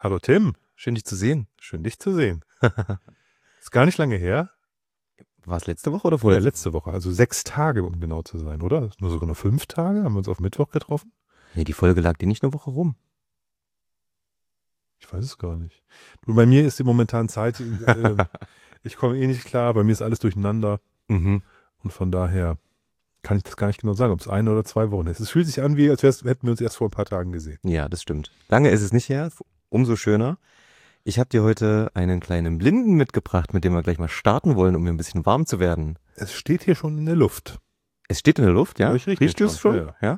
Hallo Tim, Schön, dich zu sehen. schön dich zu sehen. Ist gar nicht lange her. War es letzte Woche oder vorletzte? Letzte Woche, also 6 Tage, um genau zu sein, oder? Nur sogar noch 5 Tage, haben wir uns auf Mittwoch getroffen? Nee, die Folge lag dir nicht eine Woche rum. Ich weiß es gar nicht. Du, bei mir ist die momentan Zeit, ich komme eh nicht klar, bei mir ist alles durcheinander Mhm. und von daher kann ich das gar nicht genau sagen, ob es 1 oder 2 Wochen ist. Es fühlt sich an, wie als hätten wir uns erst vor ein paar Tagen gesehen. Ja, das stimmt. Lange ist es nicht her, umso schöner. Ich habe dir heute einen kleinen Blinden mitgebracht, mit dem wir gleich mal starten wollen, um mir ein bisschen warm zu werden. Es steht hier schon in der Luft. Es steht in der Luft, ja? Aber ich rieche Riechst du den es schon? schon. Ja, Ja.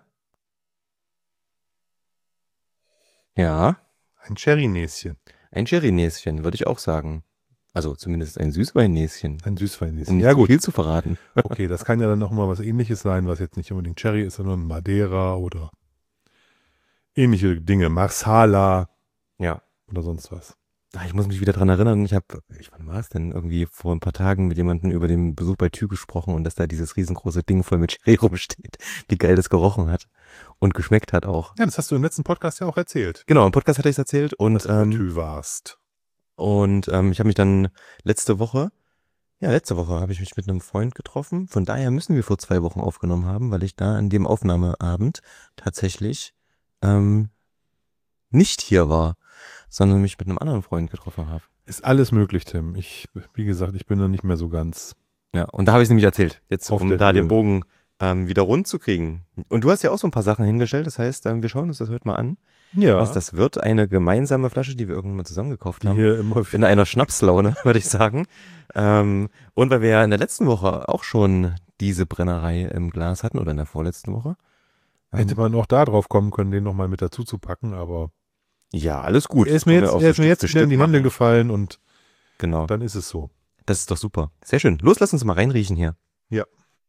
Ja. ein Cherry-Näschen, Ein Cherry-Näschen, würde ich auch sagen. Also zumindest ein Süßweinnäschen, ein um Süßweinnäschen. nicht Ja zu gut, viel zu verraten. okay, das kann ja dann noch mal was Ähnliches sein, was jetzt nicht unbedingt Cherry ist, sondern Madeira oder ähnliche Dinge, Marsala Ja. oder sonst was. Ich muss mich wieder dran erinnern, wann war es denn? Irgendwie vor ein paar Tagen mit jemandem über den Besuch bei Tü gesprochen und dass da dieses riesengroße Ding voll mit Cherry rumsteht, wie geil das gerochen hat und geschmeckt hat auch. Ja, das hast du im letzten Podcast ja auch erzählt, Genau, im Podcast hatte ich es erzählt dass du bei Tü warst. ich habe mich dann letzte Woche habe ich mich mit einem Freund getroffen. Von daher müssen wir vor 2 Wochen aufgenommen haben, weil ich da an dem Aufnahmeabend tatsächlich ähm, nicht hier war, sondern mich mit einem anderen Freund getroffen habe. Ist alles möglich, Tim. Wie gesagt, ich bin da nicht mehr so ganz Ja, und da habe ich es nämlich erzählt, jetzt auf um der da den Höhe. Bogen wieder rund zu kriegen. Und du hast ja auch so ein paar Sachen hingestellt, das heißt, wir schauen uns das heute mal an, was Ja, das wird. Eine gemeinsame Flasche, die wir irgendwann mal zusammen gekauft die haben. hier immer In einer Schnapslaune, würde ich sagen. Und weil wir ja in der letzten Woche auch schon diese Brennerei im Glas hatten, oder in der vorletzten Woche. hätte man auch da drauf kommen können, den nochmal mit dazu zu packen, aber Ja, alles gut. er ist Das mir können wir jetzt, auch er so ist mir Stück jetzt für wieder in Stück die Hände machen. gefallen und Genau, dann ist es so. das ist doch super. Sehr schön. Los, lass uns mal reinriechen hier. Ja.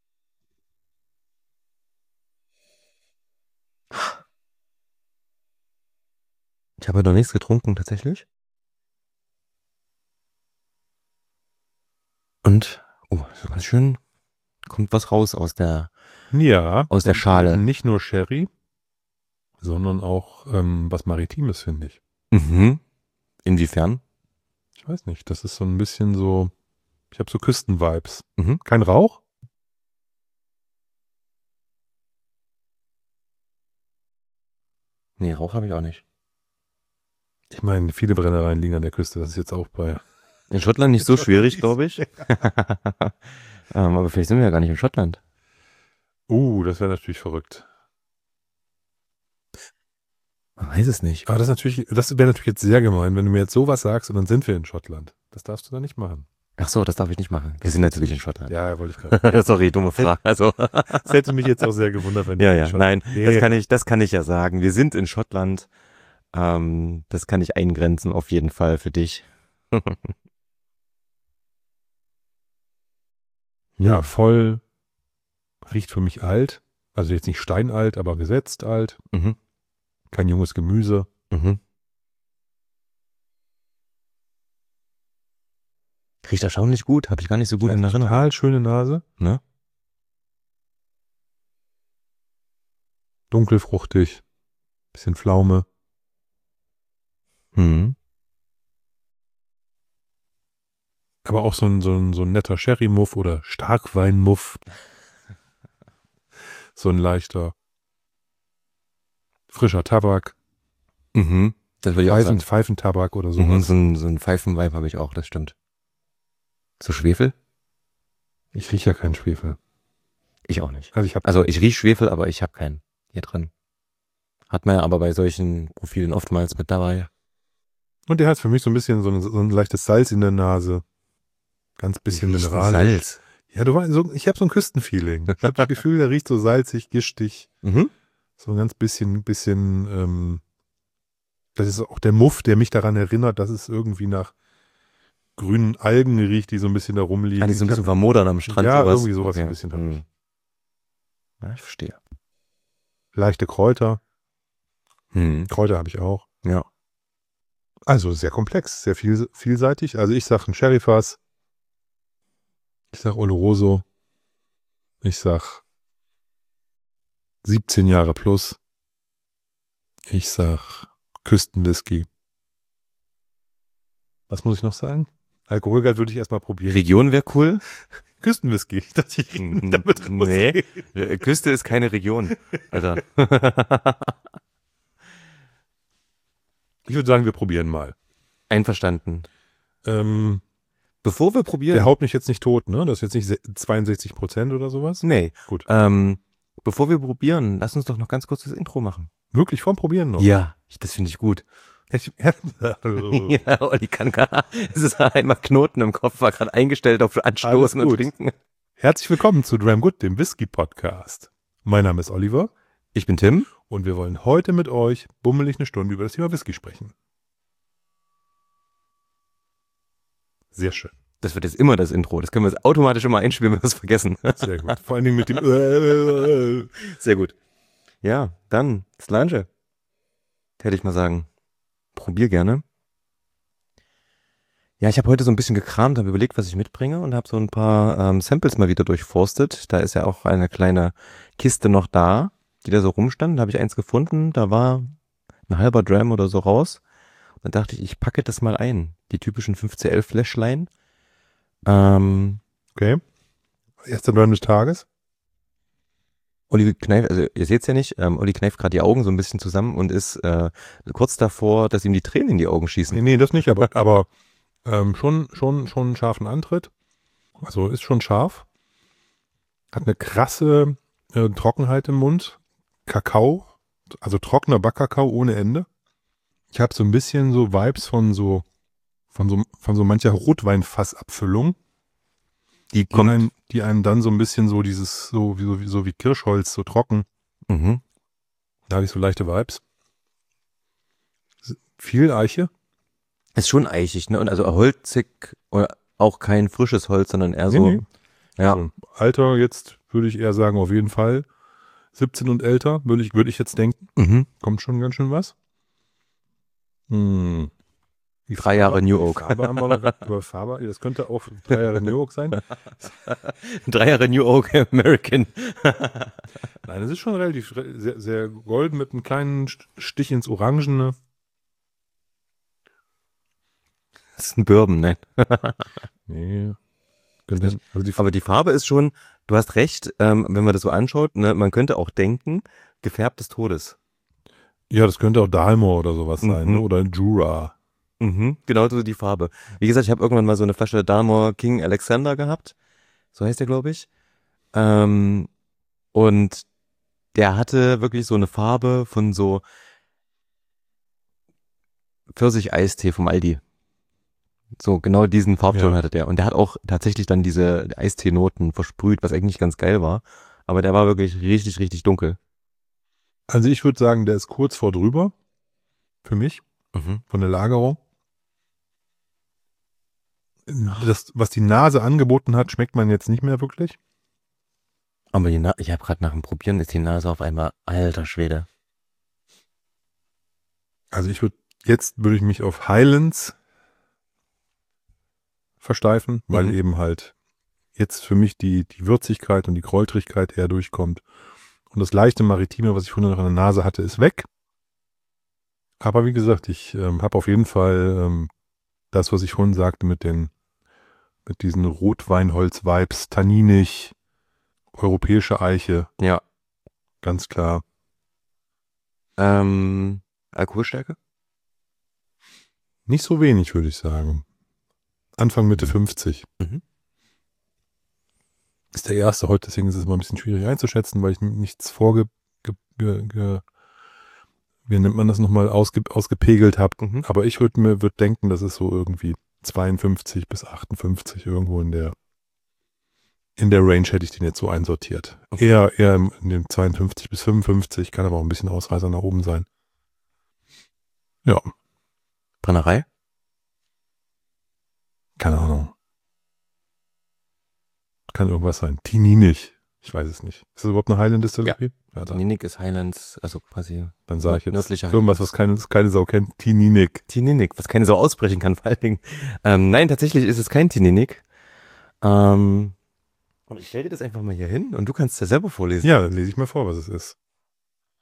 Ich habe noch nichts getrunken, tatsächlich. Und, oh, so ganz schön kommt was raus Ja, aus der und Schale. nicht nur Sherry, sondern auch was Maritimes, finde ich. Mhm. Inwiefern? Ich weiß nicht, das ist so ein bisschen so, ich habe so Küstenvibes. Mhm. Kein Rauch? Nee, Rauch habe ich auch nicht. Ich meine, viele Brennereien liegen an der Küste, das ist jetzt auch bei In Schottland nicht in so Schottland schwierig, nicht glaube ich. Aber vielleicht sind wir ja gar nicht in Schottland. Das wäre natürlich verrückt. Man weiß es nicht. Aber das wäre natürlich jetzt sehr gemein, wenn du mir jetzt sowas sagst und dann sind wir in Schottland. Das darfst du dann nicht machen. Ach so, das darf ich nicht machen. Wir sind natürlich in Schottland. Ja, wollte ich gerade. Sorry, dumme Frage. Also, Es hätte mich jetzt auch sehr gewundert, wenn ja, wir in ja, nein, Schottland wären. das kann ich ja sagen. Wir sind in Schottland. Das kann ich eingrenzen auf jeden Fall für dich. Ja, voll. Riecht für mich alt. Also jetzt nicht steinalt, aber gesetzt alt. Mhm. Kein junges Gemüse. Mhm. Riecht erstaunlich gut, habe ich gar nicht so gut in Erinnerung. Total schöne Nase. Ne? Dunkelfruchtig. Bisschen Pflaume. Mhm. Aber auch so ein netter Sherry-Muff oder Starkwein-Muff. So ein leichter frischer Tabak. Mhm. Das würde ich auch sagen. Pfeifentabak oder Mhm, sowas. so ein Pfeifenvibe habe ich auch, das stimmt. So Schwefel? Ich rieche ja keinen Schwefel. Ich auch nicht. Also ich habe Also ich rieche Schwefel, aber ich habe keinen hier drin. Hat man ja aber bei solchen Profilen oftmals mit dabei. Und der hat für mich so ein bisschen so ein leichtes Salz in der Nase. Ganz bisschen Riecht ein mineralisch. Salz. Ja, ich habe so ein Küstenfeeling. Ich habe das Gefühl, der riecht so salzig, gistig. Mhm. So ein ganz bisschen, das ist auch der Muff, der mich daran erinnert, dass es irgendwie nach grünen Algen riecht, die so ein bisschen da rumliegen. Die so ein bisschen vermodern am Strand. Ja, sowas. irgendwie sowas Okay. ein bisschen. Mhm. Ja, ich verstehe. Leichte Kräuter. Mhm. Kräuter habe ich auch. Ja. Also sehr komplex, sehr vielseitig. Also ich sage ein Sherryfass. Ich sage Oloroso. Ich sage 17 Jahre plus. Ich sag Küstenwhisky. Was muss ich noch sagen? Alkoholgehalt würde ich erstmal probieren. Region wäre cool. Küstenwhisky. Ich dachte, ich rede damit raus. Nee, Küste ist keine Region, Alter. Ich würde sagen, wir probieren mal. Einverstanden. Der Bevor wir probieren. haut mich jetzt nicht tot, ne? Das ist jetzt nicht 62% oder sowas? Nee. Gut. Bevor wir probieren, lass uns doch noch ganz kurz das Intro machen. Wirklich vorm Probieren noch? Ja, das finde ich gut. Ja, Olli kann gar. Es ist einmal Knoten im Kopf, war gerade eingestellt auf Anstoßen und Trinken. Herzlich willkommen zu Dram Good, dem Whisky-Podcast. Mein Name ist Oliver. Ich bin Tim. Und wir wollen heute mit euch bummelig eine Stunde über das Thema Whisky sprechen. Sehr schön. Das wird jetzt immer das Intro. Das können wir jetzt automatisch immer einspielen, wenn wir es vergessen. Sehr gut. Vor allen Dingen mit dem Sehr gut. Ja, dann Slange. Hätte ich mal sagen. Probier gerne. Ja, ich habe heute so ein bisschen gekramt, habe überlegt, was ich mitbringe und habe so ein paar Samples mal wieder durchforstet. Da ist ja auch eine kleine Kiste noch da, die da so rumstand. Da habe ich eins gefunden, da war ein halber Dram oder so raus. Und dann dachte ich, ich packe das mal ein. Die typischen 5cl Fläschlein. Okay. Erster Dram des Tages. Olli kneift, also ihr seht's ja nicht, Olli kneift gerade die Augen so ein bisschen zusammen und ist kurz davor, dass ihm die Tränen in die Augen schießen. Nee, das nicht, aber schon einen scharfen Antritt. Also ist schon scharf. Hat eine krasse Trockenheit im Mund. Kakao, also trockener Backkakao ohne Ende. Ich habe so ein bisschen so Vibes von so mancher Rotweinfassabfüllung. Die einem dann so ein bisschen so dieses, so wie Kirschholz, so trocken. Mhm. Da habe ich so leichte Vibes. Viel Eiche. Ist schon eichig, ne? Und also holzig, oder auch kein frisches Holz, sondern eher so. Nee. Ja. Also, Alter, jetzt würde ich eher sagen, auf jeden Fall 17 und älter, würde ich jetzt denken. Mhm. Kommt schon ganz schön was. Die 3 Jahre New Oak. Farbe haben wir noch, über Farbe, das könnte auch 3 Jahre New Oak sein. 3 Jahre New Oak American. Nein, es ist schon relativ sehr, sehr golden mit einem kleinen Stich ins Orangene. Das ist ein Bourbon, ne? Nee. Aber die Farbe ist schon, du hast recht, wenn man das so anschaut, ne, man könnte auch denken, gefärbt des Todes. Ja, das könnte auch Dalmor oder sowas sein, ne? Oder Jura. Genau so die Farbe. Wie gesagt, ich habe irgendwann mal so eine Flasche Dalmor King Alexander gehabt. So heißt der, glaube ich. Und der hatte wirklich so eine Farbe von so Pfirsich-Eistee vom Aldi. So genau diesen Farbton hatte der. Und der hat auch tatsächlich dann diese Eistee-Noten versprüht, was eigentlich ganz geil war. Aber der war wirklich richtig, richtig dunkel. Also ich würde sagen, der ist kurz vor drüber. Für mich. Von der Lagerung. Das, was die Nase angeboten hat, schmeckt man jetzt nicht mehr wirklich. Aber ich habe gerade nach dem Probieren ist die Nase auf einmal, alter Schwede. Also jetzt würde ich mich auf Highlands versteifen, weil eben halt jetzt für mich die Würzigkeit und die Kräutrigkeit eher durchkommt. Und das leichte Maritime, was ich vorhin noch an der Nase hatte, ist weg. Aber wie gesagt, ich habe auf jeden Fall das, was ich vorhin sagte, mit diesen Rotweinholz-Vibes, tanninig, europäische Eiche. Ja. Ganz klar. Alkoholstärke? Nicht so wenig, würde ich sagen. Anfang Mitte 50. Ist der erste heute, deswegen ist es immer ein bisschen schwierig einzuschätzen, weil ich nichts wie nennt man das nochmal, ausgepegelt habe. Aber ich würde denken, das ist so irgendwie 52 bis 58 irgendwo in der Range hätte ich den jetzt so einsortiert. Okay. Eher in dem 52 bis 55, kann aber auch ein bisschen Ausreißer nach oben sein. Ja. Brennerei? Keine Ahnung. Kann irgendwas sein. Tininig. Ich weiß es nicht. Ist das überhaupt eine Highland Distillery? Ja. Tininik ist Highlands, also quasi. Dann sage ich jetzt irgendwas, was keine Sau kennt. Tininik. Tininik, was keine Sau aussprechen kann, vor allen Dingen. Nein, tatsächlich ist es kein Tininik. Und ich stelle dir das einfach mal hier hin und du kannst es ja selber vorlesen. Ja, dann lese ich mal vor, was es ist.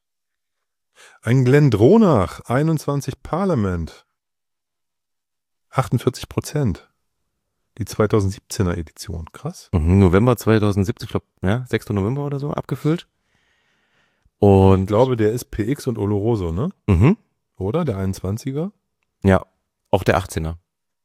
Ein Glendronach 21 Parliament. 48%. Die 2017er Edition. Krass. November 2017, ich glaube, ja, 6. November oder so, abgefüllt. Ich Und glaube, der ist PX und Oloroso, ne? Oder? Der 21er? Ja, auch der 18er.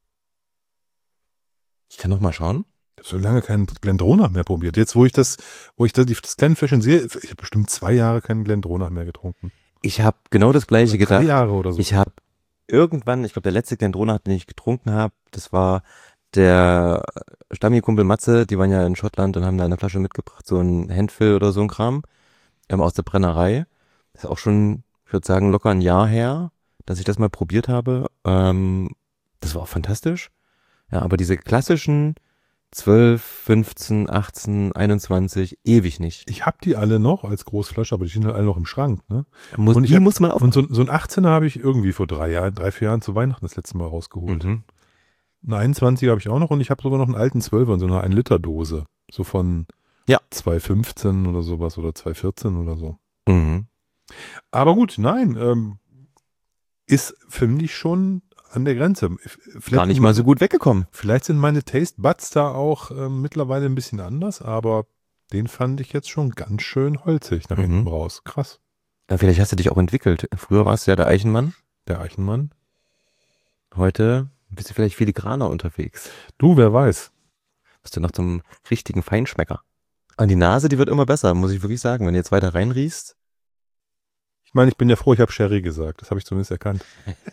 Ich kann noch mal schauen. Ich habe so lange keinen Glendronach mehr probiert. Jetzt, wo ich das kleine Fläschchen sehe, ich habe bestimmt 2 Jahre keinen Glendronach mehr getrunken. Ich habe genau das Gleiche Oder 3 gedacht. Jahre oder so. Ich habe irgendwann, ich glaube, der letzte Glendronach, den ich getrunken habe, das war der Stammi-Kumpel Matze, die waren ja in Schottland und haben da eine Flasche mitgebracht, so ein Handfill oder so ein Kram, aus der Brennerei. Das ist auch schon, ich würde sagen, locker ein Jahr her, dass ich das mal probiert habe. Das war auch fantastisch. Ja, aber diese klassischen 12, 15, 18, 21, ewig nicht. Ich habe die alle noch als Großflasche, aber die sind halt alle noch im Schrank, ne? Die muss man Und so ein 18er habe ich irgendwie vor 3, 4 Jahren zu Weihnachten das letzte Mal rausgeholt. Mhm. Einen 21er habe ich auch noch und ich habe sogar noch einen alten 12er in so einer 1-Liter-Dose. So von 2015 oder sowas oder 2014 oder so. Mhm. Aber gut, nein, ist für mich schon an der Grenze. Gar nicht mal so gut weggekommen. Vielleicht sind meine Taste Buds da auch mittlerweile ein bisschen anders, aber den fand ich jetzt schon ganz schön holzig nach hinten raus. Krass. Ja, vielleicht hast du dich auch entwickelt. Früher warst du ja der Eichenmann. Der Eichenmann. Heute bist du vielleicht filigraner unterwegs. Du, wer weiß. Bist du noch zum richtigen Feinschmecker. Und die Nase, die wird immer besser, muss ich wirklich sagen. Wenn du jetzt weiter reinriechst. Ich meine, ich bin ja froh, ich habe Sherry gesagt. Das habe ich zumindest erkannt.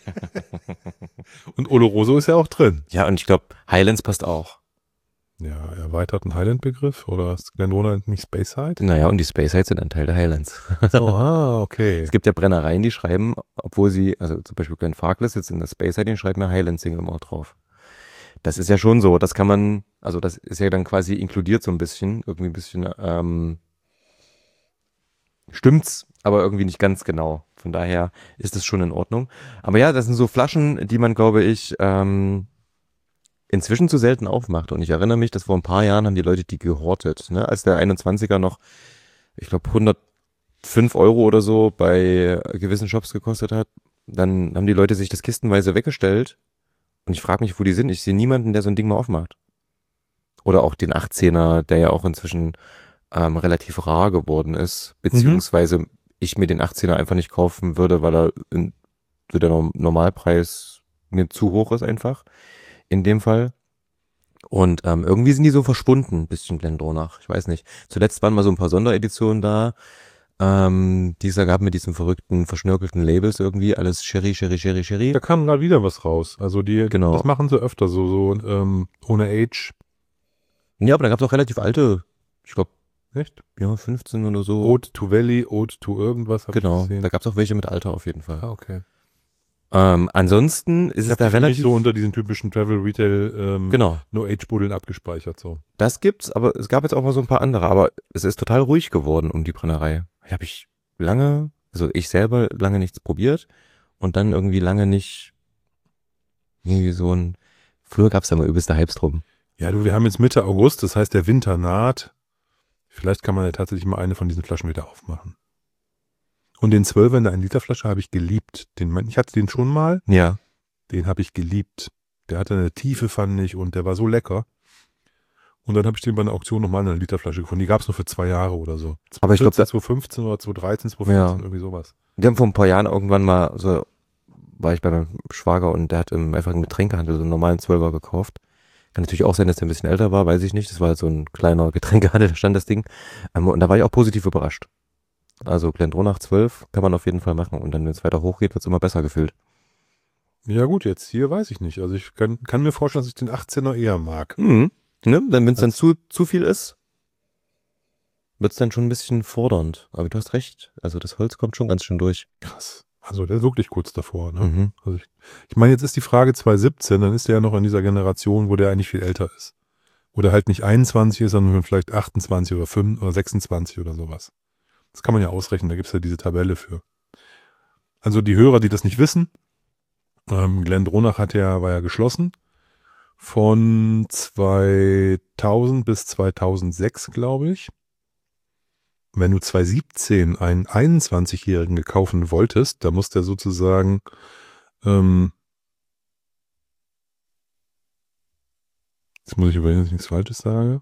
Und Oloroso ist ja auch drin. Ja, und ich glaube, Highlands passt auch. Ja, erweiterten Highland-Begriff oder ist Glendronach nicht Speyside? Naja, und die Speyside sind ein Teil der Highlands. Oh, okay. Es gibt ja Brennereien, die schreiben, obwohl sie, also zum Beispiel Glenfarclas jetzt in der Speyside, die schreiben ja Highland Single Malt drauf. Das ist ja schon so, das kann man, also das ist ja dann quasi inkludiert so ein bisschen, irgendwie ein bisschen, stimmt's, aber irgendwie nicht ganz genau. Von daher ist es schon in Ordnung. Aber ja, das sind so Flaschen, die man, glaube ich, inzwischen zu selten aufmacht. Und ich erinnere mich, dass vor ein paar Jahren haben die Leute die gehortet. Ne? Als der 21er noch, ich glaube, 105 Euro oder so bei gewissen Shops gekostet hat, dann haben die Leute sich das kistenweise weggestellt. Und ich frage mich, wo die sind. Ich sehe niemanden, der so ein Ding mal aufmacht. Oder auch den 18er, der ja auch inzwischen relativ rar geworden ist. Beziehungsweise ich mir den 18er einfach nicht kaufen würde, weil er so der Normalpreis mir zu hoch ist einfach. In dem Fall. Und irgendwie sind die so verschwunden, ein bisschen Glendronach. Ich weiß nicht. Zuletzt waren mal so ein paar Sondereditionen da, die es da gab mit diesen verrückten, verschnörkelten Labels irgendwie. Alles Sherry, Sherry, Sherry, Sherry. Da kam gerade wieder was raus. Also Genau. Das machen sie öfter, so ohne Age. Ja, aber da gab es auch relativ alte, ich glaube, Echt? ja, 15 oder so. Ode to Valley, Ode to irgendwas. Genau, ich gesehen. da gab es auch welche mit Alter auf jeden Fall. Ah, okay. Ansonsten ist es da relativ... nicht so unter diesen typischen Travel Retail genau. No-Age-Buddeln abgespeichert. So. Das gibt's, aber es gab jetzt auch mal so ein paar andere. Aber es ist total ruhig geworden um die Brennerei. Habe ich lange, also ich selber lange nichts probiert und dann irgendwie lange nicht irgendwie so ein... Früher gab's da mal übelste Hypes drum. Ja, du, wir haben jetzt Mitte August, das heißt, der Winter naht. Vielleicht kann man ja tatsächlich mal eine von diesen Flaschen wieder aufmachen. Und den 12er in der 1-Liter-Flasche habe ich geliebt. Ich hatte den schon mal. Ja. Den habe ich geliebt. Der hatte eine Tiefe, fand ich, und der war so lecker. Und dann habe ich den bei einer Auktion nochmal in einer Literflasche gefunden. Die gab es nur für 2 Jahre oder so. Aber ich glaube, 2015 oder 2013, 2014, irgendwie sowas. Die haben vor ein paar Jahren irgendwann mal, so war ich bei meinem Schwager und der hat einfach im Getränkehandel so einen normalen 12er gekauft. Kann natürlich auch sein, dass der ein bisschen älter war, weiß ich nicht. Das war halt so ein kleiner Getränkehandel, da stand das Ding. Und da war ich auch positiv überrascht. Also Glendronach 12 kann man auf jeden Fall machen. Und dann, wenn es weiter hochgeht, wird es immer besser gefüllt. Ja gut, jetzt hier weiß ich nicht. Also ich kann mir vorstellen, dass ich den 18er eher mag. Mhm. Ne? Wenn es dann zu viel ist, wird es dann schon ein bisschen fordernd. Aber du hast recht. Also das Holz kommt schon ganz schön durch. Krass. Also der ist wirklich kurz davor. Ne? Also ich meine, jetzt ist die Frage 2017, dann ist der ja noch in dieser Generation, wo der eigentlich viel älter ist. Wo der halt nicht 21 ist, sondern vielleicht 28 oder 5 oder 26 oder sowas. Das kann man ja ausrechnen, da gibt es ja diese Tabelle für. Also die Hörer, die das nicht wissen, Glendronach war ja geschlossen. Von 2000 bis 2006, glaube ich. Wenn du 2017 einen 21-Jährigen kaufen wolltest, da muss der sozusagen Jetzt muss ich überlegen, dass ich nichts Falsches sage.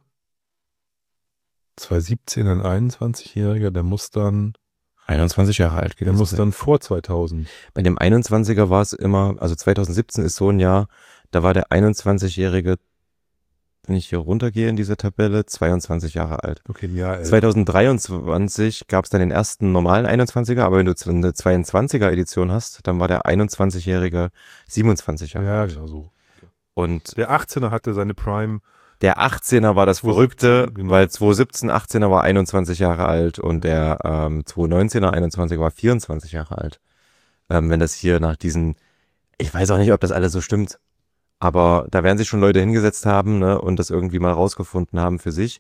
2017 ein 21-Jähriger, der muss dann 21 Jahre alt Der gewesen muss sein. dann vor 2000. Bei dem 21er war es immer, also 2017 ist so ein Jahr, da war der 21-Jährige, wenn ich hier runtergehe in diese Tabelle, 22 Jahre alt. Okay, ein Jahr älter. 2023 gab es dann den ersten normalen 21er, aber wenn du eine 22er Edition hast, dann war der 21-Jährige 27 Jahre Ja, alt. genau so. Und Der 18er hatte seine Prime. der 18er war das 2017, Verrückte, genau. weil 2017 18er war 21 Jahre alt und der 2019er 21 war 24 Jahre alt. Wenn das hier nach diesen, ich weiß auch nicht, ob das alles so stimmt, aber da werden sich schon Leute hingesetzt haben, ne, und das irgendwie mal rausgefunden haben für sich.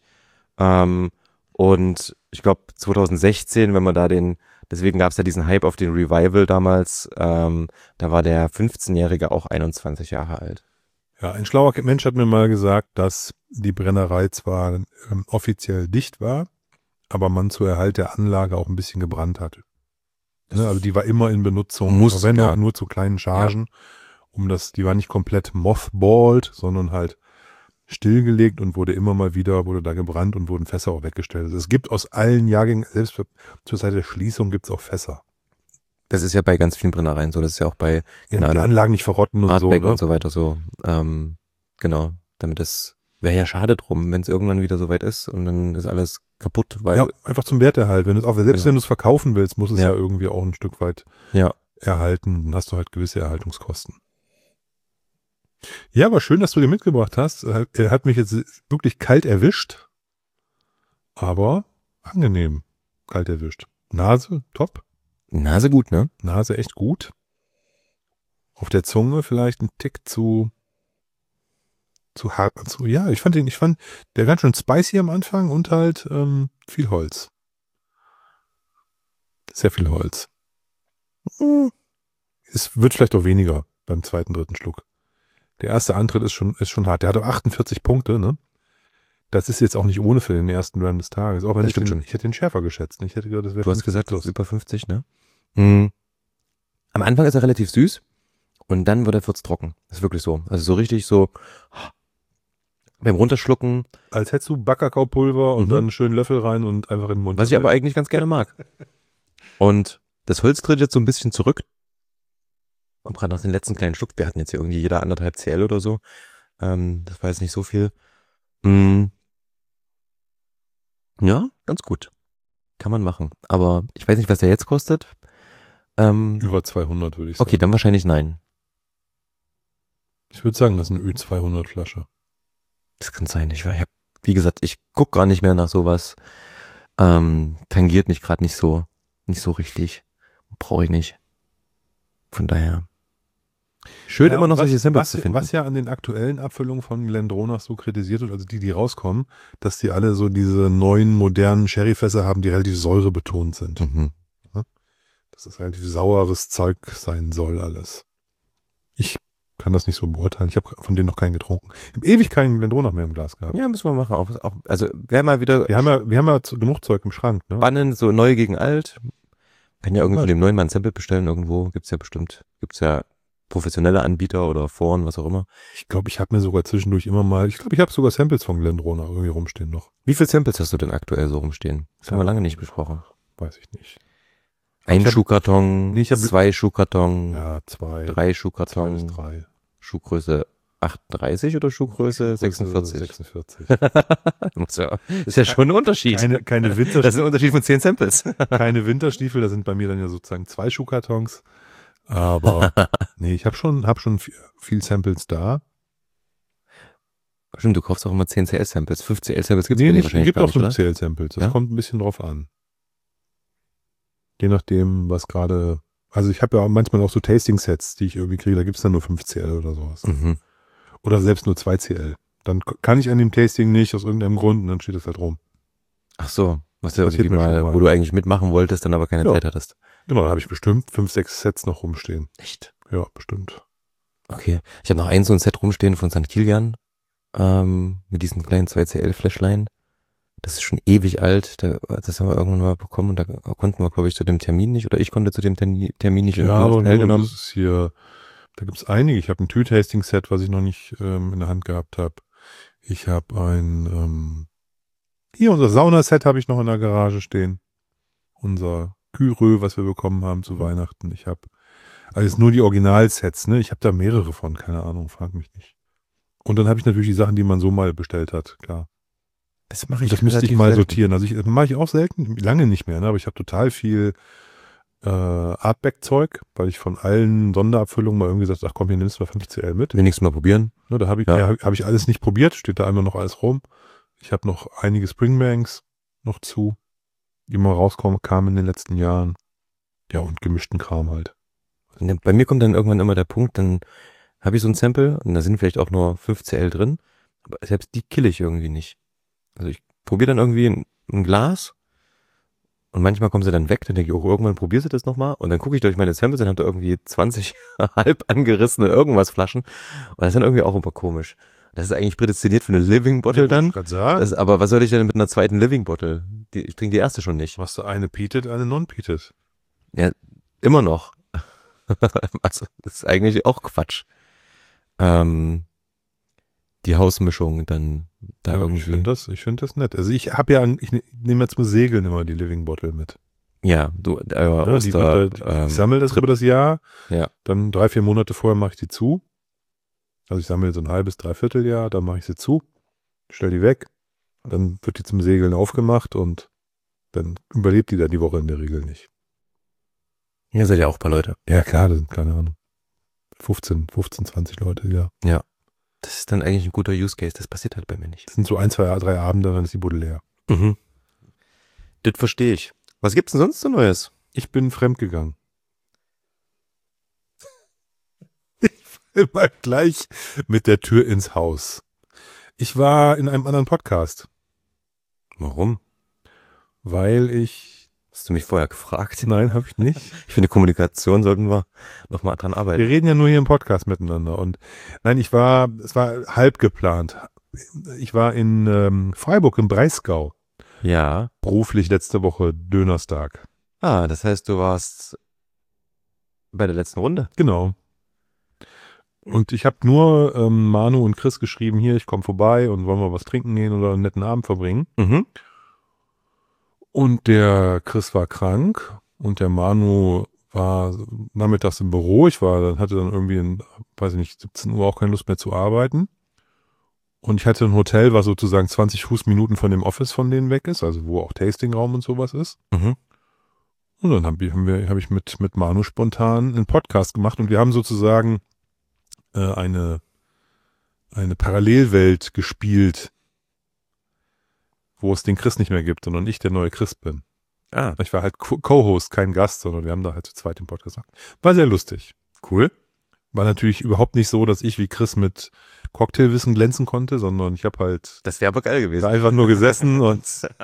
Und ich glaube 2016, wenn man da deswegen gab es ja diesen Hype auf den Revival damals, da war der 15-Jährige auch 21 Jahre alt. Ja, ein schlauer Mensch hat mir mal gesagt, dass die Brennerei zwar offiziell dicht war, aber man zur Erhalt der Anlage auch ein bisschen gebrannt hatte. Ne, also die war immer in Benutzung, Muss, wenn ja. auch nur zu kleinen Chargen. Die war nicht komplett mothballed, sondern halt stillgelegt und wurde da gebrannt und wurden Fässer auch weggestellt. Also es gibt aus allen Jahrgängen, selbst zur Zeit der Schließung gibt es auch Fässer. Das ist ja bei ganz vielen Brennereien so, das ist ja auch bei Die Anlagen nicht verrotten und so. Artback Ne? und so weiter so. Genau, damit das wäre ja schade drum, wenn es irgendwann wieder so weit ist und dann ist alles kaputt, weil Ja, einfach zum Werterhalt. Wenn du es verkaufen willst, muss es Ja. ja irgendwie auch ein Stück weit ja, erhalten. Dann hast du halt gewisse Erhaltungskosten. Ja, aber schön, dass du dir mitgebracht hast. Er hat mich jetzt wirklich kalt erwischt, aber angenehm kalt erwischt. Nase, top. Nase gut, ne? Nase echt gut. Auf der Zunge vielleicht ein Tick zu hart. Ja, ich fand der ganz schön spicy am Anfang und halt viel Holz. Sehr viel Holz. Es wird vielleicht auch weniger beim zweiten, dritten Schluck. Der erste Antritt ist schon hart. Der hat auch 48 Punkte, ne? Das ist jetzt auch nicht ohne für den ersten Run des Tages. Auch wenn Das ich stimmt schon. Ich hätte den schärfer geschätzt. Ich hätte gedacht, das wäre Du hast gesagt, plus. über 50, ne? Mhm. Am Anfang ist er relativ süß und dann wird's trocken. Das ist wirklich so. Also so richtig so beim Runterschlucken, Als hättest du Backkakaopulver und Mhm. dann einen schönen Löffel rein und einfach in den Mund. was ich aber eigentlich ganz gerne mag. Und das Holz tritt jetzt so ein bisschen zurück. Und gerade nach den letzten kleinen Schluck, wir hatten jetzt hier irgendwie jeder 1,5 CL oder so. Das war jetzt nicht so viel. Ja, ganz gut. Kann man machen. Aber ich weiß nicht, was der jetzt kostet. Über 200 würde ich sagen. Okay, dann wahrscheinlich nein. Ich würde sagen, das ist eine Ü200 Flasche. Das kann sein. Wie gesagt, ich guck gar nicht mehr nach sowas. Tangiert mich gerade nicht so richtig. Brauche ich nicht. Von daher. Schön immer noch solche Samples zu finden. Was ja an den aktuellen Abfüllungen von GlenDronach so kritisiert wird, also die rauskommen, dass die alle so diese neuen, modernen Sherryfässer haben, die relativ säurebetont sind. Mhm. Dass das relativ saueres Zeug sein soll alles. Ich kann das nicht so beurteilen. Ich habe von denen noch keinen getrunken. Ich habe ewig keinen GlenDronach mehr im Glas gehabt. Ja, müssen wir machen. Also wer mal wieder Wir haben ja genug Zeug im Schrank. Ne? spannend, so neu gegen alt. Kann ja irgendwo dem neuen mal ein Sample bestellen irgendwo. Gibt's ja professionelle Anbieter oder Foren, was auch immer. Ich glaube, ich habe mir sogar zwischendurch ich habe sogar Samples von GlenDronach irgendwie rumstehen noch. Wie viele Samples hast du denn aktuell so rumstehen? Das haben wir lange nicht besprochen. Weiß ich nicht. Ein Ich hab- Schuhkarton, Nee, ich hab- 2 Schuhkarton, Ja, 2 3 bis Schuhkarton, 3. Schuhgröße 38 oder Schuhgröße 46? 46. Das ist ja schon ein Unterschied. Keine Das ist ein Unterschied von 10 Samples. keine Winterstiefel, da sind bei mir dann ja sozusagen 2 Schuhkartons. Aber nee, ich habe schon viel Samples da. Stimmt, du kaufst auch immer 10 CL-Samples. 5 CL-Samples gibt's Nee, bei dir nicht, wahrscheinlich gibt gar auch nicht, oder? 5 CL-Samples. Das Ja? kommt ein bisschen drauf an. Je nachdem, was gerade. Also ich habe ja manchmal auch so Tasting-Sets, die ich irgendwie kriege, da gibt es dann nur 5 CL oder sowas. Mhm. Oder selbst nur 2 CL. Dann kann ich an dem Tasting nicht, aus irgendeinem Grund, und dann steht das halt rum. Ach so, was du Passiert irgendwie mir schon mal, mal. wo du eigentlich mitmachen wolltest, dann aber keine Ja. Zeit hattest. Genau, da habe ich bestimmt 5, 6 Sets noch rumstehen. Echt? Ja, bestimmt. Okay. Ich habe noch so ein Set rumstehen von St. Kilian, mit diesen kleinen 2 CL-Flashline. Das ist schon ewig alt. Das haben wir irgendwann mal bekommen und da konnten wir, glaube ich, zu dem Termin nicht, oder ich konnte zu dem Termin nicht Ja, aber teilgenommen. das ist hier, da gibt es einige. Ich habe ein Tür-Tasting-Set, was ich noch nicht in der Hand gehabt habe. Ich habe hier unser Saunaset habe ich noch in der Garage stehen. Unser Kyrö, was wir bekommen haben zu Weihnachten. Ich habe alles nur die Originalsets, ne? Ich habe da mehrere von, keine Ahnung, frag mich nicht. Und dann habe ich natürlich die Sachen, die man so mal bestellt hat, klar. Das mache ich Das müsste ich relativ mal selten. sortieren. Also das mache ich auch selten, lange nicht mehr, ne? Aber ich habe total viel Artback-Zeug, weil ich von allen Sonderabfüllungen mal irgendwie gesagt, ach komm, hier nimmst du mal 50cl mit. Wenigstens mal probieren. Ne, da habe ich, Ja. hab ich alles nicht probiert, steht da einmal noch alles rum. Ich habe noch einige Springbanks noch zu, die mal rauskommen, kamen in den letzten Jahren. Ja, und gemischten Kram halt. Und bei mir kommt dann irgendwann immer der Punkt, dann habe ich so ein Sample und da sind vielleicht auch nur 5cl drin, aber selbst die kill ich irgendwie nicht. Also ich probiere dann irgendwie ein Glas und manchmal kommen sie dann weg, dann denke ich, oh, irgendwann probierst du das nochmal und dann gucke ich durch meine Samples und habe da irgendwie 20 halb angerissene irgendwas Flaschen und das ist dann irgendwie auch immer komisch. Das ist eigentlich prädestiniert für eine Living Bottle dann. Grad sagen, Aber was soll ich denn mit einer zweiten Living Bottle? Ich trinke die erste schon nicht. machst du eine peated, eine non-peated. Ja, immer noch. Also, das ist eigentlich auch Quatsch. Die Hausmischung dann da Ja, irgendwie. ich finde das nett. Also ich habe ja, ich nehme jetzt mit Segeln immer die Living Bottle mit. Ja, du, Ja, die Oster, wird halt, ich sammle das über das Jahr. Ja. Dann 3-4 Monate vorher mache ich die zu. Also ich sammle so ein halbes, dreiviertel Jahr, dann mache ich sie zu, stell die weg, dann wird die zum Segeln aufgemacht und dann überlebt die dann die Woche in der Regel nicht. Hier seid ja auch ein paar Leute. Ja klar, das sind, keine Ahnung, 15, 20 Leute, ja. Ja. Das ist dann eigentlich ein guter Use Case. Das passiert halt bei mir nicht. Das sind so 1, 2, 3 Abende, dann ist die Bude leer. Mhm. Das verstehe ich. Was gibt's denn sonst so Neues? Ich bin fremdgegangen. Ich will mal gleich mit der Tür ins Haus. Ich war in einem anderen Podcast, Warum? weil ich... Hast du mich vorher gefragt? Nein, habe ich nicht. Ich finde, Kommunikation sollten wir nochmal dran Wir arbeiten. reden ja nur hier im Podcast miteinander. Und nein, es war halb geplant. Ich war in Freiburg im Breisgau. Ja. Beruflich letzte Woche Dönerstag. Ah, das heißt, du warst bei der letzten Runde. Genau. Und ich habe nur Manu und Chris geschrieben, hier, ich komme vorbei und wollen wir was trinken gehen oder einen netten Abend verbringen. Mhm. Und der Chris war krank und der Manu war nachmittags im Büro. Hatte dann irgendwie, weiß ich nicht, 17 Uhr auch keine Lust mehr zu arbeiten. Und ich hatte ein Hotel, was sozusagen 20 Fußminuten von dem Office von denen weg ist, also wo auch Tastingraum und sowas ist. Mhm. Und dann habe ich mit Manu spontan einen Podcast gemacht und wir haben sozusagen eine Parallelwelt gespielt, wo es den Chris nicht mehr gibt, sondern ich der neue Chris bin. Ah, Ich war halt Co-Host, kein Gast, sondern wir haben da halt zu zweit den Podcast gemacht. War sehr lustig. cool. War natürlich überhaupt nicht so, dass ich wie Chris mit Cocktailwissen glänzen konnte, sondern ich habe halt Das wäre aber geil gewesen. einfach nur gesessen und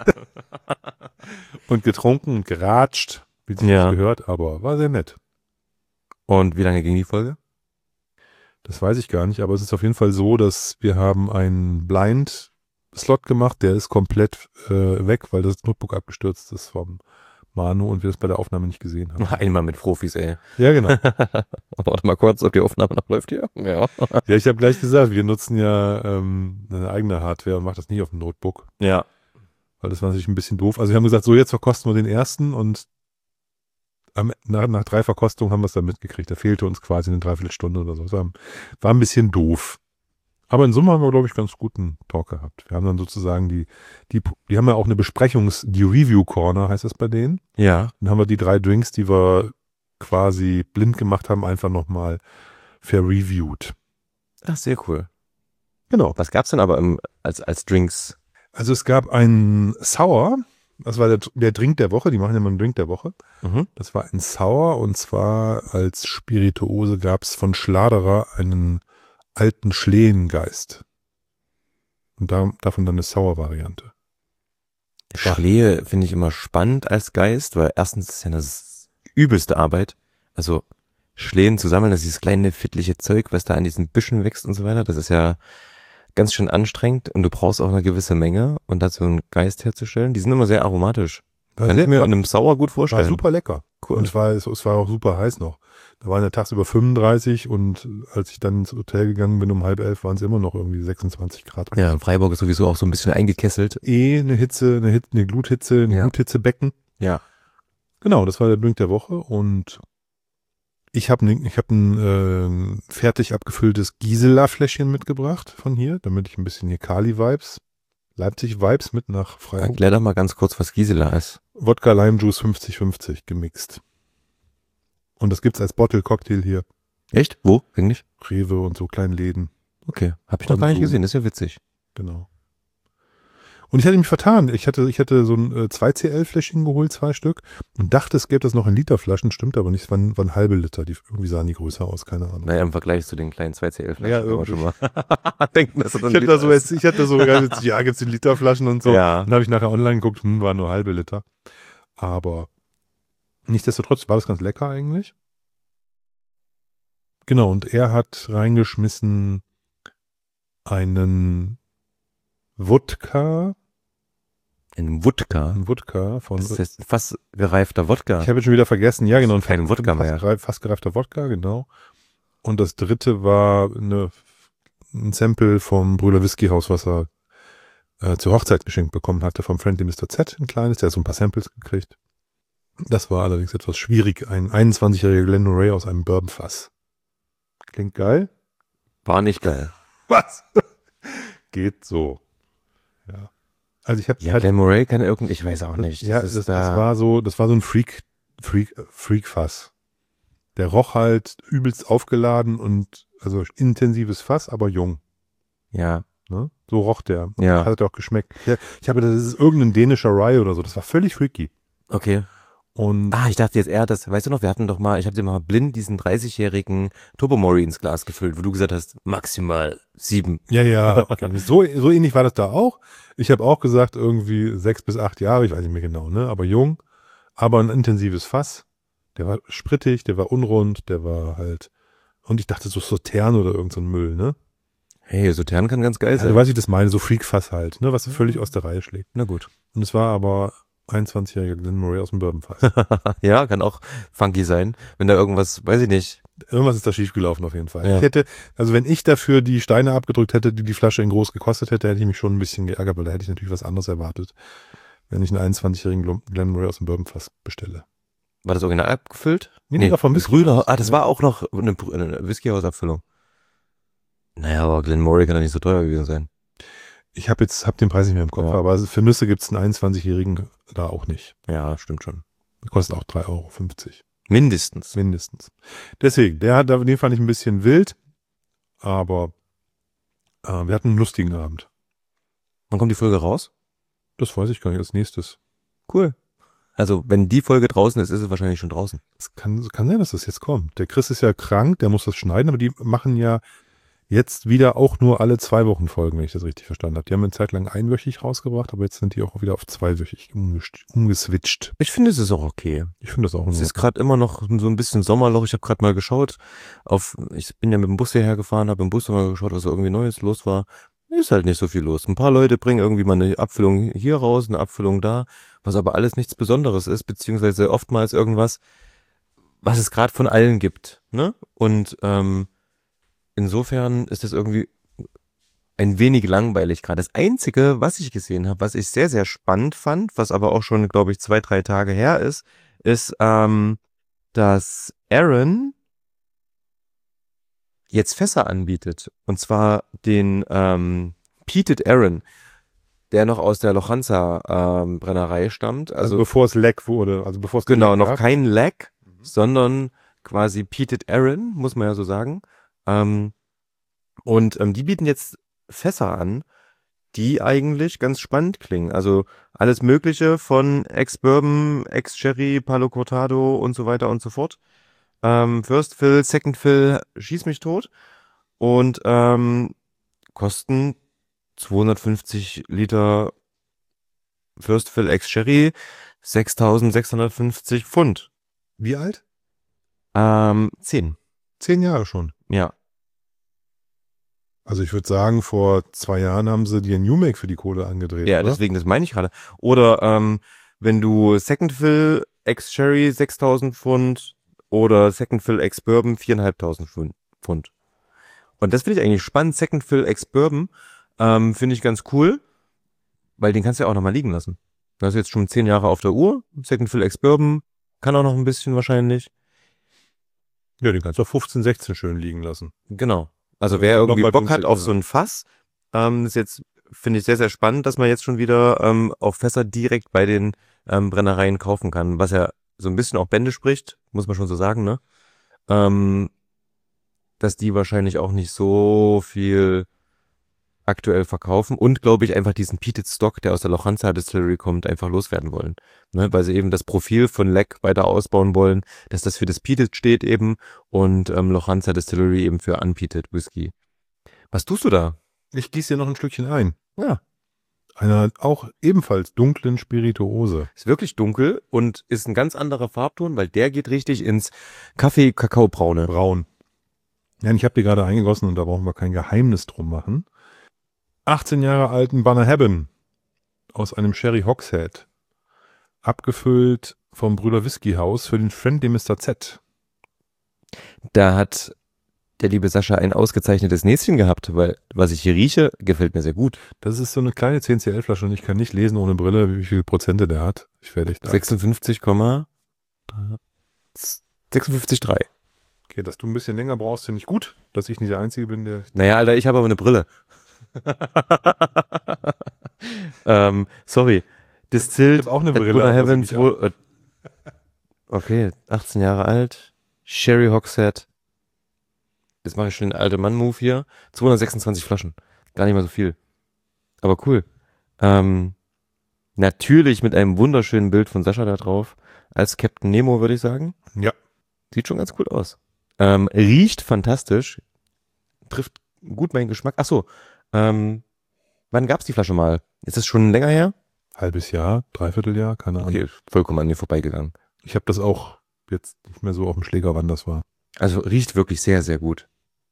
getrunken und geratscht, wie sich Ja. das gehört, aber war sehr nett. Und wie lange ging die Folge? Das weiß ich gar nicht, aber es ist auf jeden Fall so, dass wir haben einen Blind-Slot gemacht, der ist komplett weg, weil das Notebook abgestürzt ist vom Manu und wir das bei der Aufnahme nicht gesehen haben. Einmal mit Profis, ey. Ja, genau. Warte mal kurz, ob die Aufnahme noch läuft hier. Ja. Ja, ich habe gleich gesagt, wir nutzen ja eine eigene Hardware und machen das nicht auf dem Notebook, Ja. weil das war natürlich ein bisschen doof. Also wir haben gesagt, so jetzt verkosten wir den ersten und nach 3 Verkostungen haben wir es dann mitgekriegt. Da fehlte uns quasi eine Dreiviertelstunde oder so. Das war ein bisschen doof. Aber in Summe haben wir, glaube ich, ganz guten Talk gehabt. Wir haben dann sozusagen die haben ja auch eine die Review Corner heißt das bei denen. Ja. Dann haben wir die 3 Drinks, die wir quasi blind gemacht haben, einfach nochmal verreviewt. Ach, sehr cool. Genau. Was gab's denn aber als Drinks? Also es gab einen Sour, das war der Drink der Woche, die machen ja mal einen Drink der Woche. Mhm. Das war ein Sour und zwar als Spirituose gab es von Schladerer einen alten Schlehengeist. Und davon dann eine Sour-Variante. Schlehe finde ich immer spannend als Geist, weil erstens ist ja das übelste Arbeit. Also Schlehen zu sammeln, das ist dieses kleine fittliche Zeug, was da an diesen Büschen wächst und so weiter. Das ist ja ganz schön anstrengend und du brauchst auch eine gewisse Menge und dazu einen Geist herzustellen. Die sind immer sehr aromatisch. Kann ich mir an einem Sauer gut War vorstellen. super lecker. Cool. Und es war auch super heiß noch. Da waren ja tagsüber 35 und als ich dann ins Hotel gegangen bin um 10:30, waren es immer noch irgendwie 26 Grad. Ja, Freiburg ist sowieso auch so ein bisschen eingekesselt. Eine Hitze, eine Gluthitze, ein Gluthitzebecken. Ja. Genau, das war der Drink der Woche und ich habe ein fertig abgefülltes Gisela-Fläschchen mitgebracht von hier, damit ich ein bisschen hier Kali-Vibes, Leipzig-Vibes mit nach Freiburg. Erklär doch mal ganz kurz, was Gisela ist. Wodka Lime Juice 50-50 gemixt. Und das gibt's als Bottle-Cocktail hier. Echt? Wo? Eigentlich? Rewe und so kleinen Läden. Okay. Hab ich noch gar nicht gesehen. Das ist ja witzig. Genau. Und ich hatte mich vertan. Ich hatte so ein 2CL-Fläschchen geholt, 2 Stück, und dachte, es gäbe das noch in Literflaschen. Stimmt aber nicht. Es waren halbe Liter. Irgendwie sahen die größer aus, keine Ahnung. Naja, im Vergleich zu den kleinen 2CL-Flaschen. Ja, kann man schon mal denken, dass das ich hatte so, ja, gibt's die Literflaschen und so. Ja. Dann habe ich nachher online geguckt, waren nur halbe Liter. Aber nichtsdestotrotz war das ganz lecker eigentlich. Genau, und er hat reingeschmissen einen Wodka. Ein Wodka? Ein Wodka von. Das ist fast gereifter Wodka. Ich habe jetzt schon wieder vergessen. Ja, genau. Kein Wodka mehr. Fast gereifter Wodka, genau. Und das dritte war ein Sample vom Brüder Whiskyhaus, was er zur Hochzeit geschenkt bekommen hatte, vom Friendly Mr. Z, ein kleines. Der hat so ein paar Samples gekriegt. Das war allerdings etwas schwierig. Ein 21-jähriger Glenmorangie aus einem Bourbonfass. Klingt geil. War nicht geil. Was? Geht so. Ja. Also ich habe Ja, Glenmorangie kann ich weiß auch nicht. Ja, das war so ein Freak-Fass. Der roch halt übelst aufgeladen und also intensives Fass, aber jung. Ja. Ne? So roch der. Und Ja. hat auch geschmeckt. Ich habe das ist irgendein dänischer Rye oder so. Das war völlig freaky. Okay. Und ich dachte jetzt eher, weißt du noch, wir hatten doch mal, ich habe dir mal blind diesen 30-jährigen Tobermory ins Glas gefüllt, wo du gesagt hast, maximal 7. ja. So ähnlich war das da auch. Ich habe auch gesagt, irgendwie 6 bis 8 Jahre, ich weiß nicht mehr genau, ne? Aber jung, aber ein intensives Fass. Der war sprittig, der war unrund, der war halt, und ich dachte so Sautern oder irgend so ein Müll, ne? Hey, Sautern kann ganz geil sein. Also, weiß ich das meine, so Freak-Fass halt, ne? Was völlig aus der Reihe schlägt. Na gut. Und es war aber 21-jähriger Glenmorangie aus dem Bourbonfass. Ja, kann auch funky sein, wenn da irgendwas, weiß ich nicht. Irgendwas ist da schiefgelaufen auf jeden Fall. Ja. Wenn ich dafür die Steine abgedrückt hätte, die Flasche in groß gekostet hätte, hätte ich mich schon ein bisschen geärgert, weil da hätte ich natürlich was anderes erwartet, wenn ich einen 21-jährigen Glenmorangie aus dem Bourbonfass bestelle. War das original abgefüllt? Nee, das war vom Brüder. Das war auch noch eine Whiskyhaus-Abfüllung. Naja, aber Glenmorangie kann ja nicht so teuer gewesen sein. Ich hab den Preis nicht mehr im Kopf, Ja. aber für Nüsse gibt's einen 21-jährigen da auch nicht. Ja, stimmt schon. Kostet auch 3,50 €. Mindestens. Deswegen, den fand ich ein bisschen wild, aber wir hatten einen lustigen Abend. Wann kommt die Folge raus? Das weiß ich gar nicht als nächstes. Cool. Also, wenn die Folge draußen ist, ist es wahrscheinlich schon draußen. Es kann sein, dass das jetzt kommt. Der Chris ist ja krank, der muss das schneiden, aber die machen ja jetzt wieder auch nur alle 2 Wochen Folgen, wenn ich das richtig verstanden habe. Die haben eine Zeit lang einwöchig rausgebracht, aber jetzt sind die auch wieder auf 2-wöchig umgeswitcht. Ich finde, es ist auch okay. Ich finde das auch. Es ist gerade immer noch so ein bisschen Sommerloch. Ich habe gerade mal geschaut. Ich bin ja mit dem Bus hierher gefahren, habe im Bus mal geschaut, was irgendwie Neues los war. Ist halt nicht so viel los. Ein paar Leute bringen irgendwie mal eine Abfüllung hier raus, eine Abfüllung da, was aber alles nichts Besonderes ist, beziehungsweise oftmals irgendwas, was es gerade von allen gibt. Ne? Und insofern ist das irgendwie ein wenig langweilig gerade. Das Einzige, was ich gesehen habe, was ich sehr, sehr spannend fand, was aber auch schon, glaube ich, 2, 3 Tage her ist, dass Aaron jetzt Fässer anbietet. Und zwar den Peated Aaron, der noch aus der Lochanza Brennerei stammt. Also bevor es leck wurde. Also bevor es genau, noch kein Leck, sondern quasi Peated Aaron, muss man ja so sagen. Und die bieten jetzt Fässer an, die eigentlich ganz spannend klingen. Also alles Mögliche von Ex-Bourbon, Ex-Sherry, Palo Cortado und so weiter und so fort. First Fill, Second Fill, schieß mich tot. Und kosten 250 Liter First Fill Ex-Sherry 6.650 Pfund. Wie alt? 10. 10 Jahre schon. Ja. Also ich würde sagen, vor 2 Jahren haben sie dir New Make für die Kohle angedreht. Ja, oder? deswegen, das meine ich gerade. Oder wenn du Second Fill Ex-Sherry 6.000 Pfund oder Second Fill Ex Bourbon 4.500 Pfund. Und das finde ich eigentlich spannend. Second Fill Ex Bourbon finde ich ganz cool, weil den kannst du ja auch nochmal liegen lassen. Du hast jetzt schon 10 Jahre auf der Uhr. Second Fill Ex Bourbon kann auch noch ein bisschen wahrscheinlich. Ja, den kannst du auf 15, 16 schön liegen lassen. Genau. Also Ja, wer noch irgendwie bei Bock hat 50, auf so ein Fass, ist jetzt, finde ich, sehr, sehr spannend, dass man jetzt schon wieder auch Fässer direkt bei den Brennereien kaufen kann, was ja so ein bisschen auch Bände spricht, muss man schon so sagen, ne? Dass die wahrscheinlich auch nicht so viel aktuell verkaufen und, glaube ich, einfach diesen Peated Stock, der aus der Lochanza Distillery kommt, einfach loswerden wollen. Ne? Weil sie eben das Profil von Leck weiter ausbauen wollen, dass das für das Peated steht eben und Lochanza Distillery eben für Unpeated Whisky. Was tust du da? Ich gieße dir noch ein Stückchen ein. Ja, Einer auch ebenfalls dunklen Spirituose. ist wirklich dunkel und ist ein ganz anderer Farbton, weil der geht richtig ins Kaffee-Kakao-Braune. Braun. Ja, und ich habe die gerade eingegossen und da brauchen wir kein Geheimnis drum machen. 18 Jahre alten Bunnahabhain aus einem Sherry Hogshead. Abgefüllt vom Brüder Whisky Haus für den Friendly Mr. Z. Da hat der liebe Sascha ein ausgezeichnetes Näschen gehabt, weil was ich hier rieche, gefällt mir sehr gut. Das ist so eine kleine 10cl-Flasche und ich kann nicht lesen ohne Brille, wie viele Prozente der hat. Ich werde echt 56,3. Okay, dass du ein bisschen länger brauchst, finde ich gut. Dass ich nicht der Einzige bin, der... Naja, Alter, ich habe aber eine Brille. Sorry. Distilled Ich hab auch eine at Brille, Bunna aber Heaven sie nicht okay, 18 Jahre alt. Sherry Hogshead. Jetzt mache ich schon den alte Mann-Move hier. 226 Flaschen. Gar nicht mal so viel. Aber cool. Natürlich mit einem wunderschönen Bild von Sascha da drauf. Als Captain Nemo, würde ich sagen. Ja. Sieht schon ganz cool aus. Riecht fantastisch. Trifft gut meinen Geschmack. Achso, wann gab's die Flasche mal? Ist das schon länger her? Halbes Jahr, Dreivierteljahr, keine Ahnung. Okay, vollkommen an mir vorbeigegangen. Ich habe das auch jetzt nicht mehr so auf dem Schläger, wann das war. Also riecht wirklich sehr, sehr gut.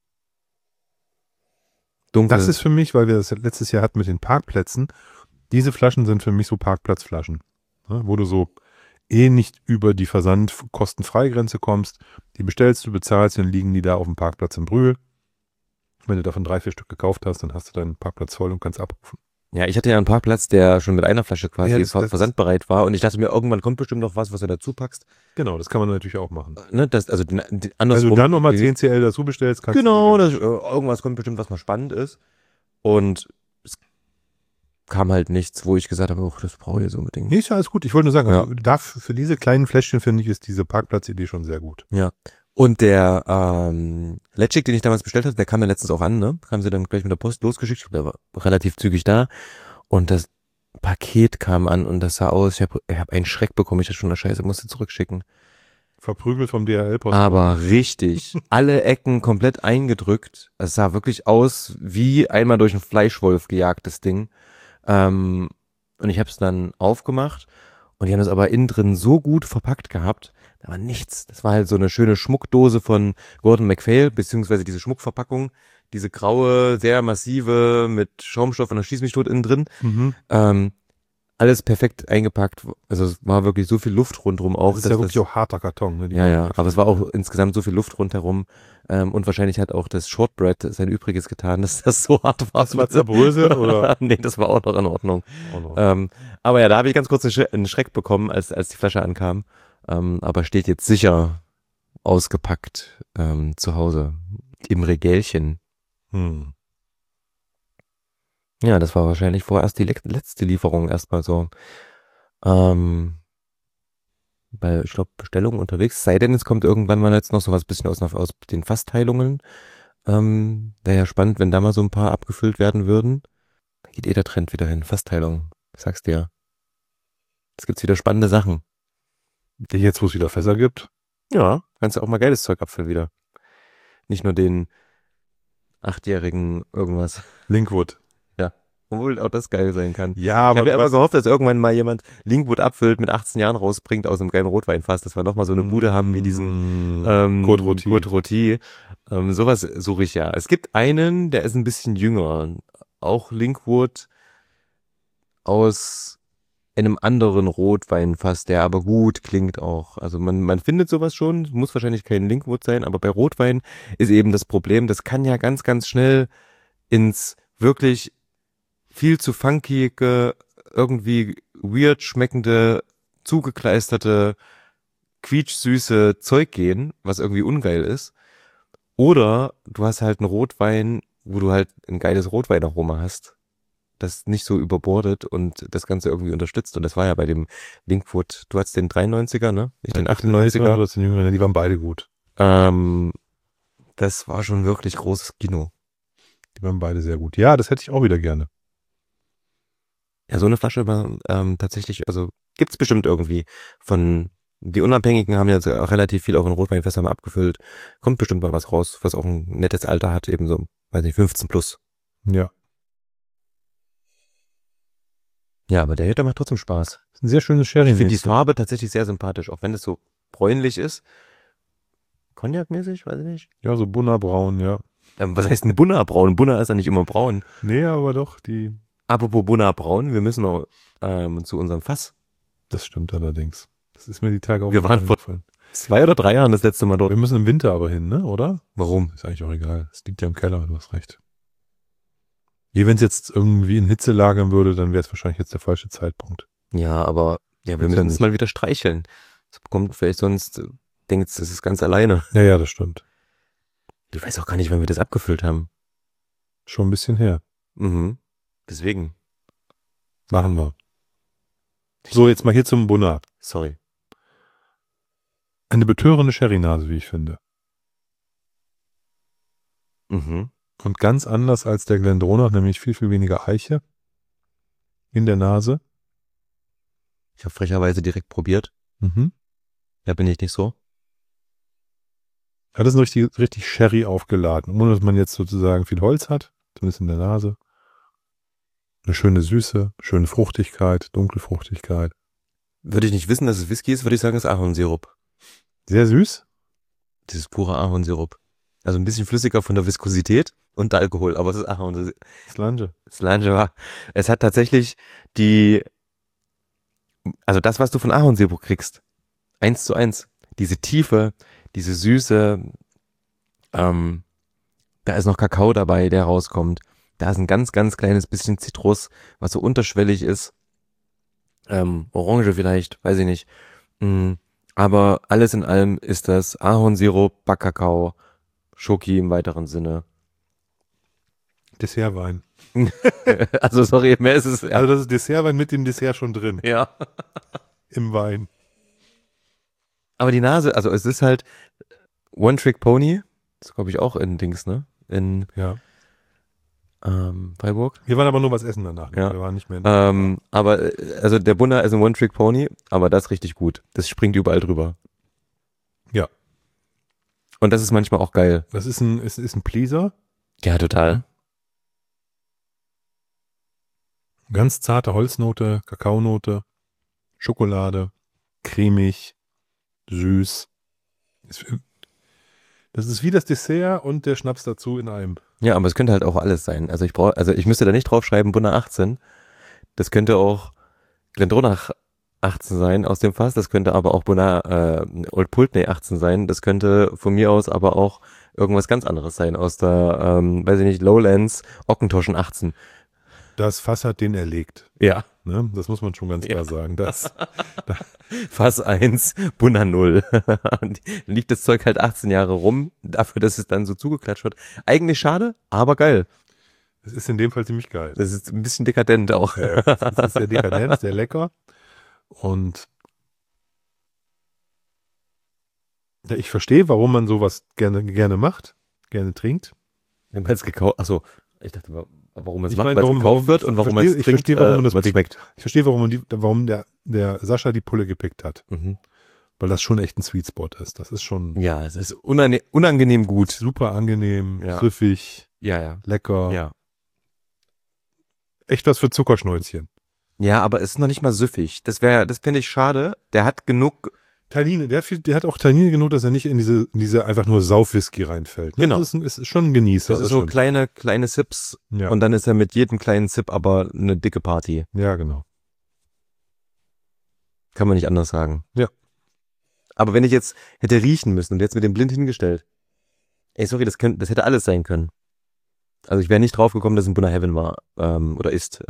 Dunkel. Das ist für mich, weil wir das letztes Jahr hatten mit den Parkplätzen, diese Flaschen sind für mich so Parkplatzflaschen, ne, wo du so nicht über die Versandkostenfreigrenze kommst. Die bestellst du, bezahlst, dann liegen die da auf dem Parkplatz in Brühl. Wenn du davon 3, 4 Stück gekauft hast, dann hast du deinen Parkplatz voll und kannst abrufen. Ja, ich hatte ja einen Parkplatz, der schon mit einer Flasche quasi Ja, das- versandbereit war und ich dachte mir, irgendwann kommt bestimmt noch was du dazu packst. Genau, das kann man natürlich auch machen. Ne, also Wenn andersrum. du dann nochmal 10cl dazu bestellst, kannst Genau, du... irgendwas kommt bestimmt, was mal spannend ist. Und es kam halt nichts, wo ich gesagt habe, oh, das brauche ich jetzt unbedingt. Nee, ist ja alles gut. Ich wollte nur sagen, Ja. also für diese kleinen Fläschchen finde ich, ist diese Parkplatzidee schon sehr gut. Ja. Und der Letschik, den ich damals bestellt hatte, der kam ja letztens auch an, ne? Haben sie dann gleich mit der Post losgeschickt. Der war relativ zügig da. Und das Paket kam an und das sah aus, ich hab einen Schreck bekommen. Ich dachte schon, na Scheiße, musste zurückschicken. Verprügelt vom DHL-Post. Aber richtig. Alle Ecken komplett eingedrückt. Es sah wirklich aus wie einmal durch einen Fleischwolf gejagtes Ding. Und ich habe es dann aufgemacht und die haben es aber innen drin so gut verpackt gehabt, da war nichts. Das war halt so eine schöne Schmuckdose von Gordon MacPhail, beziehungsweise diese Schmuckverpackung, diese graue, sehr massive mit Schaumstoff und der Schieß mich tot innen drin. Mhm. Alles perfekt eingepackt. Also es war wirklich so viel Luft rundherum auch. Das ist ja wirklich auch harter Karton. Ne? Ja, aber es war auch insgesamt so viel Luft rundherum. Und wahrscheinlich hat auch das Shortbread sein Übriges getan, dass das so hart war. Das war zerbröselt, oder? Nee, das war auch noch in Ordnung. Auch noch. Aber ja, da habe ich ganz kurz einen Schreck bekommen, als die Flasche ankam. Aber steht jetzt sicher ausgepackt zu Hause im Regälchen. Ja, das war wahrscheinlich vorerst die letzte Lieferung erstmal so. Weil ich glaube, Bestellungen unterwegs, sei denn, es kommt irgendwann mal jetzt noch so was bisschen aus den Fassteilungen. Wäre ja spannend, wenn da mal so ein paar abgefüllt werden würden. Da geht der Trend wieder hin, Fassteilung. Ich sag's dir. Es gibt wieder spannende Sachen. Jetzt, wo es wieder Fässer gibt. Ja, kannst du auch mal geiles Zeug abfüllen wieder. Nicht nur den 8-jährigen irgendwas. Linkwood. Obwohl auch das geil sein kann. Ja, Ich habe ja immer was- gehofft, dass irgendwann mal jemand Linkwood abfüllt, mit 18 Jahren rausbringt aus einem geilen Rotweinfass, dass wir nochmal so eine Bude haben wie diesen Côte Rôtie. Côte Rôtie. Sowas suche ich ja. Es gibt einen, der ist ein bisschen jünger. Auch Linkwood aus einem anderen Rotweinfass, der aber gut klingt auch. Also man findet sowas schon, muss wahrscheinlich kein Linkwood sein, aber bei Rotwein ist eben das Problem, das kann ja ganz, ganz schnell ins wirklich viel zu funkige, irgendwie weird schmeckende, zugekleisterte, quietschsüße Zeug gehen, was irgendwie ungeil ist. Oder du hast halt einen Rotwein, wo du halt ein geiles Rotweinaroma hast, das nicht so überbordet und das Ganze irgendwie unterstützt. Und das war ja bei dem Linkwood, du hattest den 93er, ne? Ich den 98er. Oder den Jüngeren, die waren beide gut. Das war schon wirklich großes Kino. Die waren beide sehr gut. Ja, das hätte ich auch wieder gerne. Ja, so eine Flasche war tatsächlich, also gibt's bestimmt irgendwie von, die Unabhängigen haben jetzt auch relativ viel auch in Rotweinfässern mal abgefüllt. Kommt bestimmt mal was raus, was auch ein nettes Alter hat, eben so, weiß nicht, 15 plus. Ja. Ja, aber der hier, der macht trotzdem Spaß. Ist ein sehr schönes Sherry. Ich finde die Farbe tatsächlich sehr sympathisch, auch wenn es so bräunlich ist. Cognac-mäßig, weiß ich nicht. Ja, so bunnerbraun, ja. Was heißt ein Bunnerbraun? Bunner ist ja nicht immer braun. Nee, aber doch, die. Apropos Bunnerbraun, wir müssen noch zu unserem Fass. Das stimmt allerdings. Das ist mir die Tage auch Wir waren vor 2 oder 3 Jahren das letzte Mal dort. Wir müssen im Winter aber hin, ne? Oder? Warum? Ist eigentlich auch egal. Es liegt ja im Keller, du hast recht. Wie wenn es jetzt irgendwie in Hitze lagern würde, dann wäre es wahrscheinlich jetzt der falsche Zeitpunkt. Ja, aber ja, wir Ist müssen ja es nicht. mal wieder streicheln. Das bekommt vielleicht sonst, denkt, das ist ganz alleine. Ja, ja, das stimmt. Ich weiß auch gar nicht, wann wir das abgefüllt haben. Schon ein bisschen her. Mhm. Deswegen. Machen wir. So, jetzt mal hier zum Bonat. Sorry. Eine betörende Sherry-Nase, wie ich finde. Mhm. Und ganz anders als der Glendronach, nämlich viel, viel weniger Eiche in der Nase. Ich habe frecherweise direkt probiert. Mhm. Da bin ich nicht so. Ja, das ist richtig, richtig Sherry aufgeladen. Ohne dass man jetzt sozusagen viel Holz hat, zumindest in der Nase. Eine schöne Süße, schöne Fruchtigkeit, Dunkelfruchtigkeit. Würde ich nicht wissen, dass es Whisky ist, würde ich sagen, es ist Ahornsirup. Sehr süß. Das ist purer Ahornsirup. Also ein bisschen flüssiger von der Viskosität und der Alkohol, aber es ist Ahornsirup. Slange. Slange war. Es hat tatsächlich also das, was du von Ahornsirup kriegst, 1:1. Diese Tiefe, diese Süße, da ist noch Kakao dabei, der rauskommt. Da ist ein ganz, ganz kleines bisschen Zitrus, was so unterschwellig ist. Orange vielleicht, weiß ich nicht. Aber alles in allem ist das Ahornsirup, Backkakao, Schoki im weiteren Sinne. Dessertwein. Also sorry, mehr ist es. Also das ist Dessertwein mit dem Dessert schon drin. Ja. Im Wein. Aber die Nase, also es ist halt One-Trick-Pony. Das glaube ich auch in Dings, ne? In Ja. Freiburg. Wir waren aber nur was essen danach. Ja. Wir waren nicht mehr in Aber also der Bunner ist ein One-Trick-Pony, aber das ist richtig gut. Das springt überall drüber. Ja. Und das ist manchmal auch geil. Das ist ein Pleaser. Ja, total. Ganz zarte Holznote, Kakaonote, Schokolade, cremig, süß. Das ist wie das Dessert und der Schnaps dazu in einem. Ja, aber es könnte halt auch alles sein. Also ich müsste da nicht draufschreiben Bunner 18. Das könnte auch Glendronach 18 sein aus dem Fass. Das könnte aber auch Bunner Old Pulteney 18 sein. Das könnte von mir aus aber auch irgendwas ganz anderes sein aus der, weiß ich nicht, Lowlands Ockentoschen 18. Das Fass hat den erlegt. Ja. Ne? Das muss man schon ganz klar sagen. Fass 1, Bunner 0. Und liegt das Zeug halt 18 Jahre rum, dafür, dass es dann so zugeklatscht wird. Eigentlich schade, aber geil. Das ist in dem Fall ziemlich geil. Das ist ein bisschen dekadent auch. Das ist sehr dekadent, sehr lecker. Und ja, ich verstehe, warum man sowas gerne macht, gerne trinkt. Wenn man es gekauft, achso, ich dachte, warum es Ich macht, meine, weil es warum- gekauft wird und warum man es ich trinkt, verstehe, warum man das weil es trinkt. schmeckt. Ich verstehe, warum der Sascha die Pulle gepickt hat. Mhm. Weil das schon echt ein Sweet Spot ist. Das ist schon Ja, es ist unangenehm gut. super angenehm, Ja. süffig, Ja. lecker. Ja. Echt was für Zuckerschnäuzchen. Ja, aber es ist noch nicht mal süffig. Das finde ich schade. Der hat genug. Tannine, der hat auch Tannine genug, dass er nicht in diese einfach nur Saufwhisky reinfällt. Ne? Genau. Das ist schon ein Genießer. Das ist so stimmt. kleine Sips Ja. und dann ist er mit jedem kleinen Sip aber eine dicke Party. Ja, genau. kann man nicht anders sagen. Ja. Aber wenn ich jetzt hätte riechen müssen und jetzt mit dem blind hingestellt, ey, sorry, das hätte alles sein können. Also ich wäre nicht drauf gekommen, dass es ein Bunner Heaven war, oder ist.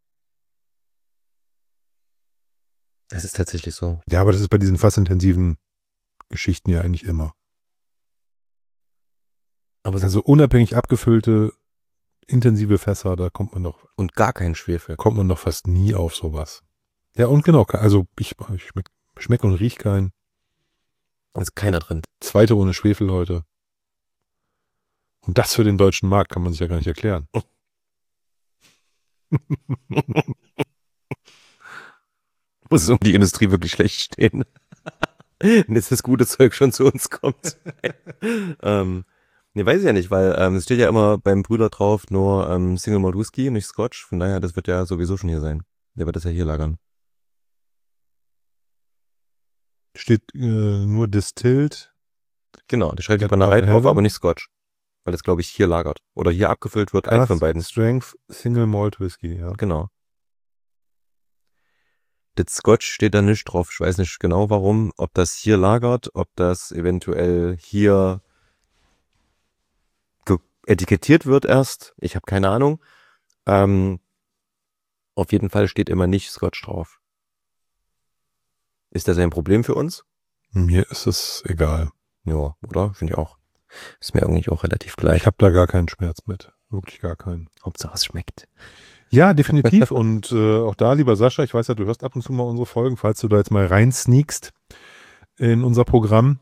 Das ist tatsächlich so. Ja, aber das ist bei diesen fassintensiven Geschichten ja eigentlich immer. Aber Also unabhängig abgefüllte, intensive Fässer, da kommt man doch und gar kein Schwefel. fast nie auf sowas. Ja, und genau, also ich schmeck und riech keinen. Da ist keiner drin. Zweite ohne Schwefel heute. Und das für den deutschen Markt kann man sich ja gar nicht erklären. Muss es um die Industrie wirklich schlecht stehen. Und jetzt das gute Zeug schon zu uns kommt. Nee, weiß ich ja nicht, weil es steht ja immer beim Brüder drauf nur Single Malt Whisky, nicht Scotch. Von daher, das wird ja sowieso schon hier sein. Der wird das ja hier lagern. Steht nur Distilled. Genau, der schreibt die Get Brennerei Out drauf, Heaven. aber nicht Scotch. Weil das, glaube ich, hier lagert. Oder hier abgefüllt wird, eins von beiden. Strength Single Malt Whisky, ja. Genau. Das Scotch steht da nicht drauf. Ich weiß nicht genau warum. Ob das hier lagert, ob das eventuell hier etikettiert wird erst. Ich habe keine Ahnung. Auf jeden Fall steht immer nicht Scotch drauf. Ist das ein Problem für uns? Mir ist es egal. Ja, oder? Finde ich auch. Ist mir eigentlich auch relativ gleich. Ich habe da gar keinen Schmerz mit. Wirklich gar keinen. Hauptsache es schmeckt. Ja, definitiv. Und auch da, lieber Sascha, ich weiß ja, du hörst ab und zu mal unsere Folgen, falls du da jetzt mal reinsneakst in unser Programm.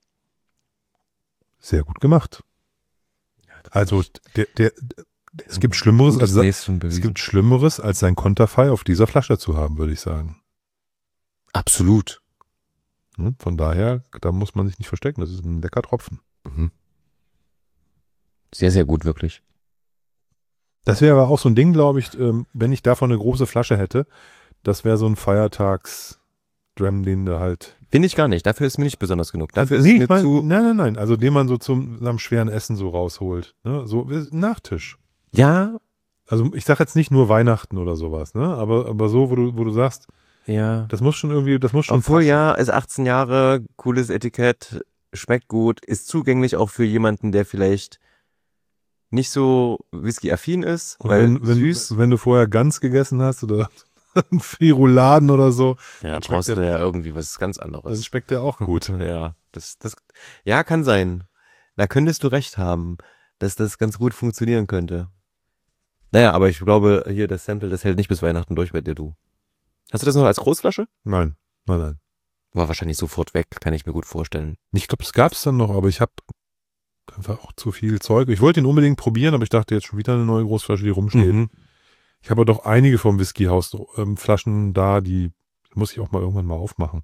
Sehr gut gemacht. Also es gibt Schlimmeres, als sein Konterfei auf dieser Flasche zu haben, würde ich sagen. Absolut. Von daher, da muss man sich nicht verstecken. Das ist ein lecker Tropfen. Mhm. Sehr, sehr gut, wirklich. Das wäre aber auch so ein Ding, glaube ich, wenn ich davon eine große Flasche hätte. Das wäre so ein Feiertags-Dram, den du halt... Finde ich gar nicht. Dafür ist mir nicht besonders genug. Dafür ist Nee, mir zu... Nein. Also den man so zum schweren Essen so rausholt. Ne? So Nachtisch. Ja. Also ich sage jetzt nicht nur Weihnachten oder sowas, ne? Aber so, wo du sagst, ja, das muss schon irgendwie, Obwohl, ja, ist 18 Jahre, cooles Etikett, schmeckt gut, ist zugänglich auch für jemanden, der vielleicht nicht so Whisky-affin ist, Und weil süß. Wenn du vorher Gans gegessen hast oder Firuladen oder so. Ja, brauchst du ja irgendwie was ganz anderes. Das schmeckt ja auch gut. Ja, ja, kann sein. Da könntest du recht haben, dass das ganz gut funktionieren könnte. Naja, aber ich glaube, hier das Sample, das hält nicht bis Weihnachten durch bei dir, du. Hast du das noch als Großflasche? Nein. War wahrscheinlich sofort weg, kann ich mir gut vorstellen. Ich glaube, es gab es dann noch, aber ich habe einfach auch zu viel Zeug. Ich wollte ihn unbedingt probieren, aber ich dachte jetzt schon wieder eine neue Großflasche, die rumsteht. Mhm. Ich habe doch einige vom Whiskyhaus Flaschen da, die muss ich auch mal irgendwann mal aufmachen.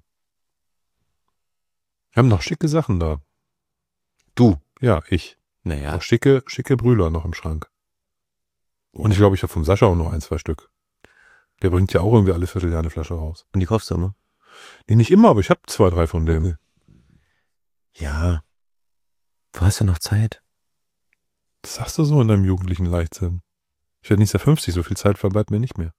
Wir haben noch schicke Sachen da. Du? Ja, ich. Naja. Noch schicke Brühler noch im Schrank. Und ich glaube, ich habe vom Sascha auch noch 1, 2 Stück. Der bringt ja auch irgendwie alle Vierteljahr eine Flasche raus. Und die kaufst du immer? Nee, nicht immer, aber ich habe 2, 3 von denen. Ja. Du hast ja noch Zeit. Das sagst du so in deinem jugendlichen Leichtsinn. Ich werde nächstes Jahr 50, so viel Zeit verbleibt mir nicht mehr.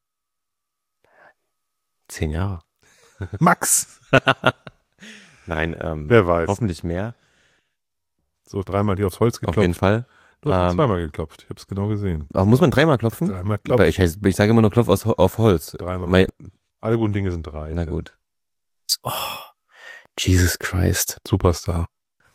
10 Jahre. Max! Nein, wer weiß. Hoffentlich mehr. So 3-mal hier aufs Holz geklopft. Auf jeden Fall. Du hast 2-mal geklopft, ich habe es genau gesehen. Aber muss man 3-mal klopfen? 3-mal klopfen. Ich sage immer nur Klopf auf Holz. 3-mal. Alle guten Dinge sind 3. Na gut. Oh, Jesus Christ. Superstar.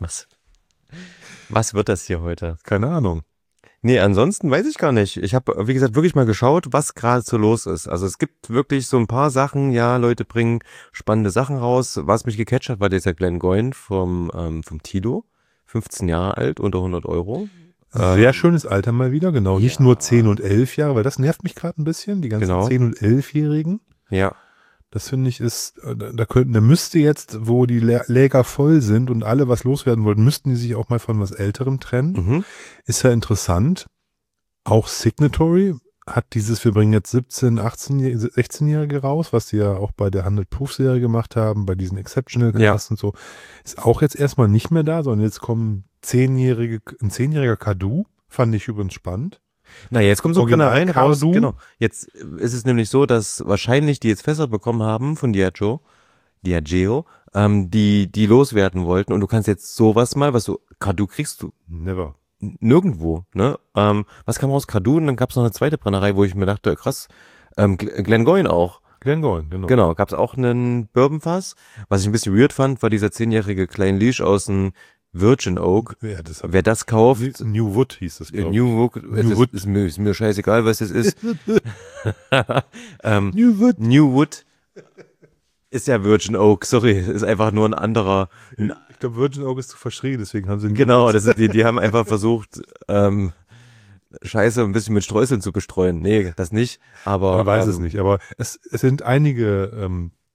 Was wird das hier heute? Keine Ahnung. Nee, ansonsten weiß ich gar nicht. Ich habe, wie gesagt, wirklich mal geschaut, was gerade so los ist. Also es gibt wirklich so ein paar Sachen, ja, Leute bringen spannende Sachen raus. Was mich gecatcht hat, war dieser Glengoyne vom Tilo. 15 Jahre alt, unter 100 €. Sehr schönes Alter mal wieder, genau. Nicht nur 10 und 11 Jahre, weil das nervt mich gerade ein bisschen, die ganzen 10- und 11-Jährigen. Ja. Das finde ich ist, da müsste jetzt, wo die Läger voll sind und alle was loswerden wollten, müssten die sich auch mal von was Älterem trennen. Mhm. Ist ja interessant. Auch Signatory hat wir bringen jetzt 17, 18, 16-Jährige raus, was die ja auch bei der 100 Proof Serie gemacht haben, bei diesen Exceptional Class und so. Ist auch jetzt erstmal nicht mehr da, sondern jetzt kommen ein 10-jähriger Kadu, fand ich übrigens spannend. Na, jetzt kommt so Brennereien raus. Kadu. Genau. Jetzt ist es nämlich so, dass wahrscheinlich die jetzt Fässer bekommen haben von Diageo, Diageo, die loswerden wollten. Und du kannst jetzt sowas mal, Kadu kriegst du Never. nirgendwo, ne? Was kam raus? Kadu, und dann gab es noch eine zweite Brennerei, wo ich mir dachte, krass, Glengoyne auch. Glengoyne, genau. Genau, gab es auch einen Bourbonfass. Was ich ein bisschen weird fand, war dieser 10-jährige Klein Leash aus dem Virgin Oak. Ja, das Wer das kauft, New Wood hieß es, glaube ich. New Oak, New Wood. ist mir scheißegal, was es ist. New Wood. New Wood ist ja Virgin Oak, sorry, ist einfach nur ein anderer. Ich glaube, Virgin Oak ist zu verschrien, deswegen haben sie Genau, die haben einfach versucht, Scheiße ein bisschen mit Streuseln zu bestreuen. Nee, das nicht. Aber man weiß es nicht. Aber es sind einige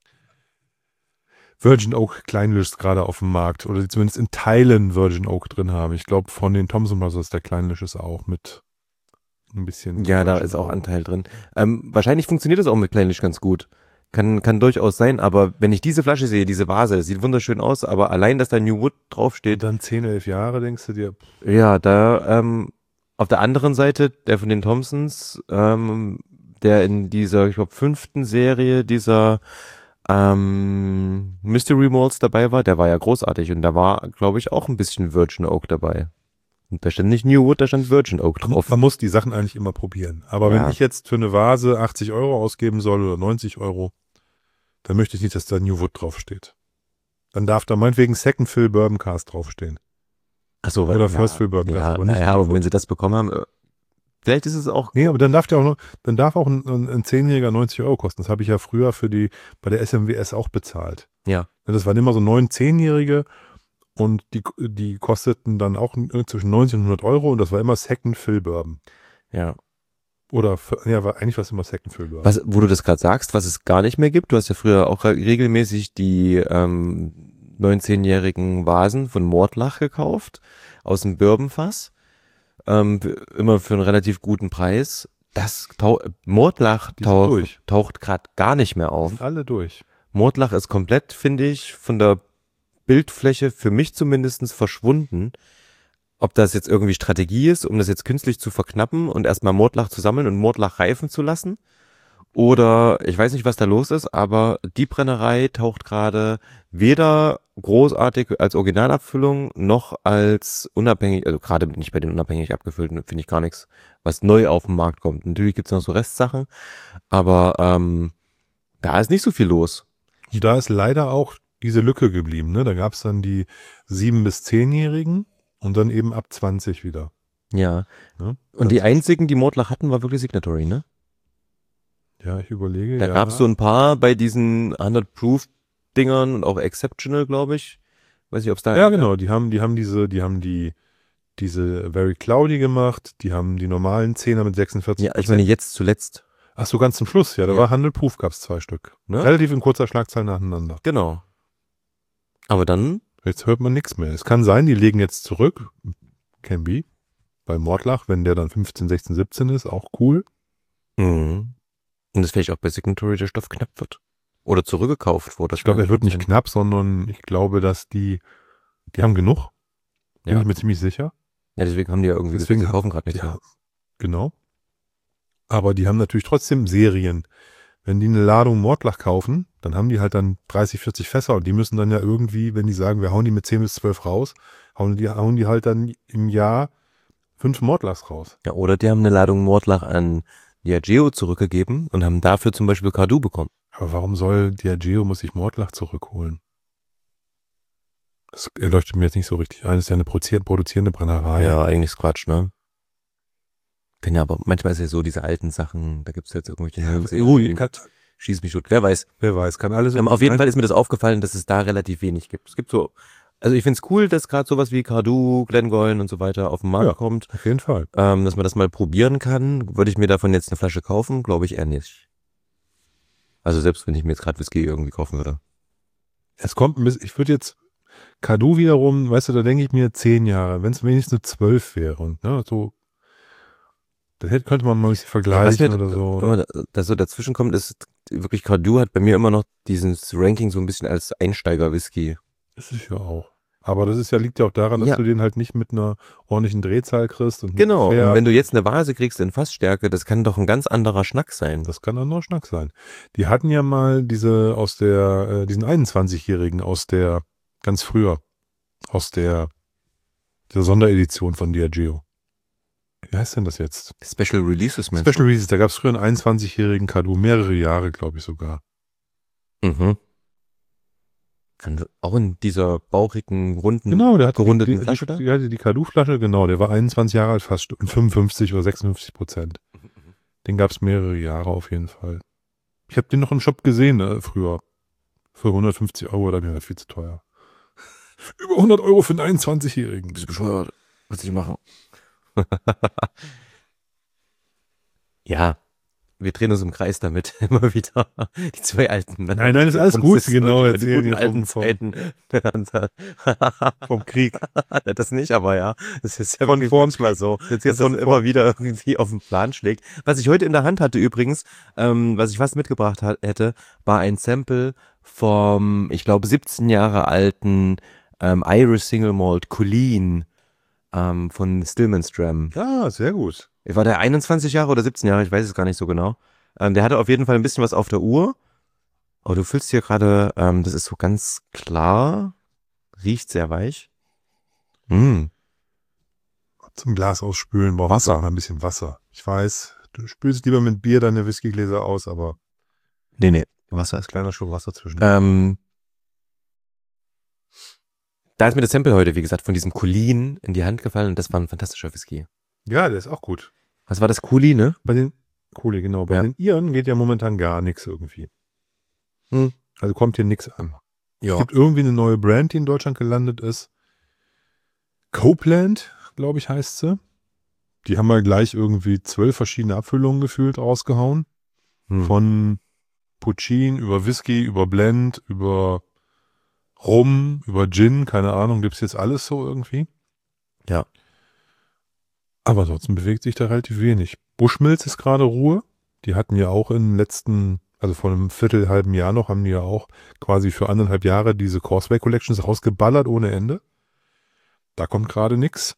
Virgin Oak Kleinlischs gerade auf dem Markt oder die zumindest in Teilen Virgin Oak drin haben. Ich glaube, von den Thompson Brothers der Kleinlisch ist auch mit ein bisschen. Ja, da Virgin ist auch Oak. Anteil drin. Wahrscheinlich funktioniert das auch mit Kleinlisch ganz gut. Kann durchaus sein, aber wenn ich diese Flasche sehe, diese Vase, das sieht wunderschön aus, aber allein, dass da New Wood Und draufsteht, dann 10, 11 Jahre, denkst du dir, ja, auf der anderen Seite, der von den Thompsons, der in dieser, ich glaube, 5. Serie dieser Mystery Malls dabei war, der war ja großartig und da war, glaube ich, auch ein bisschen Virgin Oak dabei. Und da stand nicht New Wood, da stand Virgin Oak drauf. man muss die Sachen eigentlich immer probieren. Aber Ja. wenn ich jetzt für eine Vase 80 Euro ausgeben soll oder 90 Euro, dann möchte ich nicht, dass da New Wood draufsteht. Dann darf da meinetwegen Second Fill Bourbon Cast draufstehen. Achso, Oder First Fill Bourbon Cast. Ja, aber nicht naja, New aber Wood. wenn sie das bekommen haben, vielleicht ist es auch. Nee, aber dann darf auch ein 10-Jähriger 90 Euro kosten. Das habe ich ja früher bei der SMWS auch bezahlt. Ja. Das waren immer so 9-, 10-Jährige und die kosteten dann auch zwischen 90 und 100 Euro und das war immer Second Fill Bourbon. Ja. Oder, eigentlich war es immer Second Fill Bourbon. Wo du das gerade sagst, was es gar nicht mehr gibt, du hast ja früher auch regelmäßig die 19-jährigen Vasen von Mordlach gekauft, aus dem Bourbonfass, immer für einen relativ guten Preis. Mordlach Die sind durch. taucht gerade gar nicht mehr Die auf. sind alle durch. Mordlach ist komplett, finde ich, von der Bildfläche für mich zumindest verschwunden. Ob das jetzt irgendwie Strategie ist, um das jetzt künstlich zu verknappen und erstmal Mordlach zu sammeln und Mordlach reifen zu lassen. Oder ich weiß nicht, was da los ist, aber die Brennerei taucht gerade weder großartig als Originalabfüllung noch als unabhängig, also gerade nicht bei den unabhängig abgefüllten, finde ich gar nichts, was neu auf den Markt kommt. Natürlich gibt's noch so Restsachen, aber da ist nicht so viel los. Und da ist leider auch diese Lücke geblieben. Ne? Da gab es dann die 7- bis 10-Jährigen und dann eben ab 20 wieder. Ja. Ne? Und die einzigen, die Mordlach hatten, war wirklich Signatory, ne? Ja, ich überlege. Da ja. gab's so ein paar bei diesen 100 Proof Dingern und auch Exceptional, glaube ich. Weiß nicht, ob's da. Ja, genau. Die haben diese Very Cloudy gemacht. Die haben die normalen 10er mit 46%. Ja, ich meine jetzt zuletzt. Ach so, ganz zum Schluss. Ja, da Ja. war 100 Proof, gab es 2 Stück. Ne? Relativ in kurzer Schlagzahl nacheinander. Genau. Aber dann, Jetzt hört man nichts mehr. Es kann sein, die legen jetzt zurück. Can be. Bei Mordlach, wenn der dann 15, 16, 17 ist, auch cool. und es vielleicht auch bei Signatory der Stoff knapp wird. Oder zurückgekauft wurde. Ich glaube, er wird nicht knapp, sondern ich glaube, dass die haben genug. Bin Ja. ich mir ziemlich sicher. Ja, deswegen haben die ja irgendwie Deswegen sie kaufen gerade nichts Ja, mehr. genau. Aber die haben natürlich trotzdem Serien. Wenn die eine Ladung Mordlach kaufen, dann haben die halt dann 30, 40 Fässer und die müssen dann ja irgendwie, wenn die sagen, wir hauen die mit 10 bis 12 raus, hauen die halt dann im Jahr 5 Mordlachs raus. Ja, oder die haben eine Ladung Mordlach an Diageo zurückgegeben und haben dafür zum Beispiel Cardu bekommen. Aber warum soll Diageo muss sich Mordlach zurückholen? Das leuchtet mir jetzt nicht so richtig ein. Das ist ja eine produzierende Brennerei. Ja, eigentlich ist Quatsch, ne? Ja, aber manchmal ist ja so, diese alten Sachen, da gibt's jetzt irgendwelche, schieß mich tot, wer weiß. Wer weiß, kann alles. Auf jeden Fall ist mir das aufgefallen, dass es da relativ wenig gibt. Es gibt so, also ich find's cool, dass gerade sowas wie Cardu, Glengoyne und so weiter auf den Markt Ja. kommt, Auf jeden Fall. dass man das mal probieren kann. Würde ich mir davon jetzt eine Flasche kaufen? Glaube ich eher nicht. Also selbst wenn ich mir jetzt gerade Whisky irgendwie kaufen würde. Es kommt ein bisschen, ich würde jetzt Cardu wiederum, weißt du, da denke ich mir 10 Jahre, wenn es wenigstens eine 12 wäre und ne, so, dann könnte man mal ein bisschen vergleichen Was mir oder so. immer da so dazwischen kommt, ist wirklich Cardu hat bei mir immer noch dieses Ranking so ein bisschen als Einsteiger-Whisky. Das ist ja auch. Aber das liegt ja auch daran, dass Ja. du den halt nicht mit einer ordentlichen Drehzahl kriegst. Und Genau, und fair. wenn du jetzt eine Vase kriegst in Fassstärke, das kann doch ein ganz anderer Schnack sein. Das kann ein anderer Schnack sein. Die hatten ja mal diesen 21-Jährigen ganz früher, aus der Sonderedition von Diageo. Wie heißt denn das jetzt? Special Releases, meinst Special Releases, da gab es früher einen 21-jährigen Kadu, mehrere Jahre, glaube ich sogar. du? Mhm. Auch in dieser bauchigen, runden, Genau, der hat gerundeten Flasche da? die Kadu-Flasche, genau, der war 21 Jahre alt, fast 55 oder 56%. Den gab es mehrere Jahre auf jeden Fall. Ich habe den noch im Shop gesehen, früher. Für 150 €, da mir viel zu teuer. Über 100 € für einen 21-Jährigen. Bist du bescheuert? Was ich machen? Ja, wir drehen uns im Kreis damit immer wieder. Die zwei alten Männer. Nein, ist alles gut, genau. Die Erzählen guten hier alten vom Zeiten. vom Krieg. Das nicht, aber ja, das ist ja Von wirklich vorm manchmal so, Jetzt dass man immer wieder irgendwie auf den Plan schlägt. Was ich heute in der Hand hatte übrigens, was ich fast mitgebracht hätte, war ein Sample vom, ich glaube, 17 Jahre alten Irish Single Malt Colleen von Stillman's Dram. Ja, sehr gut. War der 21 Jahre oder 17 Jahre? Ich weiß es gar nicht so genau. Der hatte auf jeden Fall ein bisschen was auf der Uhr. Oh, du fühlst hier gerade, das ist so ganz klar. Riecht sehr weich. Zum Glas ausspülen braucht Wasser. man ein bisschen Wasser. Ich weiß, du spülst lieber mit Bier deine Whiskygläser aus, aber Nee. Wasser ist kleiner Schluck Wasser zwischen. Da ist mir das Sample heute, wie gesagt, von diesem Colleen in die Hand gefallen und das war ein fantastischer Whisky. Ja, der ist auch gut. Was war das? Colleen, ne? Bei den genau. Bei Ja. den Iren geht ja momentan gar nichts irgendwie. Also kommt hier nichts an. Es gibt irgendwie eine neue Brand, die in Deutschland gelandet ist. Copeland, glaube ich, heißt sie. Die haben mal gleich irgendwie 12 verschiedene Abfüllungen gefühlt rausgehauen. Von Puccin über Whisky, über Blend, über Rum, über Gin, keine Ahnung, gibt es jetzt alles so irgendwie. Ja. Aber ansonsten bewegt sich da relativ wenig. Bushmills ist gerade Ruhe. Die hatten ja auch im letzten, also vor einem halben Jahr noch, haben die ja auch quasi für 1,5 Jahre diese Causeway Collections rausgeballert ohne Ende. Da kommt gerade nichts.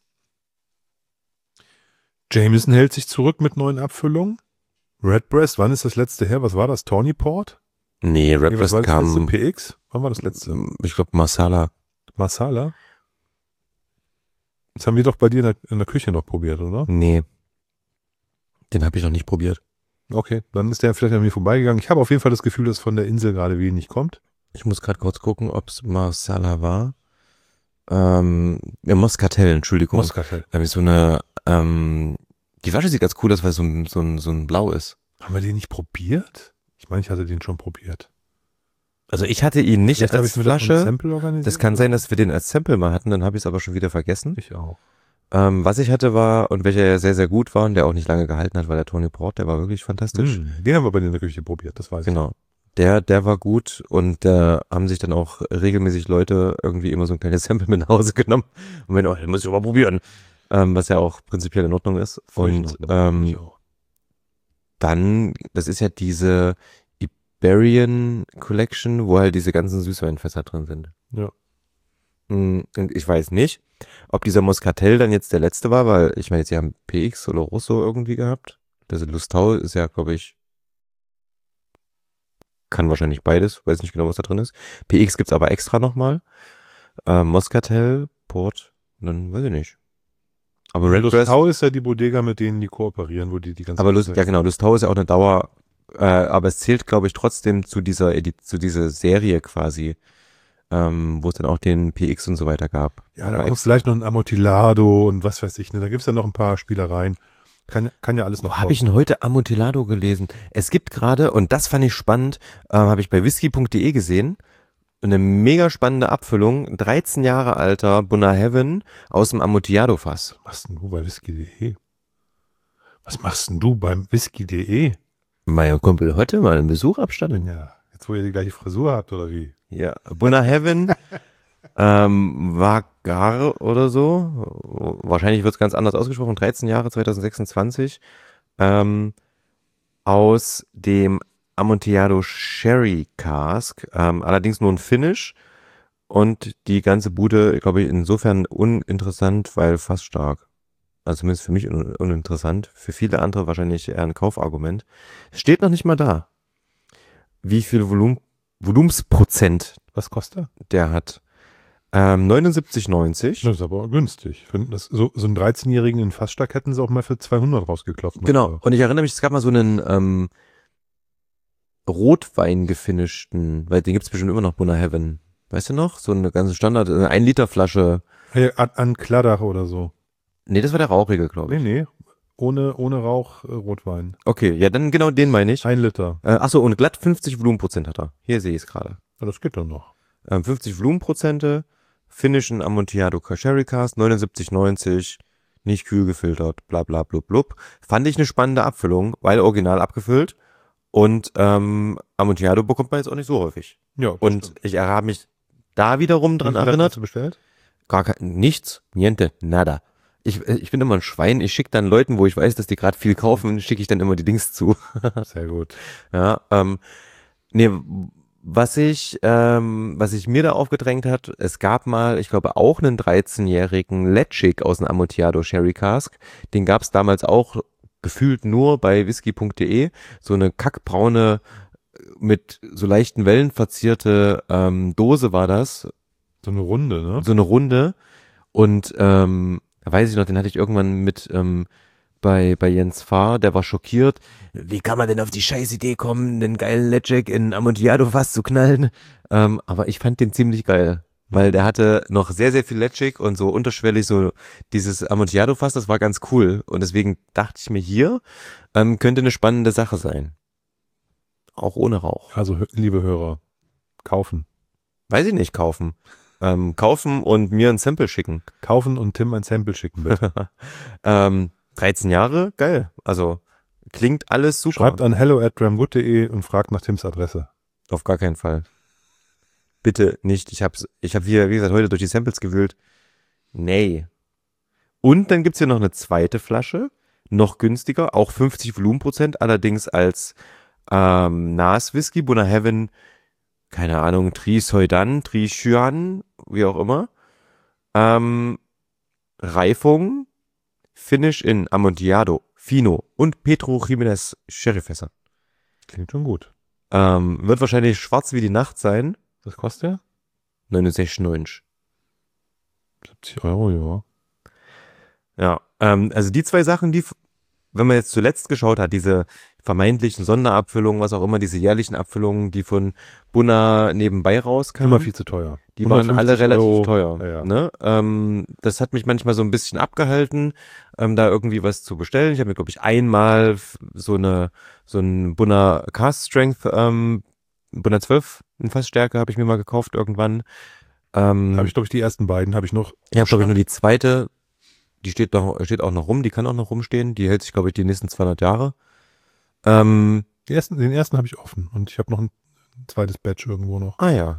Jameson hält sich zurück mit neuen Abfüllungen. Redbreast, wann ist das letzte her? Was war das? Tawny Port? Nee, Was Redbreast war das kam, letzte? PX? Wann war das letzte? ich glaube, Marsala. Marsala? Das haben wir doch bei dir in der Küche noch probiert, oder? Nee. Den habe ich noch nicht probiert. Okay, dann ist der vielleicht an mir vorbeigegangen. Ich habe auf jeden Fall das Gefühl, dass von der Insel gerade wenig kommt. Ich muss gerade kurz gucken, ob es Marsala war. Moscatel, Entschuldigung. Moscatel. Da habe ich so eine, die Flasche sieht ganz cool aus, weil so ein Blau ist. Haben wir den nicht probiert? Ich meine, ich hatte den schon probiert. Also ich hatte ihn nicht Vielleicht habe als ich mir das Flasche. Sample organisiert. Das kann sein, dass wir den als Sample mal hatten, dann habe ich es aber schon wieder vergessen. Ich auch. Was ich hatte war, und welcher ja sehr, sehr gut war und der auch nicht lange gehalten hat, war der Tony Port, der war wirklich fantastisch. Den haben wir bei dir in der Küche probiert, das weiß ich. Genau. Der war gut und da haben sich dann auch regelmäßig Leute irgendwie immer so ein kleines Sample mit nach Hause genommen und wenn, den muss ich aber probieren. Was ja auch prinzipiell in Ordnung ist. Und dann, das ist ja diese Iberian Collection, wo halt diese ganzen Süßweinfässer drin sind. Ja. Und ich weiß nicht, ob dieser Moscatel dann jetzt der letzte war, weil ich meine, jetzt sie haben PX oder Rosso irgendwie gehabt. Das Lustau ist ja, glaube ich, kann wahrscheinlich beides, weiß nicht genau, was da drin ist. PX gibt's aber extra nochmal. Moscatel, Port, dann weiß ich nicht. Aber Redbreast, Lustau ist ja die Bodega, mit denen die kooperieren, wo die ganze aber ja genau, Lustau ist ja auch eine Dauer, aber es zählt, glaube ich, trotzdem zu dieser Serie quasi, wo es dann auch den PX und so weiter gab. Ja, da kommt vielleicht noch ein Amontillado und was weiß ich. Ne? Da gibt es ja noch ein paar Spielereien. Kann ja alles noch. Wo habe ich denn heute Amontillado gelesen? Es gibt gerade, und das fand ich spannend, habe ich bei whisky.de gesehen, eine mega spannende Abfüllung, 13 Jahre alter Bunna Heaven aus dem Amontillado-Fass. Was machst denn du bei whisky.de? Was machst denn du beim whisky.de? Mein Kumpel heute mal einen Besuch abstatten. Ja, jetzt wo ihr die gleiche Frisur habt, oder wie? Ja, Bunna Heaven Vagar oder so. Wahrscheinlich wird es ganz anders ausgesprochen. 13 Jahre, 2026. Aus dem Amontillado Sherry Cask. Allerdings nur ein Finish. Und die ganze Bude, glaube ich, insofern uninteressant, weil fast stark. Also zumindest für mich uninteressant. Für viele andere wahrscheinlich eher ein Kaufargument. Steht noch nicht mal da, wie viel Volumensprozent Was kostet er? der hat. 79,90. Das ist aber günstig. Ich finde, so einen 13-Jährigen in Fassstark hätten sie auch mal für 200 rausgeklopft. Genau. Und ich erinnere mich, es gab mal so einen Rotwein gefinischten, weil den gibt's bestimmt immer noch, Buna Heaven. Weißt du noch? So eine ganze Standard, eine 1-Liter-Flasche. Hey, an Kladdach oder so. Nee, das war der rauchige, glaube ich. Nee. Ohne Rauch Rotwein. Okay, ja, dann genau den meine ich. 1 Liter. Achso, und glatt 50 Volumenprozent hat er. Hier sehe ich es gerade. Ja, das geht dann noch. 50 Volumenprozente, Finish in Amontillado Sherry Cask, 79,90, nicht kühl gefiltert, bla bla blub blub. Fand ich eine spannende Abfüllung, weil original abgefüllt. Und Amontillado bekommt man jetzt auch nicht so häufig. Ja. Und ich habe mich da wiederum dran erinnert. Hast du bestellt? Nichts, niente, nada. Ich bin immer ein Schwein. Ich schicke dann Leuten, wo ich weiß, dass die gerade viel kaufen, schicke ich dann immer die Dings zu. Sehr gut. Ja, nee, was ich mir da aufgedrängt hat, es gab mal, ich glaube, auch einen 13-jährigen Letschik aus dem Amontillado Sherry Cask. Den gab es damals auch gefühlt nur bei whisky.de. So eine kackbraune, mit so leichten Wellen verzierte Dose war das. So eine Runde, ne? So eine Runde. Und da weiß ich noch, den hatte ich irgendwann mit bei Jens Fahr, der war schockiert. Wie kann man denn auf die scheiß Idee kommen, den geilen Letschek in Amontillado fast zu knallen? Aber ich fand den ziemlich geil, weil der hatte noch sehr, sehr viel Letschek und so unterschwellig so dieses Amontillado Fass, das war ganz cool. Und deswegen dachte ich mir hier, könnte eine spannende Sache sein. Auch ohne Rauch. Also, liebe Hörer, kaufen. Weiß ich nicht, kaufen. Kaufen und mir ein Sample schicken. Kaufen und Tim ein Sample schicken, bitte. 13 Jahre, geil. Also klingt alles super. Schreibt an hello@dramgood.de und fragt nach Tims Adresse. Auf gar keinen Fall. Bitte nicht. Ich hab wie gesagt, heute durch die Samples gewühlt. Nee. Und dann gibt's hier noch eine zweite Flasche, noch günstiger, auch 50 Volumenprozent, allerdings als Nas Whisky, Buna Heaven, keine Ahnung, Tri-Soidan, Tri-Chuan, wie auch immer. Reifung, Finish in Amontillado, Fino und Pedro Jimenez Sherryfässer. Klingt schon gut. Wird wahrscheinlich schwarz wie die Nacht sein. Was kostet der? 69,90. 70 Euro, ja. Ja, also die zwei Sachen, die, wenn man jetzt zuletzt geschaut hat, diese vermeintlichen Sonderabfüllungen, was auch immer, diese jährlichen Abfüllungen, die von Buna nebenbei rauskamen. Immer viel zu teuer. Die waren alle relativ Euro. teuer. Ja. Ne? Das hat mich manchmal so ein bisschen abgehalten, da irgendwie was zu bestellen. Ich habe mir, glaube ich, einmal so ein Buna Cask Strength, Buna 12 in Fassstärke habe ich mir mal gekauft irgendwann. Habe ich, glaube ich, die ersten beiden habe ich noch. Ich habe, glaube ich, nur die zweite. Die steht auch noch rum, die kann auch noch rumstehen. Die hält sich, glaube ich, die nächsten 200 Jahre. Den ersten habe ich offen und ich habe noch ein zweites Batch irgendwo noch. Ah ja.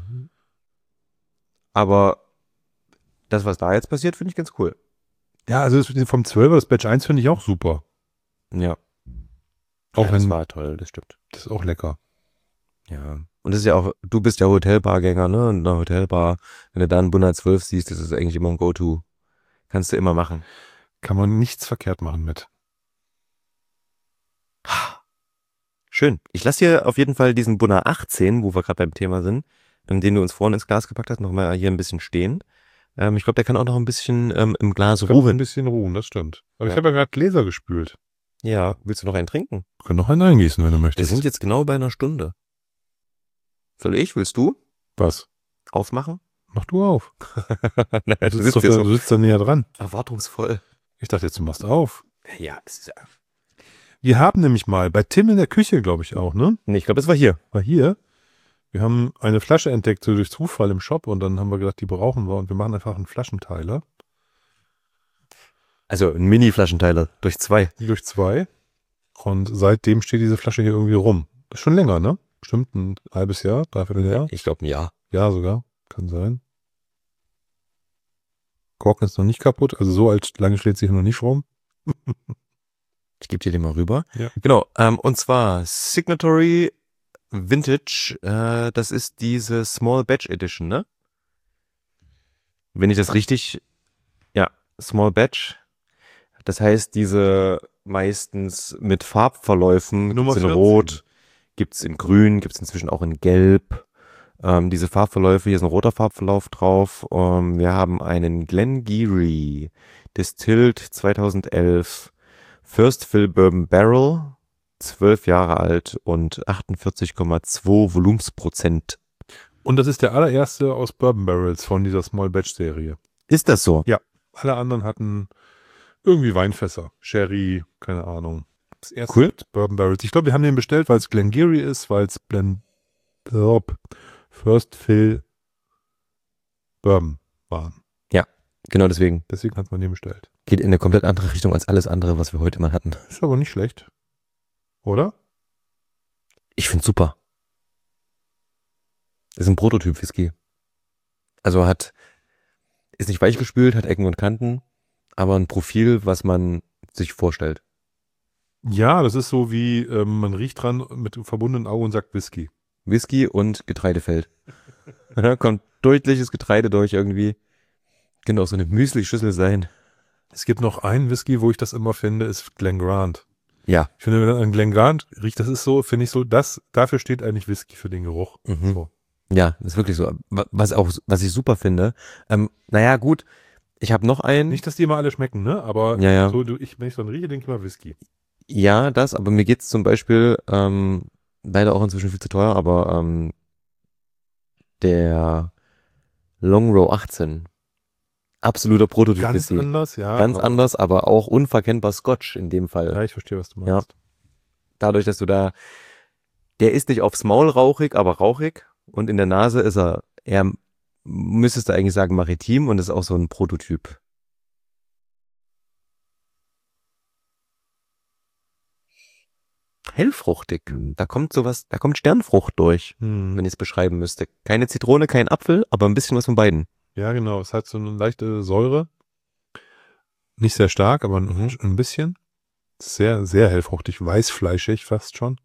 Aber das, was da jetzt passiert, finde ich ganz cool. Ja, also vom 12er, das Batch 1 finde ich auch super. Ja. Auch ja, wenn, das war toll, das stimmt. das ist auch lecker. Ja. Und das ist ja auch, du bist ja Hotelbargänger, ne? Und eine Hotelbar, wenn du da einen Buna 12 siehst, das ist eigentlich immer ein Go-To. Kannst du immer machen. Kann man nichts verkehrt machen mit. Schön. Ich lasse hier auf jeden Fall diesen Buna 18, wo wir gerade beim Thema sind, den du uns vorhin ins Glas gepackt hast, nochmal hier ein bisschen stehen. Ich glaube, der kann auch noch ein bisschen im Glas Ein ruhen. bisschen ruhen, das stimmt. Aber Ja. ich habe ja gerade Gläser gespült. Ja, willst du noch einen trinken? Wir können noch einen eingießen, wenn du Wir möchtest. sind jetzt genau bei einer Stunde. Soll ich? Willst du Was? aufmachen? Mach du auf. Naja, Du sitzt da näher dran. erwartungsvoll. Ich dachte jetzt, du machst auf. Ja, es ist ja. Wir haben nämlich mal bei Tim in der Küche, glaube ich auch, ne? Nee, ich glaube, es war hier. War hier. Wir haben eine Flasche entdeckt, so durch Zufall im Shop und dann haben wir gedacht, die brauchen wir und wir machen einfach einen Flaschenteiler. Also ein Mini-Flaschenteiler durch 2. Durch 2. Und seitdem steht diese Flasche hier irgendwie rum. Das ist schon länger, ne? Bestimmt ein halbes Jahr, dreiviertel Jahr. Ich glaube, ein Jahr. Ja, sogar. Kann sein. Korken ist noch nicht kaputt, also so alt lange steht sie hier noch nicht rum. Ich gebe dir den mal rüber. Ja. Genau, und zwar Signatory Vintage, das ist diese Small Batch Edition, ne? wenn ich das richtig, ja, Small Batch, das heißt, diese meistens mit Farbverläufen, Nummer gibt's in 14. Rot, gibt's in Grün, gibt's inzwischen auch in Gelb. Diese Farbverläufe, hier ist ein roter Farbverlauf drauf. Wir haben einen Glengarry Distilled 2011 First Fill Bourbon Barrel, 12 Jahre alt und 48,2 Volumensprozent. Und das ist der allererste aus Bourbon Barrels von dieser Small Batch Serie. Ist das so? Ja, alle anderen hatten irgendwie Weinfässer, Sherry, keine Ahnung. Das erste Cool. mit Bourbon Barrels. Ich glaube, wir haben den bestellt, weil es Glengarry ist, weil es First Fill Bourbon waren. Genau deswegen. Deswegen hat man den bestellt. Geht in eine komplett andere Richtung als alles andere, was wir heute mal hatten. Ist aber nicht schlecht. Oder? Ich find's super. Ist ein Prototyp-Whisky. Also ist nicht weichgespült, hat Ecken und Kanten, aber ein Profil, was man sich vorstellt. Ja, das ist so wie, man riecht dran mit verbundenen Augen und sagt Whisky. Whisky und Getreidefeld. Da kommt deutliches Getreide durch irgendwie. Könnte auch so eine Müsli-Schüssel sein. Es gibt noch einen Whisky, wo ich das immer finde, ist Glengrant. Ja. Ich finde, wenn man an Glengrant riecht, das ist so, finde ich so, dafür steht eigentlich Whisky für den Geruch. Mhm. So. Ja, das ist wirklich so. Was ich super finde. Naja, gut. Ich habe noch einen. Nicht, dass die immer alle schmecken, ne? Aber Ja. so, wenn ich so rieche, denke ich mal Whisky. Ja, aber mir geht's zum Beispiel, leider auch inzwischen viel zu teuer, aber der Long Row 18. Absoluter Prototyp. Ganz anders, ja. Ganz anders, aber auch unverkennbar Scotch in dem Fall. Ja, ich verstehe, was du meinst. Dadurch, dass der ist nicht aufs Maul rauchig, aber rauchig. Und in der Nase ist er eher, müsstest du eigentlich sagen, maritim und ist auch so ein Prototyp. Hellfruchtig. Da kommt Sternfrucht durch, wenn ich es beschreiben müsste. Keine Zitrone, kein Apfel, aber ein bisschen was von beiden. Ja, genau. Es hat so eine leichte Säure. Nicht sehr stark, aber ein bisschen. Sehr, sehr hellfruchtig, weißfleischig fast schon.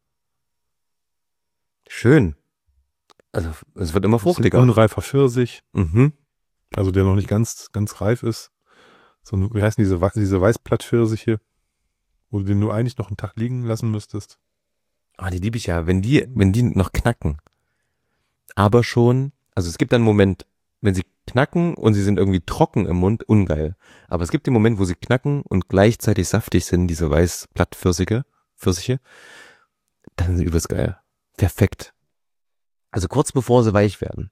Schön. Also es wird immer fruchtiger. Unreifer Pfirsich, Mhm. also der noch nicht ganz reif ist. So, wie heißen diese Weißblattpfirsiche, wo du den nur eigentlich noch einen Tag liegen lassen müsstest. Ah, die liebe ich ja, wenn die noch knacken. Aber schon, also es gibt dann einen Moment, wenn sie knacken und sie sind irgendwie trocken im Mund, ungeil. Aber es gibt den Moment, wo sie knacken und gleichzeitig saftig sind, diese Weißblattpfirsiche, dann sind sie übelst geil. Perfekt. Also kurz bevor sie weich werden.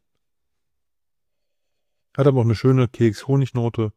Hat aber auch eine schöne Keks-Honignote.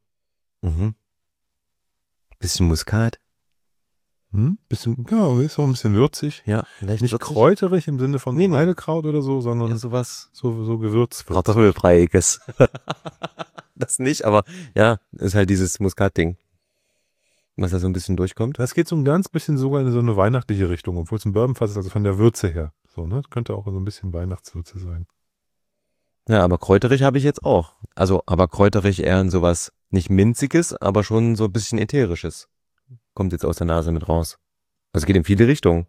Bisschen Muskat. Bisschen, ja, ist auch ein bisschen würzig. Ja, leicht Nicht würzig. kräuterig im Sinne von Nee. Heidekraut oder so, sondern Ja, sowas. so Gewürz. Kartoffelfreiiges. Das nicht, aber ja, ist halt dieses Muskat-Ding, was da so ein bisschen durchkommt. Das geht so ein ganz bisschen sogar in so eine weihnachtliche Richtung, obwohl es ein Bourbonfass ist, also von der Würze her. So, ne? Könnte auch so ein bisschen Weihnachtswürze sein. Ja, aber kräuterig habe ich jetzt auch. Also, aber kräuterig eher in sowas nicht Minziges, aber schon so ein bisschen Ätherisches. Kommt jetzt aus der Nase mit raus. Also es geht in viele Richtungen.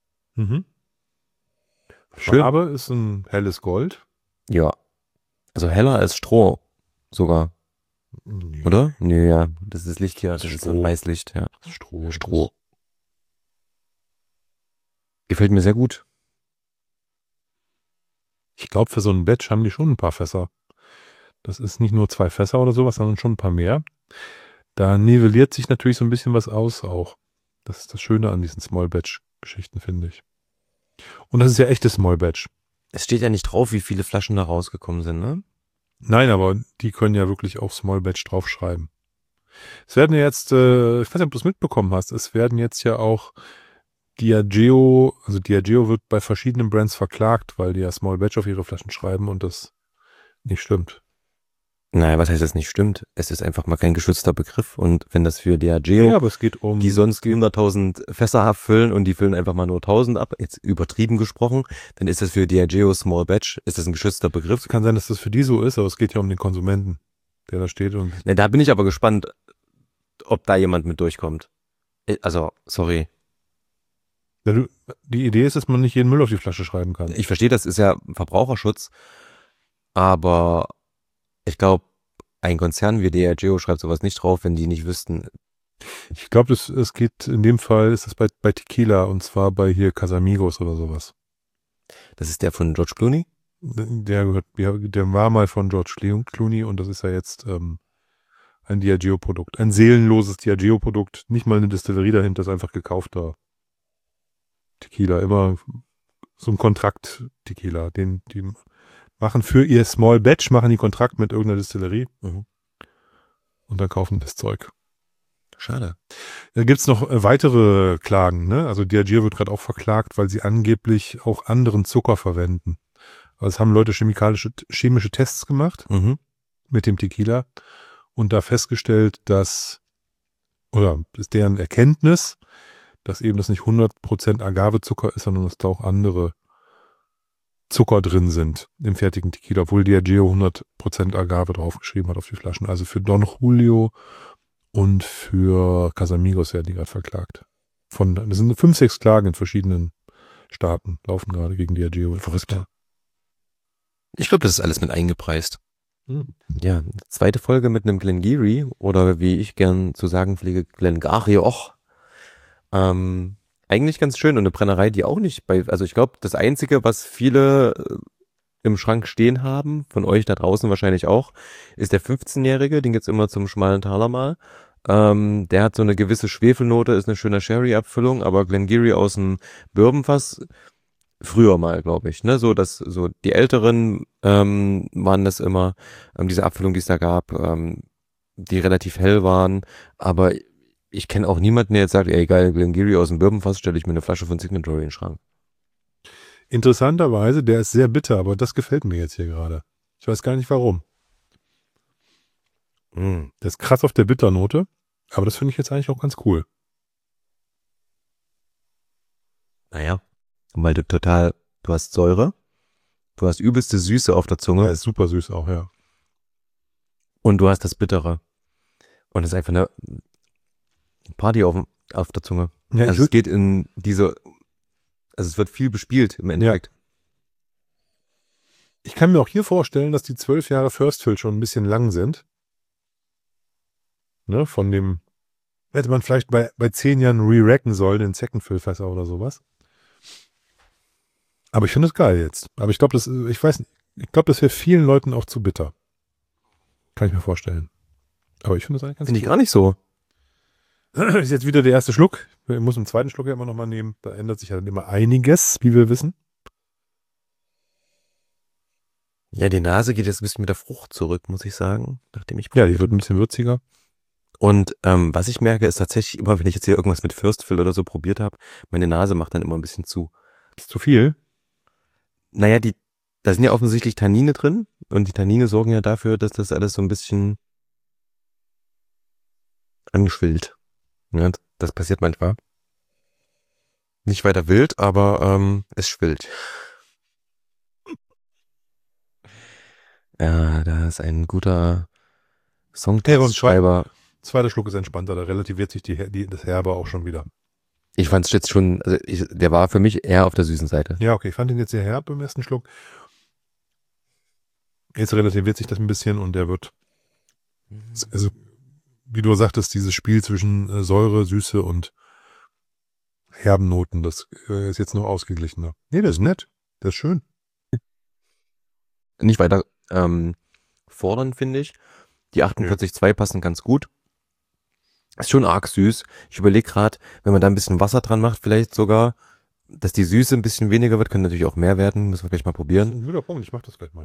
Schön. Farbe ist ein helles Gold. Ja. Also heller als Stroh sogar, Nee, oder? Nee, ja. Das ist das Licht hier. Das Das ist ist so ein Stroh. Weißlicht, ja. Stroh. Gefällt mir sehr gut. Ich glaube, für so ein Batch haben die schon ein paar Fässer. Das ist nicht nur 2 Fässer oder sowas, sondern schon ein paar mehr. Da nivelliert sich natürlich so ein bisschen was aus auch. Das ist das Schöne an diesen Small Batch-Geschichten, finde ich. Und das ist ja echtes Small Batch. Es steht ja nicht drauf, wie viele Flaschen da rausgekommen sind, ne? Nein, aber die können ja wirklich auf Small Batch draufschreiben. Es werden ja jetzt, ich weiß nicht, ob du es mitbekommen hast, es werden jetzt ja auch Diageo wird bei verschiedenen Brands verklagt, weil die ja Small Batch auf ihre Flaschen schreiben und das nicht stimmt. Naja, was heißt das nicht stimmt? Es ist einfach mal kein geschützter Begriff und wenn das für Diageo, Ja, aber es geht um... die sonst 100.000 Fässer abfüllen und die füllen einfach mal nur 1.000 ab, jetzt übertrieben gesprochen, dann ist das für Diageo Small Batch, ist das ein geschützter Begriff. Es kann sein, dass das für die so ist, aber es geht ja um den Konsumenten, der da steht und... Ne, da bin ich aber gespannt, ob da jemand mit durchkommt. Also, sorry. Ja, die Idee ist, dass man nicht jeden Müll auf die Flasche schreiben kann. Ich verstehe, das ist ja Verbraucherschutz, aber ich glaube, ein Konzern wie Diageo schreibt sowas nicht drauf, wenn die nicht wüssten. Ich glaube, es geht in dem Fall, ist das bei Tequila und zwar bei hier Casamigos oder sowas. Das ist der von George Clooney? Der war mal von George Clooney und das ist ja jetzt ein Diageo-Produkt. Ein seelenloses Diageo-Produkt. Nicht mal eine Distillerie dahinter, ist einfach gekaufter Tequila. Immer so ein Kontrakt-Tequila. Die machen für ihr Small Batch, machen die Kontrakt mit irgendeiner Distillerie und dann kaufen das Zeug. Schade. Da gibt es noch weitere Klagen, ne? Also Diageo wird gerade auch verklagt, weil sie angeblich auch anderen Zucker verwenden. Also es haben Leute chemische Tests gemacht mit dem Tequila und da festgestellt, ist deren Erkenntnis, dass eben das nicht 100% Agavezucker ist, sondern dass da auch andere Zucker drin sind im fertigen Tequila, obwohl Diageo 100% Agave draufgeschrieben hat auf die Flaschen. Also für Don Julio und für Casamigos werden die gerade verklagt. Das sind 5, 6 Klagen in verschiedenen Staaten, laufen gerade gegen Diageo. Verrückt. Ich glaube, das ist alles mit eingepreist. Ja, zweite Folge mit einem Glengarry oder wie ich gern zu sagen pflege, Glengarry auch. Eigentlich ganz schön und eine Brennerei, die auch nicht also ich glaube, das Einzige, was viele im Schrank stehen haben, von euch da draußen wahrscheinlich auch, ist der 15-Jährige, den gibt's immer zum schmalen Taler mal. Der hat so eine gewisse Schwefelnote, ist eine schöne Sherry-Abfüllung, aber Glengarry aus dem Bourbonfass früher mal, glaube ich, ne, so die Älteren waren das immer, diese Abfüllung, die es da gab, die relativ hell waren, aber ich kenne auch niemanden, der jetzt sagt, ey geil, Glengarry aus dem Bourbonfass, stelle ich mir eine Flasche von Signatory in den Schrank. Interessanterweise, der ist sehr bitter, aber das gefällt mir jetzt hier gerade. Ich weiß gar nicht warum. Der ist krass auf der Bitternote, aber das finde ich jetzt eigentlich auch ganz cool. Naja, weil du hast Säure, du hast übelste Süße auf der Zunge. Ja, ist super süß auch, ja. Und du hast das Bittere. Und es ist einfach eine Party auf der Zunge. Ja, also es geht in also es wird viel bespielt im Endeffekt. Ja. Ich kann mir auch hier vorstellen, dass die 12 Jahre First Fill schon ein bisschen lang sind. Ne, hätte man vielleicht bei 10 Jahren re-racken sollen, in Second Fill Fässer oder sowas. Aber ich finde es geil jetzt. Aber ich glaube, das wäre vielen Leuten auch zu bitter. Kann ich mir vorstellen. Aber ich finde das eigentlich ganz Finde ich gar nicht so. Ist jetzt wieder der erste Schluck. Ich muss einen zweiten Schluck ja immer nochmal nehmen. Da ändert sich ja dann immer einiges, wie wir wissen. Ja, die Nase geht jetzt ein bisschen mit der Frucht zurück, muss ich sagen. Ja, die wird ein bisschen würziger. Und was ich merke, ist tatsächlich immer, wenn ich jetzt hier irgendwas mit First Fill oder so probiert habe, meine Nase macht dann immer ein bisschen zu. Ist zu viel? Naja, da sind ja offensichtlich Tannine drin und die Tannine sorgen ja dafür, dass das alles so ein bisschen anschwillt. Ja, das passiert manchmal. Nicht weiter wild, aber es schwillt. Ja, da ist ein guter Songtextschreiber. Zweiter Schluck ist entspannter, da relativiert sich das Herbe auch schon wieder. Ich fand es jetzt schon, also der war für mich eher auf der süßen Seite. Ja, okay, ich fand ihn jetzt sehr herb im ersten Schluck. Jetzt relativiert sich das ein bisschen und der wird, also wie du sagtest, dieses Spiel zwischen Säure, Süße und herben Noten, das ist jetzt noch ausgeglichener. Nee, das ist nett, das ist schön. Nicht weiter fordern, finde ich. Die 48,2 passen ganz gut. Ist schon arg süß. Ich überlege gerade, wenn man da ein bisschen Wasser dran macht, vielleicht sogar, dass die Süße ein bisschen weniger wird, kann natürlich auch mehr werden. Müssen wir gleich mal probieren. Das ist ein guter Punkt, ich mach das gleich mal.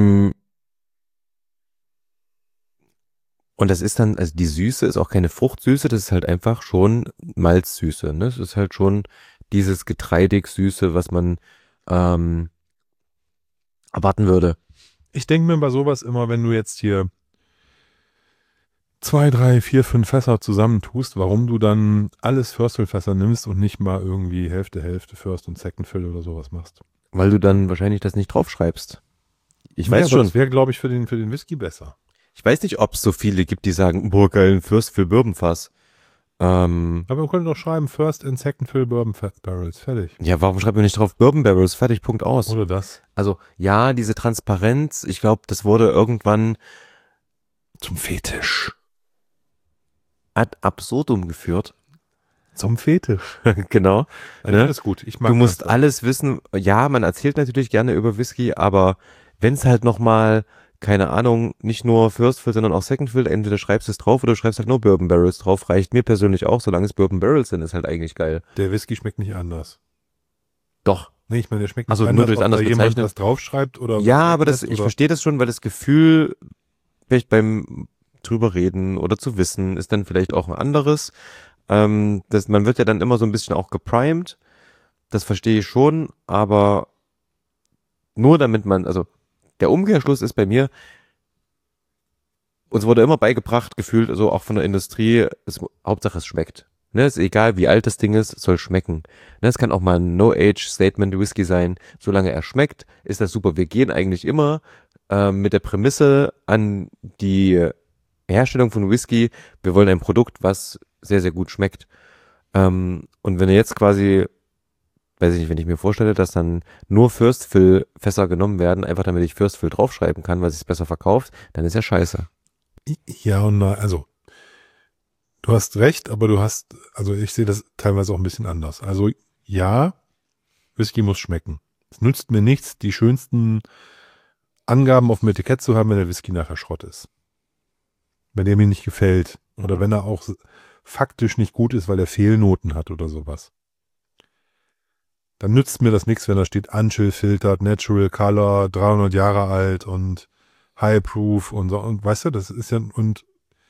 Und das ist dann, also die Süße ist auch keine Fruchtsüße, das ist halt einfach schon Malzsüße. Ne? Es ist halt schon dieses getreidig-Süße, was man erwarten würde. Ich denke mir bei sowas immer, wenn du jetzt hier 2, 3, 4, 5 Fässer zusammentust, warum du dann alles First Fill Fässer nimmst und nicht mal irgendwie Hälfte First und Second Fill oder sowas machst. Weil du dann wahrscheinlich das nicht draufschreibst. Ich weiß schon. schon. Das wäre, glaube ich, für den Whisky besser. Ich weiß nicht, ob es so viele gibt, die sagen, boah, geil, ein First Fill Bourbon Fass. Aber wir können doch schreiben, First and Second Fill Bourbon Barrels. Fertig. Ja, warum schreibt man nicht drauf Bourbon Barrels? Fertig, Punkt aus. Oder das. Also, ja, diese Transparenz, ich glaube, das wurde irgendwann Zum Fetisch. Ad absurdum geführt. Zum Fetisch. Genau. Ja, Ne? das ist gut. Ich mag Du musst das. alles wissen. Ja, man erzählt natürlich gerne über Whisky, aber wenn es halt nochmal, keine Ahnung, nicht nur First Fill, sondern auch Second Fill, entweder schreibst du es drauf oder du schreibst halt nur Bourbon Barrels drauf, reicht mir persönlich auch, solange es Bourbon Barrels sind, ist halt eigentlich geil. Der Whisky schmeckt nicht anders. Doch. Nee, ich meine, der schmeckt nicht Also nur anders, durchs ob da anders jemand bezeichnen. was draufschreibt oder Ja, was aber das, weglässt ich oder. verstehe das schon, weil das Gefühl, vielleicht beim drüber reden oder zu wissen, ist dann vielleicht auch ein anderes. Man wird ja dann immer so ein bisschen auch geprimed. Das verstehe ich schon, aber nur damit also der Umkehrschluss ist bei mir, uns wurde immer beigebracht, gefühlt, so auch von der Industrie, Hauptsache es schmeckt. Ne, ist egal, wie alt das Ding ist, es soll schmecken. Ne, es kann auch mal ein No-Age-Statement-Whisky sein. Solange er schmeckt, ist das super. Wir gehen eigentlich immer mit der Prämisse an die Herstellung von Whisky. Wir wollen ein Produkt, was sehr, sehr gut schmeckt. Und wenn er jetzt quasi, weiß ich nicht, wenn ich mir vorstelle, dass dann nur First Fill Fässer genommen werden, einfach damit ich First Fill draufschreiben kann, weil es sich besser verkauft, dann ist ja scheiße. Ja und nein, also du hast recht, aber also ich sehe das teilweise auch ein bisschen anders. Also ja, Whisky muss schmecken. Es nützt mir nichts, die schönsten Angaben auf dem Etikett zu haben, wenn der Whisky nachher Schrott ist. Wenn der mir nicht gefällt oder wenn er auch faktisch nicht gut ist, weil er Fehlnoten hat oder sowas. Dann nützt mir das nichts, wenn da steht Unchill filtered, Natural Color, 300 Jahre alt und High Proof und so. Und weißt du, das ist ja, und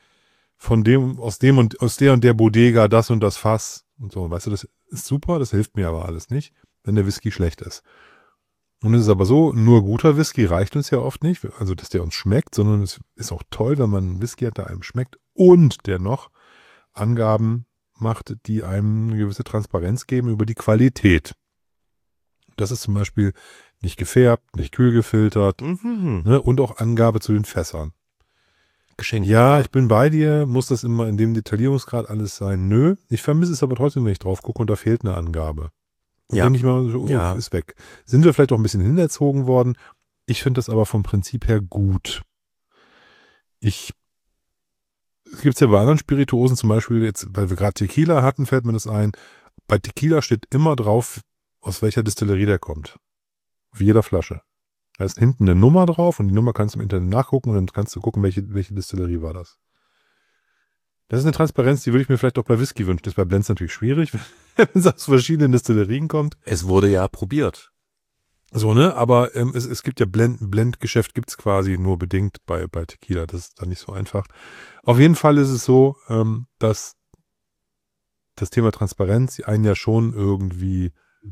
aus der und der Bodega das und das Fass und so. Weißt du, das ist super, das hilft mir aber alles nicht, wenn der Whisky schlecht ist. Und es ist aber so, nur guter Whisky reicht uns ja oft nicht, also dass der uns schmeckt, sondern es ist auch toll, wenn man einen Whisky hat, der einem schmeckt und der noch Angaben macht, die einem eine gewisse Transparenz geben über die Qualität. Das ist zum Beispiel nicht gefärbt, nicht kühl gefiltert, ne, und auch Angabe zu den Fässern. Geschenkt. Ja, ich bin bei dir, muss das immer in dem Detaillierungsgrad alles sein? Nö, ich vermisse es aber trotzdem, wenn ich drauf gucke und da fehlt eine Angabe. Und Ja. denke ich mal, so, Ja. ist weg. Sind wir vielleicht auch ein bisschen hinerzogen worden? Ich finde das aber vom Prinzip her gut. Es gibt es ja bei anderen Spirituosen, zum Beispiel jetzt, weil wir gerade Tequila hatten, fällt mir das ein. Bei Tequila steht immer drauf, aus welcher Distillerie der kommt. Auf jeder Flasche. Da ist hinten eine Nummer drauf und die Nummer kannst du im Internet nachgucken und dann kannst du gucken, welche Distillerie war das. Das ist eine Transparenz, die würde ich mir vielleicht auch bei Whisky wünschen. Das ist bei Blends natürlich schwierig, wenn es aus verschiedenen Distillerien kommt. Es wurde ja probiert. So, ne? Aber es gibt ja Blendgeschäft gibt es quasi nur bedingt bei Tequila. Das ist dann nicht so einfach. Auf jeden Fall ist es so, dass das Thema Transparenz einen ja schon irgendwie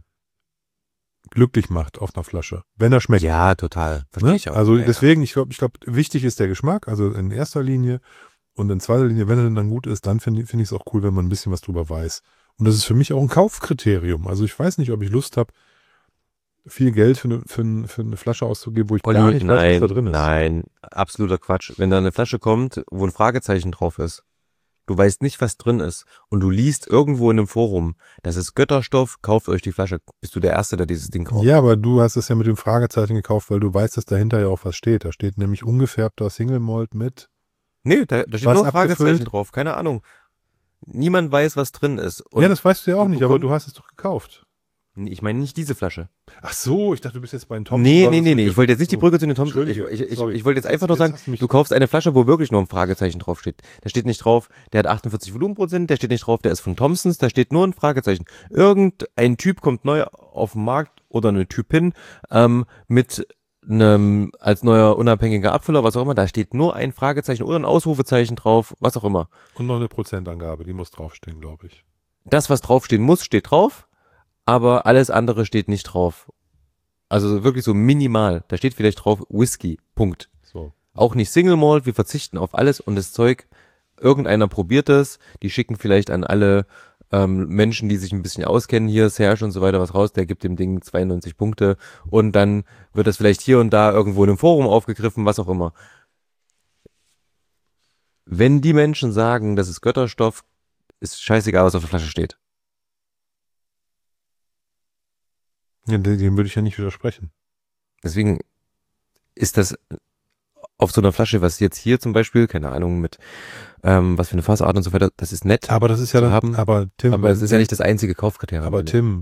glücklich macht auf einer Flasche, wenn er schmeckt. Ja, total. Verstehe Ne? ich auch. Also Ja, deswegen, ich glaube, wichtig ist der Geschmack, also in erster Linie. Und in zweiter Linie, wenn er dann gut ist, dann finde ich es auch cool, wenn man ein bisschen was drüber weiß. Und das ist für mich auch ein Kaufkriterium. Also ich weiß nicht, ob ich Lust habe, viel Geld für eine Flasche auszugeben, wo ich gar nicht weiß, was da drin ist. Nein, absoluter Quatsch. Wenn da eine Flasche kommt, wo ein Fragezeichen drauf ist, du weißt nicht, was drin ist und du liest irgendwo in einem Forum, das ist Götterstoff, kauft euch die Flasche. Bist du der Erste, der dieses Ding kauft? Ja, aber du hast es ja mit dem Fragezeichen gekauft, weil du weißt, dass dahinter ja auch was steht. Da steht nämlich ungefärbter Single Malt mit. Nee, da steht Was nur ein Fragezeichen abgefüllt? drauf, keine Ahnung. Niemand weiß, was drin ist. Und Ja, das weißt du ja auch du nicht, aber bekommst- du hast es doch gekauft. Ich meine nicht diese Flasche. Ach so, ich dachte, du bist jetzt bei den Tom. Nee. Ich wollte jetzt nicht die Brücke zu den Tom. Entschuldige, Ich sorry. wollte jetzt einfach nur Jetzt sagen, hast du mich- du kaufst eine Flasche, wo wirklich nur ein Fragezeichen draufsteht. Da steht nicht drauf, der hat 48 Volumenprozent, da steht nicht drauf, der ist von Thompsons, da steht nur ein Fragezeichen. Irgendein Typ kommt neu auf den Markt oder eine Typin mit einem als neuer unabhängiger Abfüller, was auch immer, da steht nur ein Fragezeichen oder ein Ausrufezeichen drauf, was auch immer. Und noch eine Prozentangabe, die muss draufstehen, glaube ich. Das, was draufstehen muss, steht drauf, aber alles andere steht nicht drauf. Also wirklich so minimal. Da steht vielleicht drauf Whisky, Punkt. So. Auch nicht Single Malt, wir verzichten auf alles und das Zeug, irgendeiner probiert es, die schicken vielleicht an alle Menschen, die sich ein bisschen auskennen, hier Serge und so weiter was raus, der gibt dem Ding 92 Punkte und dann wird das vielleicht hier und da irgendwo in einem Forum aufgegriffen, was auch immer. Wenn die Menschen sagen, das ist Götterstoff, ist scheißegal, was auf der Flasche steht. Ja, dem würde ich ja nicht widersprechen. Deswegen ist das auf so einer Flasche, was jetzt hier zum Beispiel, keine Ahnung, mit was für eine Fassart und so weiter, das ist nett Aber das ist ja zu dann, haben, aber Tim, aber es ist ja nicht das einzige Kaufkriterium. aber finde ich. Tim,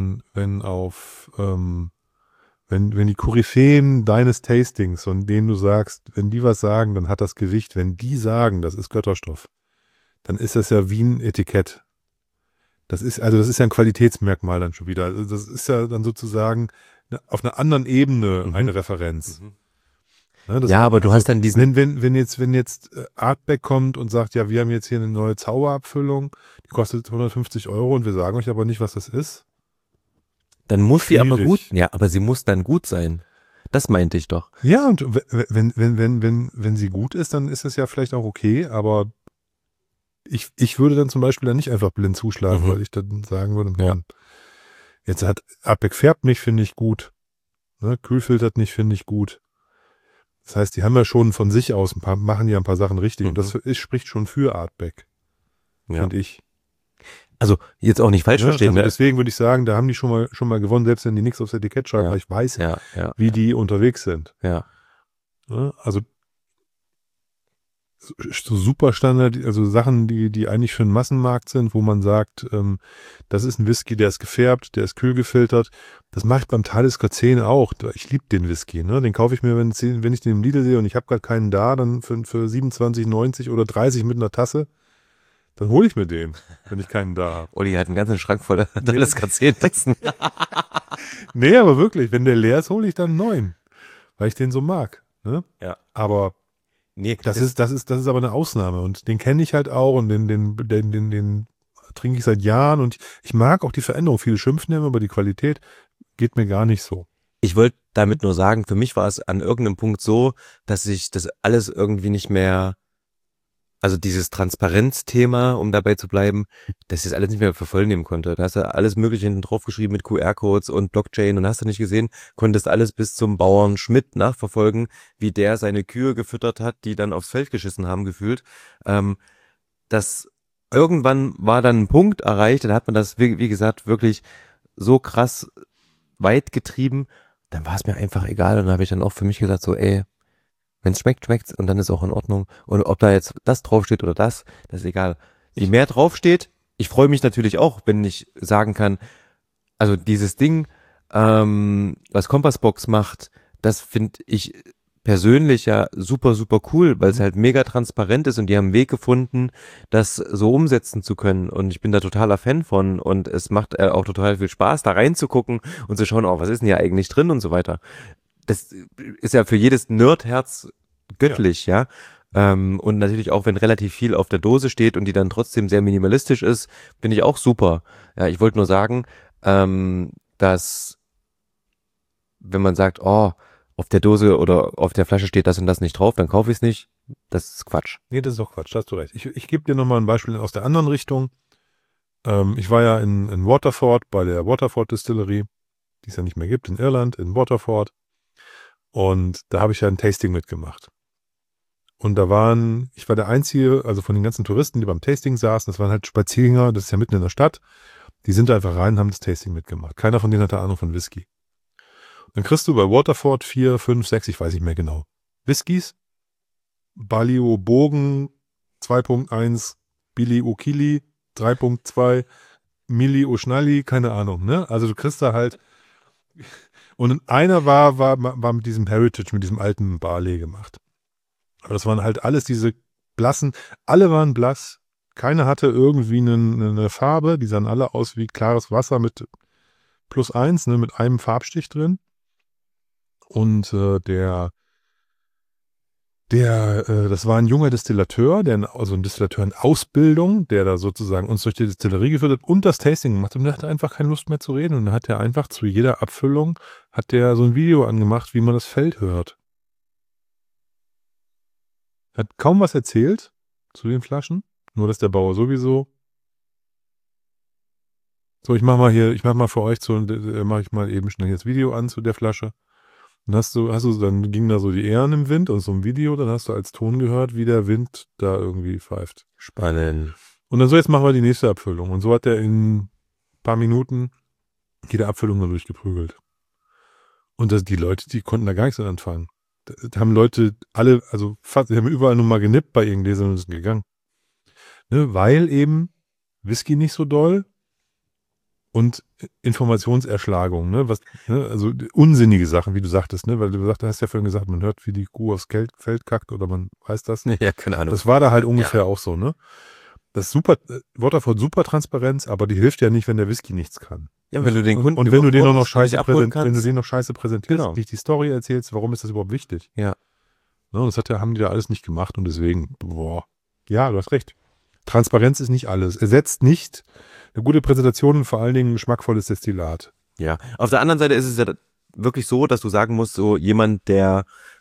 wenn die Koryphäen deines Tastings und denen du sagst, wenn die was sagen, dann hat das Gewicht. Wenn die sagen, das ist Götterstoff, dann ist das ja wie ein Etikett. Das ist ja ein Qualitätsmerkmal dann schon wieder. Also das ist ja dann sozusagen auf einer anderen Ebene eine Referenz. Ne, Ja, aber du hast dann diesen, wenn jetzt Artback kommt und sagt, ja, wir haben jetzt hier eine neue Zauberabfüllung, die kostet 150 € und wir sagen euch aber nicht, was das ist. dann muss sie aber Schwierig. gut, ja, aber sie muss dann gut sein. Das meinte ich doch. Ja, und wenn sie gut ist, dann ist es ja vielleicht auch okay, aber ich würde dann zum Beispiel dann nicht einfach blind zuschlagen, weil ich dann sagen würde, Ja. jetzt hat Artback färbt nicht, finde ich gut. Ne, kühlfiltert nicht, finde ich gut. Das heißt, die haben ja schon von sich aus machen ja ein paar Sachen richtig. Und das spricht schon für Artback, Ja. finde ich. Also jetzt auch nicht falsch Ja, verstehen. also Ne? deswegen würde ich sagen, da haben die schon mal gewonnen, selbst wenn die nichts aufs Etikett schreiben, Ja. weil ich weiß, Ja, ja, wie die unterwegs sind. ja. Ja, also so super Standard, also Sachen, die eigentlich für den Massenmarkt sind, wo man sagt, das ist ein Whisky, der ist gefärbt, der ist kühl gefiltert. Das mache ich beim Talisker 10 auch. Ich liebe den Whisky. Ne? Den kaufe ich mir, wenn ich den im Lidl sehe und ich habe gerade keinen da, dann für 27,90 oder 30 mit einer Tasse, dann hole ich mir den, wenn ich keinen da habe. Olli hat einen ganzen Schrank voller Talisker 10 Texten. Nee, aber wirklich, wenn der leer ist, hole ich dann einen neuen, weil ich den so mag. Ne? Ja. Aber Nee, das ist aber eine Ausnahme und den kenne ich halt auch und den trinke ich seit Jahren und ich mag auch die Veränderung. Viele schimpfen immer über die Qualität, geht mir gar nicht so. ich wollte damit nur sagen, für mich war es an irgendeinem Punkt so, dass ich das alles irgendwie nicht mehr, also dieses Transparenzthema, um dabei zu bleiben, dass ich das alles nicht mehr für voll nehmen konnte. Da hast du alles Mögliche hinten drauf geschrieben mit QR-Codes und Blockchain und hast du nicht gesehen, konntest alles bis zum Bauern Schmidt nachverfolgen, wie der seine Kühe gefüttert hat, die dann aufs Feld geschissen haben, gefühlt. Das irgendwann war dann ein Punkt erreicht, da hat man das, wie gesagt, wirklich so krass weit getrieben, dann war es mir einfach egal und dann habe ich dann auch für mich gesagt, so ey, wenn es schmeckt, schmeckt's und dann ist auch in Ordnung. Und ob da jetzt das draufsteht oder das ist egal. Je mehr draufsteht, ich freue mich natürlich auch, wenn ich sagen kann, also dieses Ding, was Kompassbox macht, das finde ich persönlich ja super, super cool, weil es halt mega transparent ist und die haben einen Weg gefunden, das so umsetzen zu können. Und ich bin da totaler Fan von und es macht auch total viel Spaß, da reinzugucken und zu schauen, oh, was ist denn hier eigentlich drin und so weiter. Das ist ja für jedes Nerdherz göttlich, ja. Und natürlich auch, wenn relativ viel auf der Dose steht und die dann trotzdem sehr minimalistisch ist, finde ich auch super. Ja, ich wollte nur sagen, dass wenn man sagt, oh, auf der Dose oder auf der Flasche steht das und das nicht drauf, dann kaufe ich es nicht. Das ist Quatsch. Nee, das ist doch Quatsch, da hast du recht. Ich gebe dir nochmal ein Beispiel aus der anderen Richtung. Ich war ja in Waterford bei der Waterford Distillery, die es ja nicht mehr gibt, in Irland, in Waterford. Und da habe ich ja ein Tasting mitgemacht. Und ich war der Einzige, also von den ganzen Touristen, die beim Tasting saßen, das waren halt Spaziergänger, das ist ja mitten in der Stadt, die sind da einfach rein und haben das Tasting mitgemacht. Keiner von denen hatte Ahnung von Whisky. Und dann kriegst du bei Waterford 4, 5, 6, ich weiß nicht mehr genau, Whiskys, Balio Bogen 2.1, Billy O'Killy 3.2, Milli O'Schnalli, keine Ahnung, ne? Also du kriegst da halt, und einer war mit diesem Heritage, mit diesem alten Barley gemacht. Aber das waren halt alles diese blassen, alle waren blass, keiner hatte irgendwie eine Farbe, die sahen alle aus wie klares Wasser mit +1, ne, mit einem Farbstich drin. Und das war ein junger Distillateur, also ein Distillateur in Ausbildung, der da sozusagen uns durch die Distillerie geführt hat und das Tasting gemacht hat. Und der hatte einfach keine Lust mehr zu reden. Und dann hat er einfach zu jeder Abfüllung, hat der so ein Video angemacht, wie man das Feld hört. Hat kaum was erzählt zu den Flaschen, nur dass der Bauer sowieso. So, ich mach mal für euch mache ich mal eben schnell das Video an zu der Flasche. Dann dann ging da so die Ähren im Wind und so ein Video, dann hast du als Ton gehört, wie der Wind da irgendwie pfeift. Spannend. Und dann so, jetzt machen wir die nächste Abfüllung. Und so hat er in ein paar Minuten jede Abfüllung da durchgeprügelt. Und die Leute, die konnten da gar nichts mit anfangen. Da haben Leute alle, also fast, die haben überall nur mal genippt bei ihren Gläsern und sind gegangen. Ne? Weil eben Whisky nicht so doll und Informationserschlagung, ne? Also unsinnige Sachen, wie du sagtest, ne? Weil du hast ja vorhin gesagt, man hört, wie die Kuh aufs Feld kackt oder man weiß das. Ja, keine Ahnung. Das war da halt ungefähr auch so, ne? Das ist super, Waterford super Transparenz, aber die hilft ja nicht, wenn der Whisky nichts kann. Ja, wenn du den Kunden und wenn du den noch scheiße abholen kannst. wenn du den noch scheiße präsentierst, Genau. nicht die Story erzählst, warum ist das überhaupt wichtig? Ja. Ne, das haben die da alles nicht gemacht und deswegen, ja, du hast recht. Transparenz ist nicht alles. Ersetzt nicht eine gute Präsentation und vor allen Dingen ein geschmackvolles Destillat. Ja. Auf der anderen Seite ist es ja wirklich so, dass du sagen musst, so jemand, der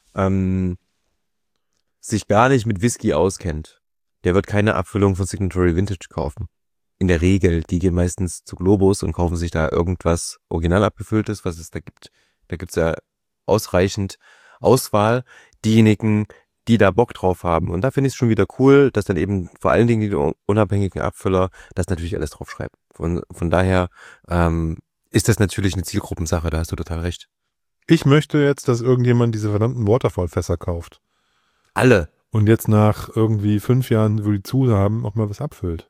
sich gar nicht mit Whisky auskennt, der wird keine Abfüllung von Signatory Vintage kaufen. In der Regel, die gehen meistens zu Globus und kaufen sich da irgendwas original abgefülltes, was es da gibt. Da gibt's ja ausreichend Auswahl. Diejenigen, die da Bock drauf haben. Und da finde ich es schon wieder cool, dass dann eben vor allen Dingen die unabhängigen Abfüller das natürlich alles draufschreiben. Von daher ist das natürlich eine Zielgruppensache, da hast du total recht. Ich möchte jetzt, dass irgendjemand diese verdammten Waterfall-Fässer kauft. Alle. Und jetzt nach irgendwie 5 Jahren, wo die zu haben, auch mal was abfüllt.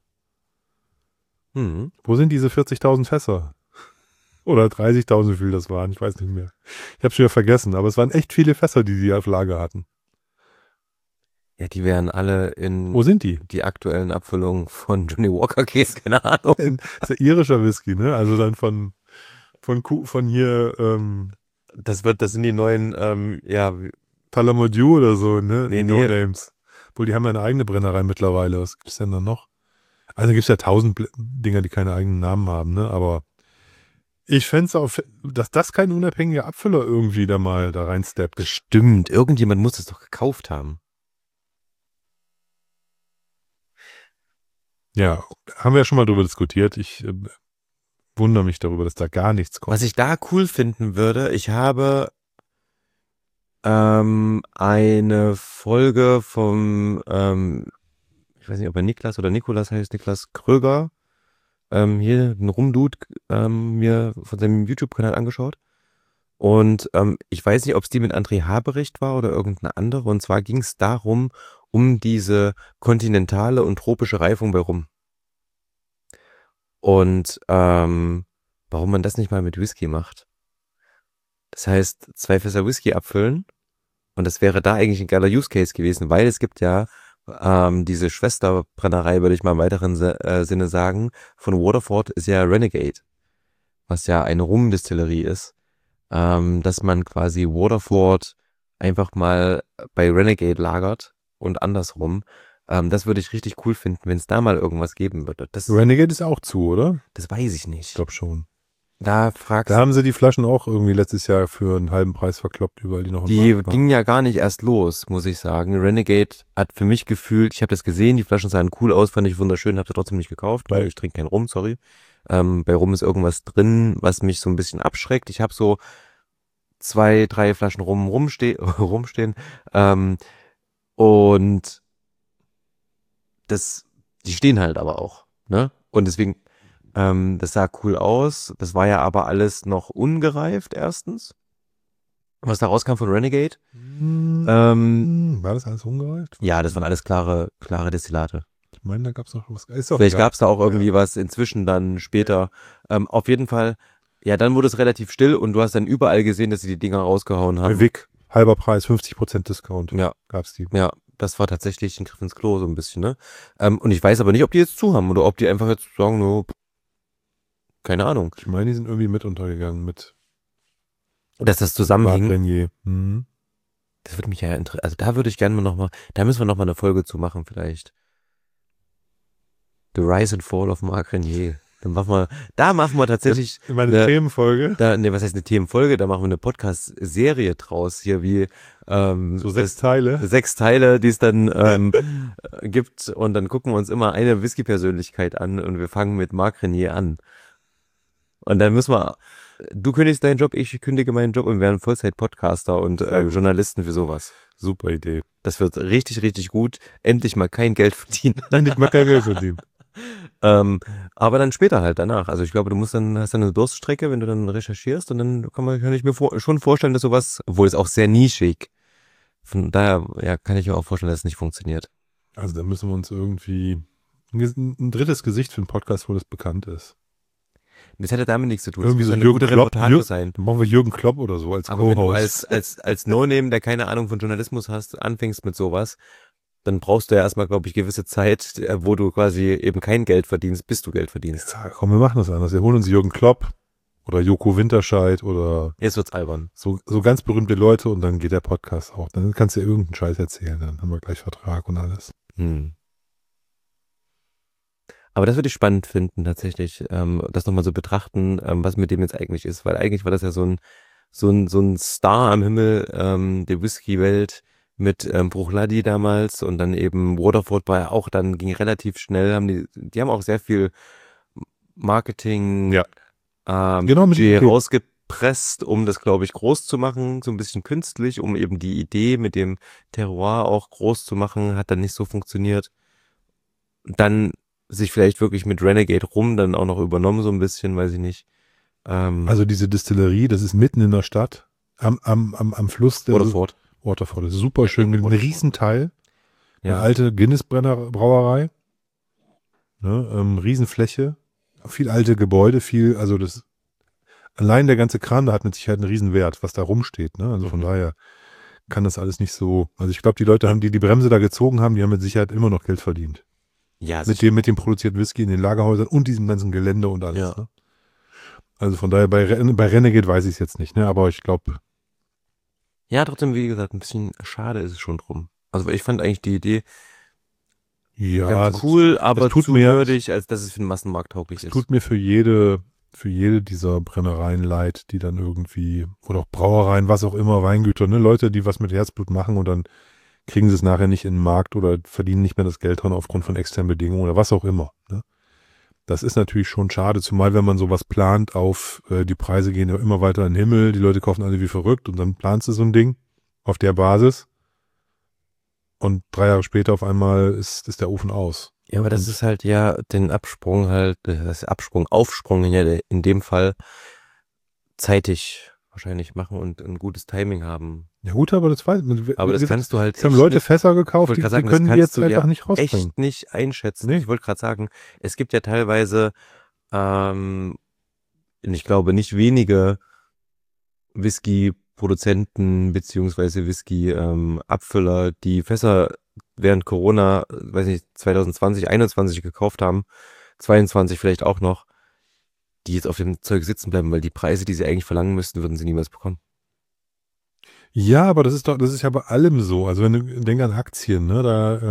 Wo sind diese 40.000 Fässer? Oder 30.000, wie viel das waren, ich weiß nicht mehr. Ich habe es wieder vergessen, aber es waren echt viele Fässer, die auf Lager hatten. Ja, die wären alle in Wo sind die? Die aktuellen Abfüllungen von Johnny Walker Case, keine Ahnung. Das ist ja irischer Whisky, ne? Also dann von hier, das sind die neuen, Palamodieu oder so, ne? Nee, No Names. Obwohl, die haben ja eine eigene Brennerei mittlerweile. Was gibt's denn da noch? Also gibt es ja 1000 Dinger, die keine eigenen Namen haben, ne? Aber ich fände es auch, dass das kein unabhängiger Abfüller irgendwie da mal da reinsteppt. Bestimmt, irgendjemand muss es doch gekauft haben. Ja, haben wir ja schon mal drüber diskutiert. Ich wundere mich darüber, dass da gar nichts kommt. Was ich da cool finden würde, ich habe eine Folge vom, ich weiß nicht, ob er Niklas oder Nikolas heißt, Niklas Kröger, hier ein Rumdude, mir von seinem YouTube-Kanal angeschaut. Und ich weiß nicht, ob es die mit André Haberecht war oder irgendeine andere. Und zwar ging es darum, um diese kontinentale und tropische Reifung bei Rum. Und warum man das nicht mal mit Whisky macht. Das heißt, 2 Fässer Whisky abfüllen. Und das wäre da eigentlich ein geiler Use Case gewesen, weil es gibt ja diese Schwesterbrennerei, würde ich mal im weiteren Sinne sagen, von Waterford ist ja Renegade, was ja eine Rumdistillerie ist. Dass man quasi Waterford einfach mal bei Renegade lagert und andersrum. Das würde ich richtig cool finden, wenn es da mal irgendwas geben würde. Renegade ist auch zu, oder? Das weiß ich nicht. Ich glaube schon. Da haben sie die Flaschen auch irgendwie letztes Jahr für einen halben Preis verkloppt, überall die noch. Die gingen ja gar nicht erst los, muss ich sagen. Renegade hat für mich gefühlt, ich habe das gesehen, die Flaschen sahen cool aus, fand ich wunderschön, habe sie trotzdem nicht gekauft, weil ich trinke keinen Rum, sorry. Bei Rum ist irgendwas drin, was mich so ein bisschen abschreckt. Ich habe so 2, 3 Flaschen Rum rumstehen. Und die stehen halt aber auch, ne? Und deswegen, das sah cool aus. Das war ja aber alles noch ungereift erstens. Was da rauskam von Renegade. War das alles ungereift? Ja, das waren alles klare Destillate. Ich meine, da gab es noch was. Vielleicht gab es da auch irgendwie was inzwischen dann später. Auf jeden Fall, ja, dann wurde es relativ still und du hast dann überall gesehen, dass sie die Dinger rausgehauen haben. Bei Wick, halber Preis, 50% Discount. Ja. Gab's die. Ja, das war tatsächlich ein Griff ins Klo so ein bisschen, ne? Und ich weiß aber nicht, ob die jetzt zu haben oder ob die einfach jetzt sagen, no, keine Ahnung. Ich meine, die sind irgendwie mit untergegangen mit. Dass das zusammenhing. Mhm. Das würde mich ja interessieren. Also da würde ich gerne mal da müssen wir nochmal eine Folge zu machen vielleicht. The Rise and Fall of Marc Renier. Da machen wir tatsächlich. Meine Themenfolge? Was heißt eine Themenfolge? Da machen wir eine Podcast-Serie draus, hier wie so 6 Teile. 6 Teile, die es dann gibt. Und dann gucken wir uns immer eine Whisky-Persönlichkeit an und wir fangen mit Marc Renier an. Und dann du kündigst deinen Job, ich kündige meinen Job und werden Vollzeit-Podcaster und Journalisten für sowas. Super Idee. Das wird richtig, richtig gut. Endlich mal kein Geld verdienen. Endlich mal kein Geld verdienen. Aber dann später halt danach. Also ich glaube, hast dann eine Durststrecke, wenn du dann recherchierst und dann kann ich mir schon vorstellen, dass sowas, obwohl es auch sehr nischig Von daher, ja, kann ich mir auch vorstellen, dass es nicht funktioniert. Also da müssen wir uns irgendwie ein drittes Gesicht für einen Podcast, wo das bekannt ist. Das hätte damit nichts zu tun. Es Irgendwie muss so eine Jürgen gute Klopp, Reportage sein. dann machen wir Jürgen Klopp oder so als Aber wenn du Co-Host. als No-Name, der keine Ahnung von Journalismus hast, anfängst mit sowas, dann brauchst du ja erstmal, glaube ich, gewisse Zeit, wo du quasi eben kein Geld verdienst, bis du Geld verdienst. Ja, komm, wir machen das anders. Wir holen uns Jürgen Klopp oder Joko Winterscheid oder Jetzt wird's albern. so ganz berühmte Leute und dann geht der Podcast auch. Dann kannst du ja irgendeinen Scheiß erzählen, dann haben wir gleich Vertrag und alles. Aber das würde ich spannend finden, tatsächlich, das nochmal so betrachten, was mit dem jetzt eigentlich ist, weil eigentlich war das ja so ein Star am Himmel, der Whisky-Welt mit Bruichladdich damals und dann eben Waterford war ja auch, dann ging relativ schnell, die haben auch sehr viel Marketing, Ja. Genau, Budget rausgepresst, um das, glaube ich, groß zu machen, so ein bisschen künstlich, um eben die Idee mit dem Terroir auch groß zu machen, hat dann nicht so funktioniert. Dann sich vielleicht wirklich mit Renegade Rum dann auch noch übernommen, so ein bisschen, weiß ich nicht. Also diese Distillerie, das ist mitten in der Stadt, am Fluss. Waterford. Waterford, das ist super schön, ein Riesenteil. Eine Ja. alte Guinness-Brauerei. Ne, Riesenfläche, viel alte Gebäude, allein der ganze Kram, da hat mit Sicherheit einen Riesenwert, was da rumsteht. Ne? Also von daher kann das alles nicht so. Also ich glaube, die Leute die Bremse da gezogen haben, die haben mit Sicherheit immer noch Geld verdient. Ja, Mit dem produzierten Whisky in den Lagerhäusern und diesem ganzen Gelände und alles. Ja. Ne? Also von daher, bei Renegade weiß ich es jetzt nicht, ne? Aber ich glaube. Ja, trotzdem, wie gesagt, ein bisschen schade ist es schon drum. Also ich fand eigentlich die Idee ganz cool, aber tut zu mir- nerdig, als dass es für den Massenmarkt tauglich ist. Tut mir für jede dieser Brennereien leid, die dann irgendwie, oder auch Brauereien, was auch immer, Weingüter, ne? Leute, die was mit Herzblut machen und dann kriegen sie es nachher nicht in den Markt oder verdienen nicht mehr das Geld dran aufgrund von externen Bedingungen oder was auch immer. Ne? Das ist natürlich schon schade, zumal wenn man sowas plant die Preise gehen ja immer weiter in den Himmel, die Leute kaufen alle wie verrückt und dann planst du so ein Ding auf der Basis und 3 Jahre später auf einmal ist der Ofen aus. Ja, aber das ist halt ja den Absprung halt, Aufsprung ja in dem Fall zeitig wahrscheinlich machen und ein gutes Timing haben. Ja gut, aber das Aber das kannst du halt es haben echt Leute nicht- Fässer gekauft, wollte die gerade sagen, können das die jetzt kannst du einfach ja nicht rausbringen. echt nicht einschätzen. Nee. Ich wollte gerade sagen, es gibt ja teilweise, und ich glaube nicht wenige Whisky-Produzenten beziehungsweise Whisky-Abfüller, die Fässer während Corona, weiß nicht, 2020, 21 gekauft haben, 22 vielleicht auch noch, die jetzt auf dem Zeug sitzen bleiben, weil die Preise, die sie eigentlich verlangen müssten, würden sie niemals bekommen. Ja, aber das ist ja bei allem so. Also wenn du denk an Aktien, ne,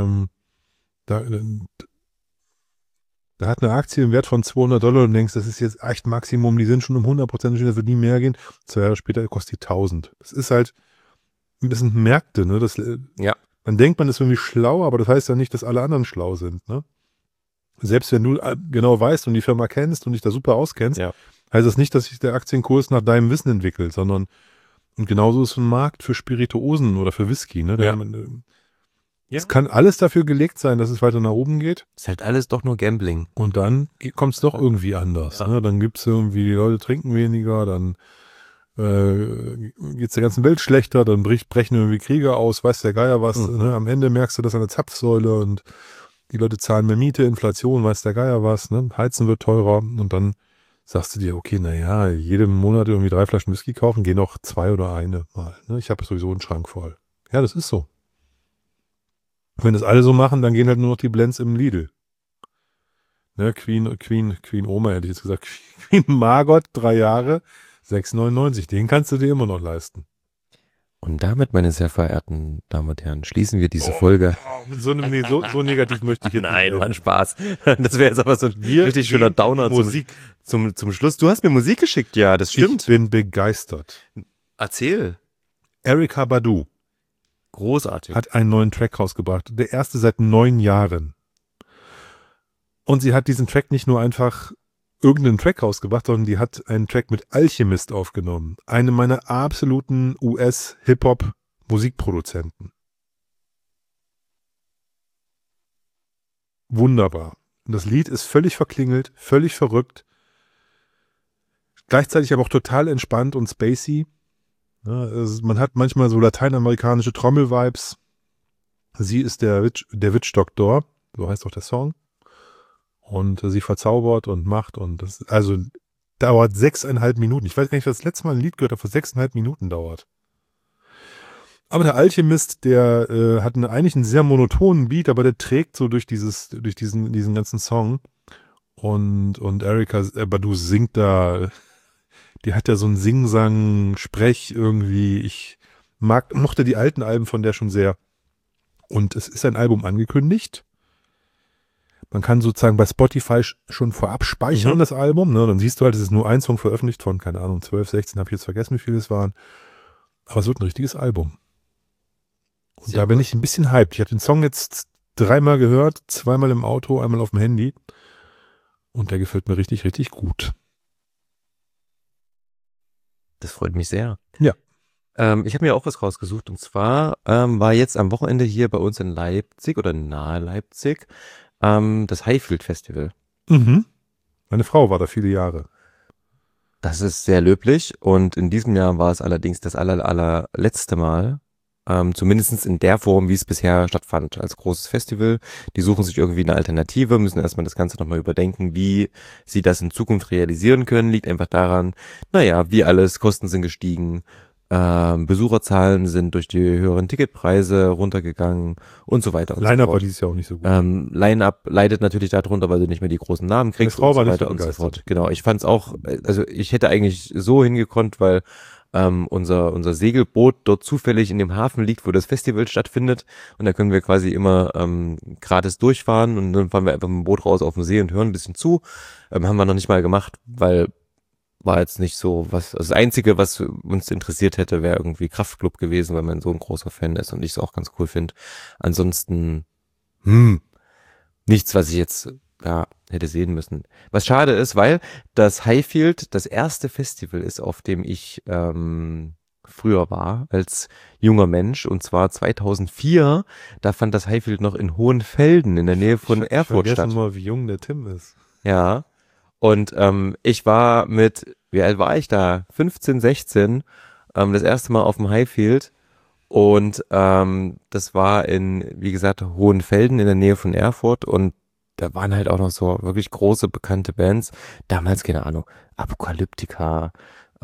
da hat eine Aktie einen Wert von $200 und du denkst, das ist jetzt echt Maximum, die sind schon um 100%, das wird nie mehr gehen. 2 Jahre später kostet die 1.000. Das ist halt, das sind Märkte, ne, Ja. man denkt, man ist irgendwie schlau, aber das heißt ja nicht, dass alle anderen schlau sind, ne. Selbst wenn du genau weißt und die Firma kennst und dich da super auskennst, Ja. heißt das nicht, dass sich der Aktienkurs nach deinem Wissen entwickelt, sondern und genauso ist ein Markt für Spirituosen oder für Whisky. Ne? Ja. Es kann alles dafür gelegt sein, dass es weiter nach oben geht. Ist halt alles doch nur Gambling. Und dann kommt es doch irgendwie anders. Ja. Ne? Dann gibt es irgendwie, die Leute trinken weniger, dann geht es der ganzen Welt schlechter, dann brechen irgendwie Kriege aus, weiß der Geier was. Ne? Am Ende merkst du das an der Zapfsäule und die Leute zahlen mehr Miete, Inflation, weiß der Geier was. Ne? Heizen wird teurer und dann sagst du dir, okay, naja, jeden Monat irgendwie 3 Flaschen Whisky kaufen, gehen auch 2 oder eine mal. Ne? Ich habe sowieso einen Schrank voll. Ja, das ist so. Wenn das alle so machen, dann gehen halt nur noch die Blends im Lidl. Ne, Queen Oma hätte ich jetzt gesagt. Queen Margot, 3 Jahre, 6,99. Den kannst du dir immer noch leisten. Und damit, meine sehr verehrten Damen und Herren, schließen wir diese Folge. So negativ möchte ich jetzt Nein, nicht. war ein Spaß. Das wäre jetzt aber so ein richtig schöner Downer zum Schluss. Du hast mir Musik geschickt, ja, das stimmt. Ich bin begeistert. Erzähl. Erykah Badu Großartig. hat einen neuen Track rausgebracht. Der erste seit 9 Jahren. Und sie hat diesen Track nicht nur einfach irgendeinen Track rausgebracht, sondern die hat einen Track mit Alchemist aufgenommen. Einem meiner absoluten US-Hip-Hop-Musikproduzenten. Wunderbar. Und das Lied ist völlig verklingelt, völlig verrückt. Gleichzeitig aber auch total entspannt und spacey. Ja, man hat manchmal so lateinamerikanische Trommel-Vibes. Sie ist der Witch-Doktor, so heißt auch der Song. Und sie verzaubert und macht und das, also dauert 6,5 Minuten. Ich weiß gar nicht, was das letzte Mal ein Lied gehört habe, was 6,5 Minuten dauert. Aber der Alchemist, der hat eigentlich einen sehr monotonen Beat, aber der trägt so durch diesen ganzen Song. Und Erykah Badu singt da, die hat ja so einen Singsang, Sprech irgendwie. Ich mochte die alten Alben von der schon sehr. Und es ist ein Album angekündigt. Man kann sozusagen bei Spotify schon vorab speichern, das Album. Ne? Dann siehst du halt, es ist nur ein Song veröffentlicht von, keine Ahnung, 12, 16, habe ich jetzt vergessen, wie viele es waren. Aber es wird ein richtiges Album. Und Sehr da bin gut. ich ein bisschen hyped. Ich habe den Song jetzt 3-mal gehört, 2-mal im Auto, einmal auf dem Handy. Und der gefällt mir richtig, richtig gut. Das freut mich sehr. Ja. Ich habe mir auch was rausgesucht und zwar war jetzt am Wochenende hier bei uns in Leipzig oder nahe Leipzig das Highfield Festival. Mhm. Meine Frau war da viele Jahre. Das ist sehr löblich und in diesem Jahr war es allerdings das allerletzte Mal, zumindest in der Form, wie es bisher stattfand, als großes Festival. Die suchen sich irgendwie eine Alternative, müssen erstmal das Ganze nochmal überdenken, wie sie das in Zukunft realisieren können. Liegt einfach daran, naja, wie alles, Kosten sind gestiegen, Besucherzahlen sind durch die höheren Ticketpreise runtergegangen und so weiter und so Line-Up war fort. dieses Jahr auch nicht so gut. Line-Up leidet natürlich darunter, weil du nicht mehr die großen Namen kriegst Frau und so war nicht weiter so und so begeistert. fort. Genau, ich fand's auch, also ich hätte eigentlich so hingekonnt, weil unser Segelboot dort zufällig in dem Hafen liegt, wo das Festival stattfindet und da können wir quasi immer gratis durchfahren und dann fahren wir einfach mit dem Boot raus auf den See und hören ein bisschen zu. Haben wir noch nicht mal gemacht, weil war jetzt nicht so was, also das Einzige, was uns interessiert hätte, wäre irgendwie Kraftklub gewesen, weil mein Sohn großer Fan ist und ich es auch ganz cool finde. Ansonsten, nichts, was ich jetzt hätte sehen müssen. Was schade ist, weil das Highfield das erste Festival ist, auf dem ich früher war als junger Mensch und zwar 2004. Da fand das Highfield noch in Hohenfelden in der Nähe von Erfurt Ich statt. vergesse mal, wie jung der Tim ist. Ja. Und ich war wie alt war ich da? 15, 16, das erste Mal auf dem Highfield. Und das war wie gesagt, Hohenfelden in der Nähe von Erfurt. Und da waren halt auch noch so wirklich große, bekannte Bands. Damals, keine Ahnung, Apocalyptica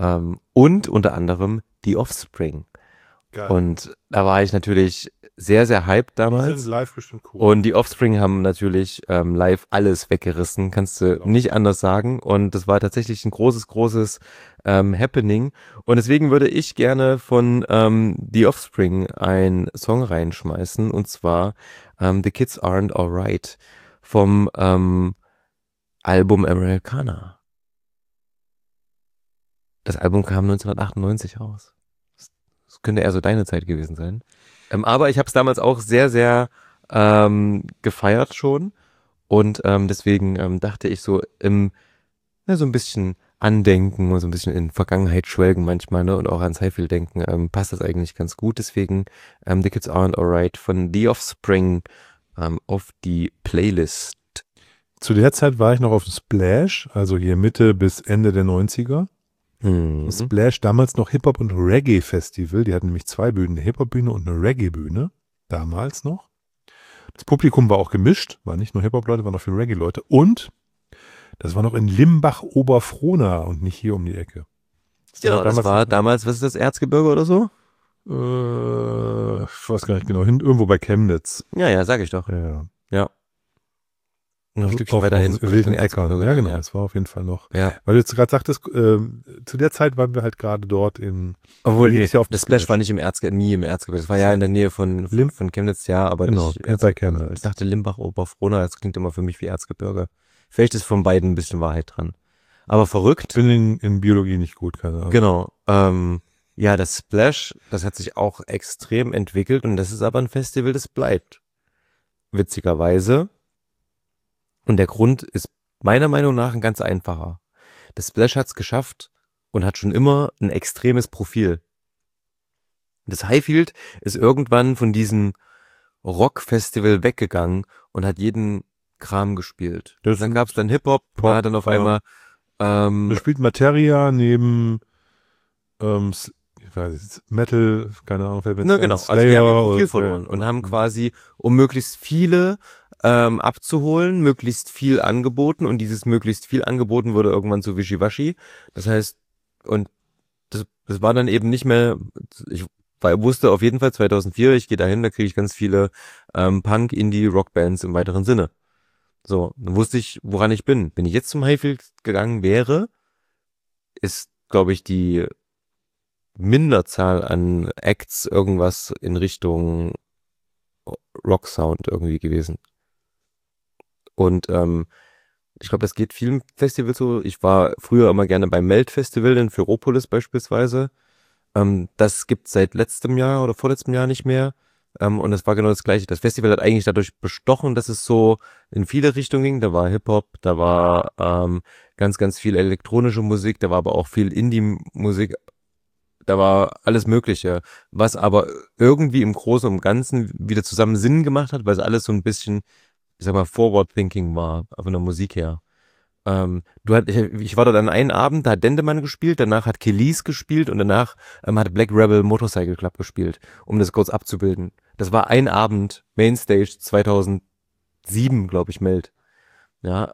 und unter anderem The Offspring. Geil. Und da war ich natürlich sehr, sehr hyped Die damals. sind live bestimmt cool. Und die Offspring haben natürlich live alles weggerissen, kannst du nicht anders sagen. Und das war tatsächlich ein großes, großes Happening. Und deswegen würde ich gerne von The Offspring einen Song reinschmeißen. Und zwar The Kids Aren't Alright vom Album Americana. Das Album kam 1998 raus. Das könnte eher so deine Zeit gewesen sein. Aber ich habe es damals auch sehr, sehr gefeiert schon. Und deswegen dachte ich so so ein bisschen andenken und so ein bisschen in Vergangenheit schwelgen manchmal, ne? Und auch ans Highfield denken, passt das eigentlich ganz gut. Deswegen The Kids Aren't Alright von The Offspring auf die Playlist. Zu der Zeit war ich noch auf dem Splash, also hier Mitte bis Ende der 90er. Mhm. Splash, damals noch Hip-Hop- und Reggae-Festival. Die hatten nämlich 2 Bühnen, eine Hip-Hop-Bühne und eine Reggae-Bühne. Damals noch. Das Publikum war auch gemischt, war nicht nur Hip-Hop-Leute, waren auch viele Reggae-Leute. Und das war noch in Limbach-Oberfrohna und nicht hier um die Ecke. Genau, das war damals, was ist das, Erzgebirge oder so? Ich weiß gar nicht genau, irgendwo bei Chemnitz. Ja, sag ich doch. Ja. Ein Stückchen weiter hin. Wilden Äckern. Ja, genau. Es war auf jeden Fall noch. Ja. Weil du jetzt gerade sagtest, zu der Zeit waren wir halt gerade dort Obwohl, ist ja auf das Splash war nicht nie im Erzgebirge. Das war ja in der Nähe von Chemnitz, ja, aber genau, nicht. bei Chemnitz. Ich dachte Limbach, Oberfrohna, das klingt immer für mich wie Erzgebirge. Vielleicht ist von beiden ein bisschen Wahrheit dran. Aber verrückt. Ich bin in Biologie nicht gut, keine Ahnung. Genau. Ja, das Splash, das hat sich auch extrem entwickelt und das ist aber ein Festival, das bleibt. Witzigerweise. Und der Grund ist meiner Meinung nach ein ganz einfacher. Das Splash hat es geschafft und hat schon immer ein extremes Profil. Das Highfield ist irgendwann von diesem Rock-Festival weggegangen und hat jeden Kram gespielt. Dann gab es dann Hip-Hop, war dann auf einmal da spielt Materia neben ich weiß nicht, Metal, keine Ahnung, wer Ne, genau. Also wir haben ihr Profil verloren und haben quasi, um möglichst viele abzuholen, möglichst viel angeboten und dieses möglichst viel angeboten wurde irgendwann zu Wischiwaschi. Das heißt, und das war dann eben nicht mehr, wusste auf jeden Fall 2004, ich gehe dahin, da kriege ich ganz viele Punk, Indie, Rockbands im weiteren Sinne. So, dann wusste ich, woran ich bin. Wenn ich jetzt zum Highfield gegangen wäre, ist, glaube ich, die Minderzahl an Acts irgendwas in Richtung Rock-Sound irgendwie gewesen. Und ich glaube, das geht vielen Festivals so. Ich war früher immer gerne beim Melt-Festival in Ferropolis beispielsweise. Das gibt's seit letztem Jahr oder vorletztem Jahr nicht mehr. Und es war genau das Gleiche. Das Festival hat eigentlich dadurch bestochen, dass es so in viele Richtungen ging. Da war Hip-Hop, da war ganz, ganz viel elektronische Musik, da war aber auch viel Indie-Musik, da war alles Mögliche, was aber irgendwie im Großen und Ganzen wieder zusammen Sinn gemacht hat, weil es alles so ein bisschen, ich sag mal, Forward-Thinking war, von der Musik her. Ich war dort an einem Abend, da hat Dendemann gespielt, danach hat Kelis gespielt und danach hat Black Rebel Motorcycle Club gespielt, um das kurz abzubilden. Das war ein Abend, Mainstage 2007, glaube ich, Meld. Ja,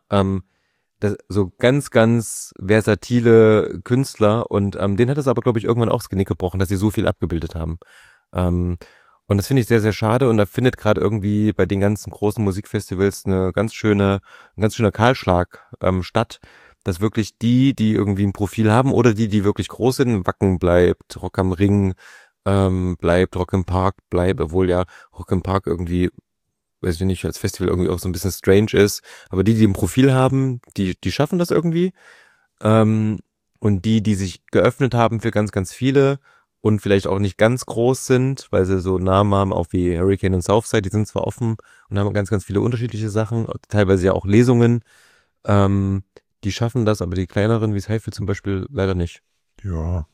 so ganz, ganz versatile Künstler und denen hat es aber, glaube ich, irgendwann auch das Genick gebrochen, dass sie so viel abgebildet haben. Ähm, und das finde ich sehr, sehr schade und da findet gerade irgendwie bei den ganzen großen Musikfestivals ein ganz schöner Kahlschlag statt, dass wirklich die irgendwie ein Profil haben oder die wirklich groß sind, Wacken bleibt, Rock am Ring bleibt, Rock im Park bleibt, obwohl ja Rock im Park irgendwie, weiß ich nicht, als Festival irgendwie auch so ein bisschen strange ist, aber die ein Profil haben, die schaffen das irgendwie. Und die sich geöffnet haben für ganz, ganz viele und vielleicht auch nicht ganz groß sind, weil sie so Namen haben, auch wie Hurricane und Southside, die sind zwar offen und haben ganz, ganz viele unterschiedliche Sachen, teilweise ja auch Lesungen, die schaffen das, aber die kleineren, wie Highfield zum Beispiel, leider nicht. Ja.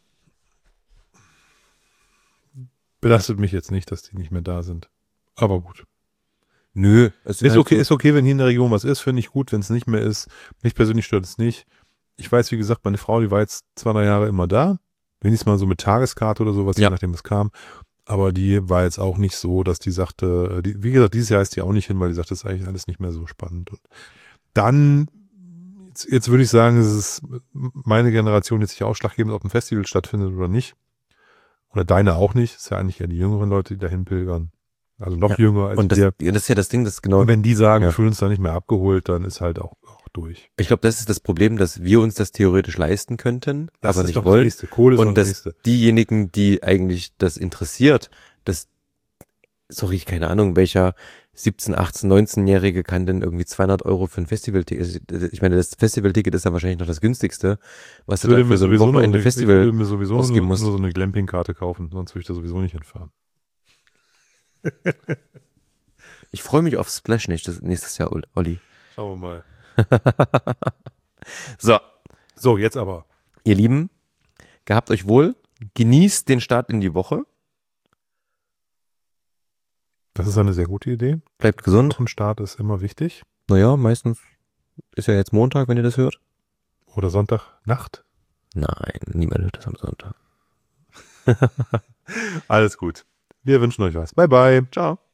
Belastet mich jetzt nicht, dass die nicht mehr da sind. Aber gut. Nö, es Ist okay, ist okay, wenn hier in der Region was ist, finde ich gut. Wenn es nicht mehr ist, mich persönlich stört es nicht. Ich weiß, wie gesagt, meine Frau, die war jetzt 2-3 Jahre immer da. Wenigstens mal so mit Tageskarte oder sowas, je nachdem es kam. Aber die war jetzt auch nicht so, dass die sagte, wie gesagt, dieses Jahr ist die auch nicht hin, weil die sagt, das ist eigentlich alles nicht mehr so spannend. Und dann, jetzt würde ich sagen, es ist meine Generation jetzt nicht ausschlaggebend, ob ein Festival stattfindet oder nicht. Oder deine auch nicht. Es ist ja eigentlich eher die jüngeren Leute, die dahin pilgern. Also noch jünger als und wir. Das ist ja das Ding, das genau. Und wenn die sagen, wir fühlen uns da nicht mehr abgeholt, dann ist halt auch durch. Ich glaube, das ist das Problem, dass wir uns das theoretisch leisten könnten, Das aber ist nicht doch wollen. Das nächste. Kohle ist und das dass nächste. diejenigen, die eigentlich das interessiert, keine Ahnung, welcher 17, 18, 19-Jährige kann denn irgendwie 200 € für ein Festivalticket, ich meine, das Festivalticket ist ja wahrscheinlich noch das günstigste, was du da für so ein Wochenende Festival Ich würde mir sowieso ausgeben musst. nur so eine Glamping-Karte kaufen, sonst würde ich da sowieso nicht hinfahren. Ich freue mich auf Splash nächstes Jahr, Olli. Schauen wir mal. So, jetzt aber. Ihr Lieben, gehabt euch wohl, genießt den Start in die Woche. Das ist eine sehr gute Idee. Bleibt gesund. Wochenstart ist immer wichtig. Naja, meistens ist ja jetzt Montag, wenn ihr das hört. Oder Sonntagnacht. Nein, niemand hört das am Sonntag. Alles gut. Wir wünschen euch was. Bye, bye. Ciao.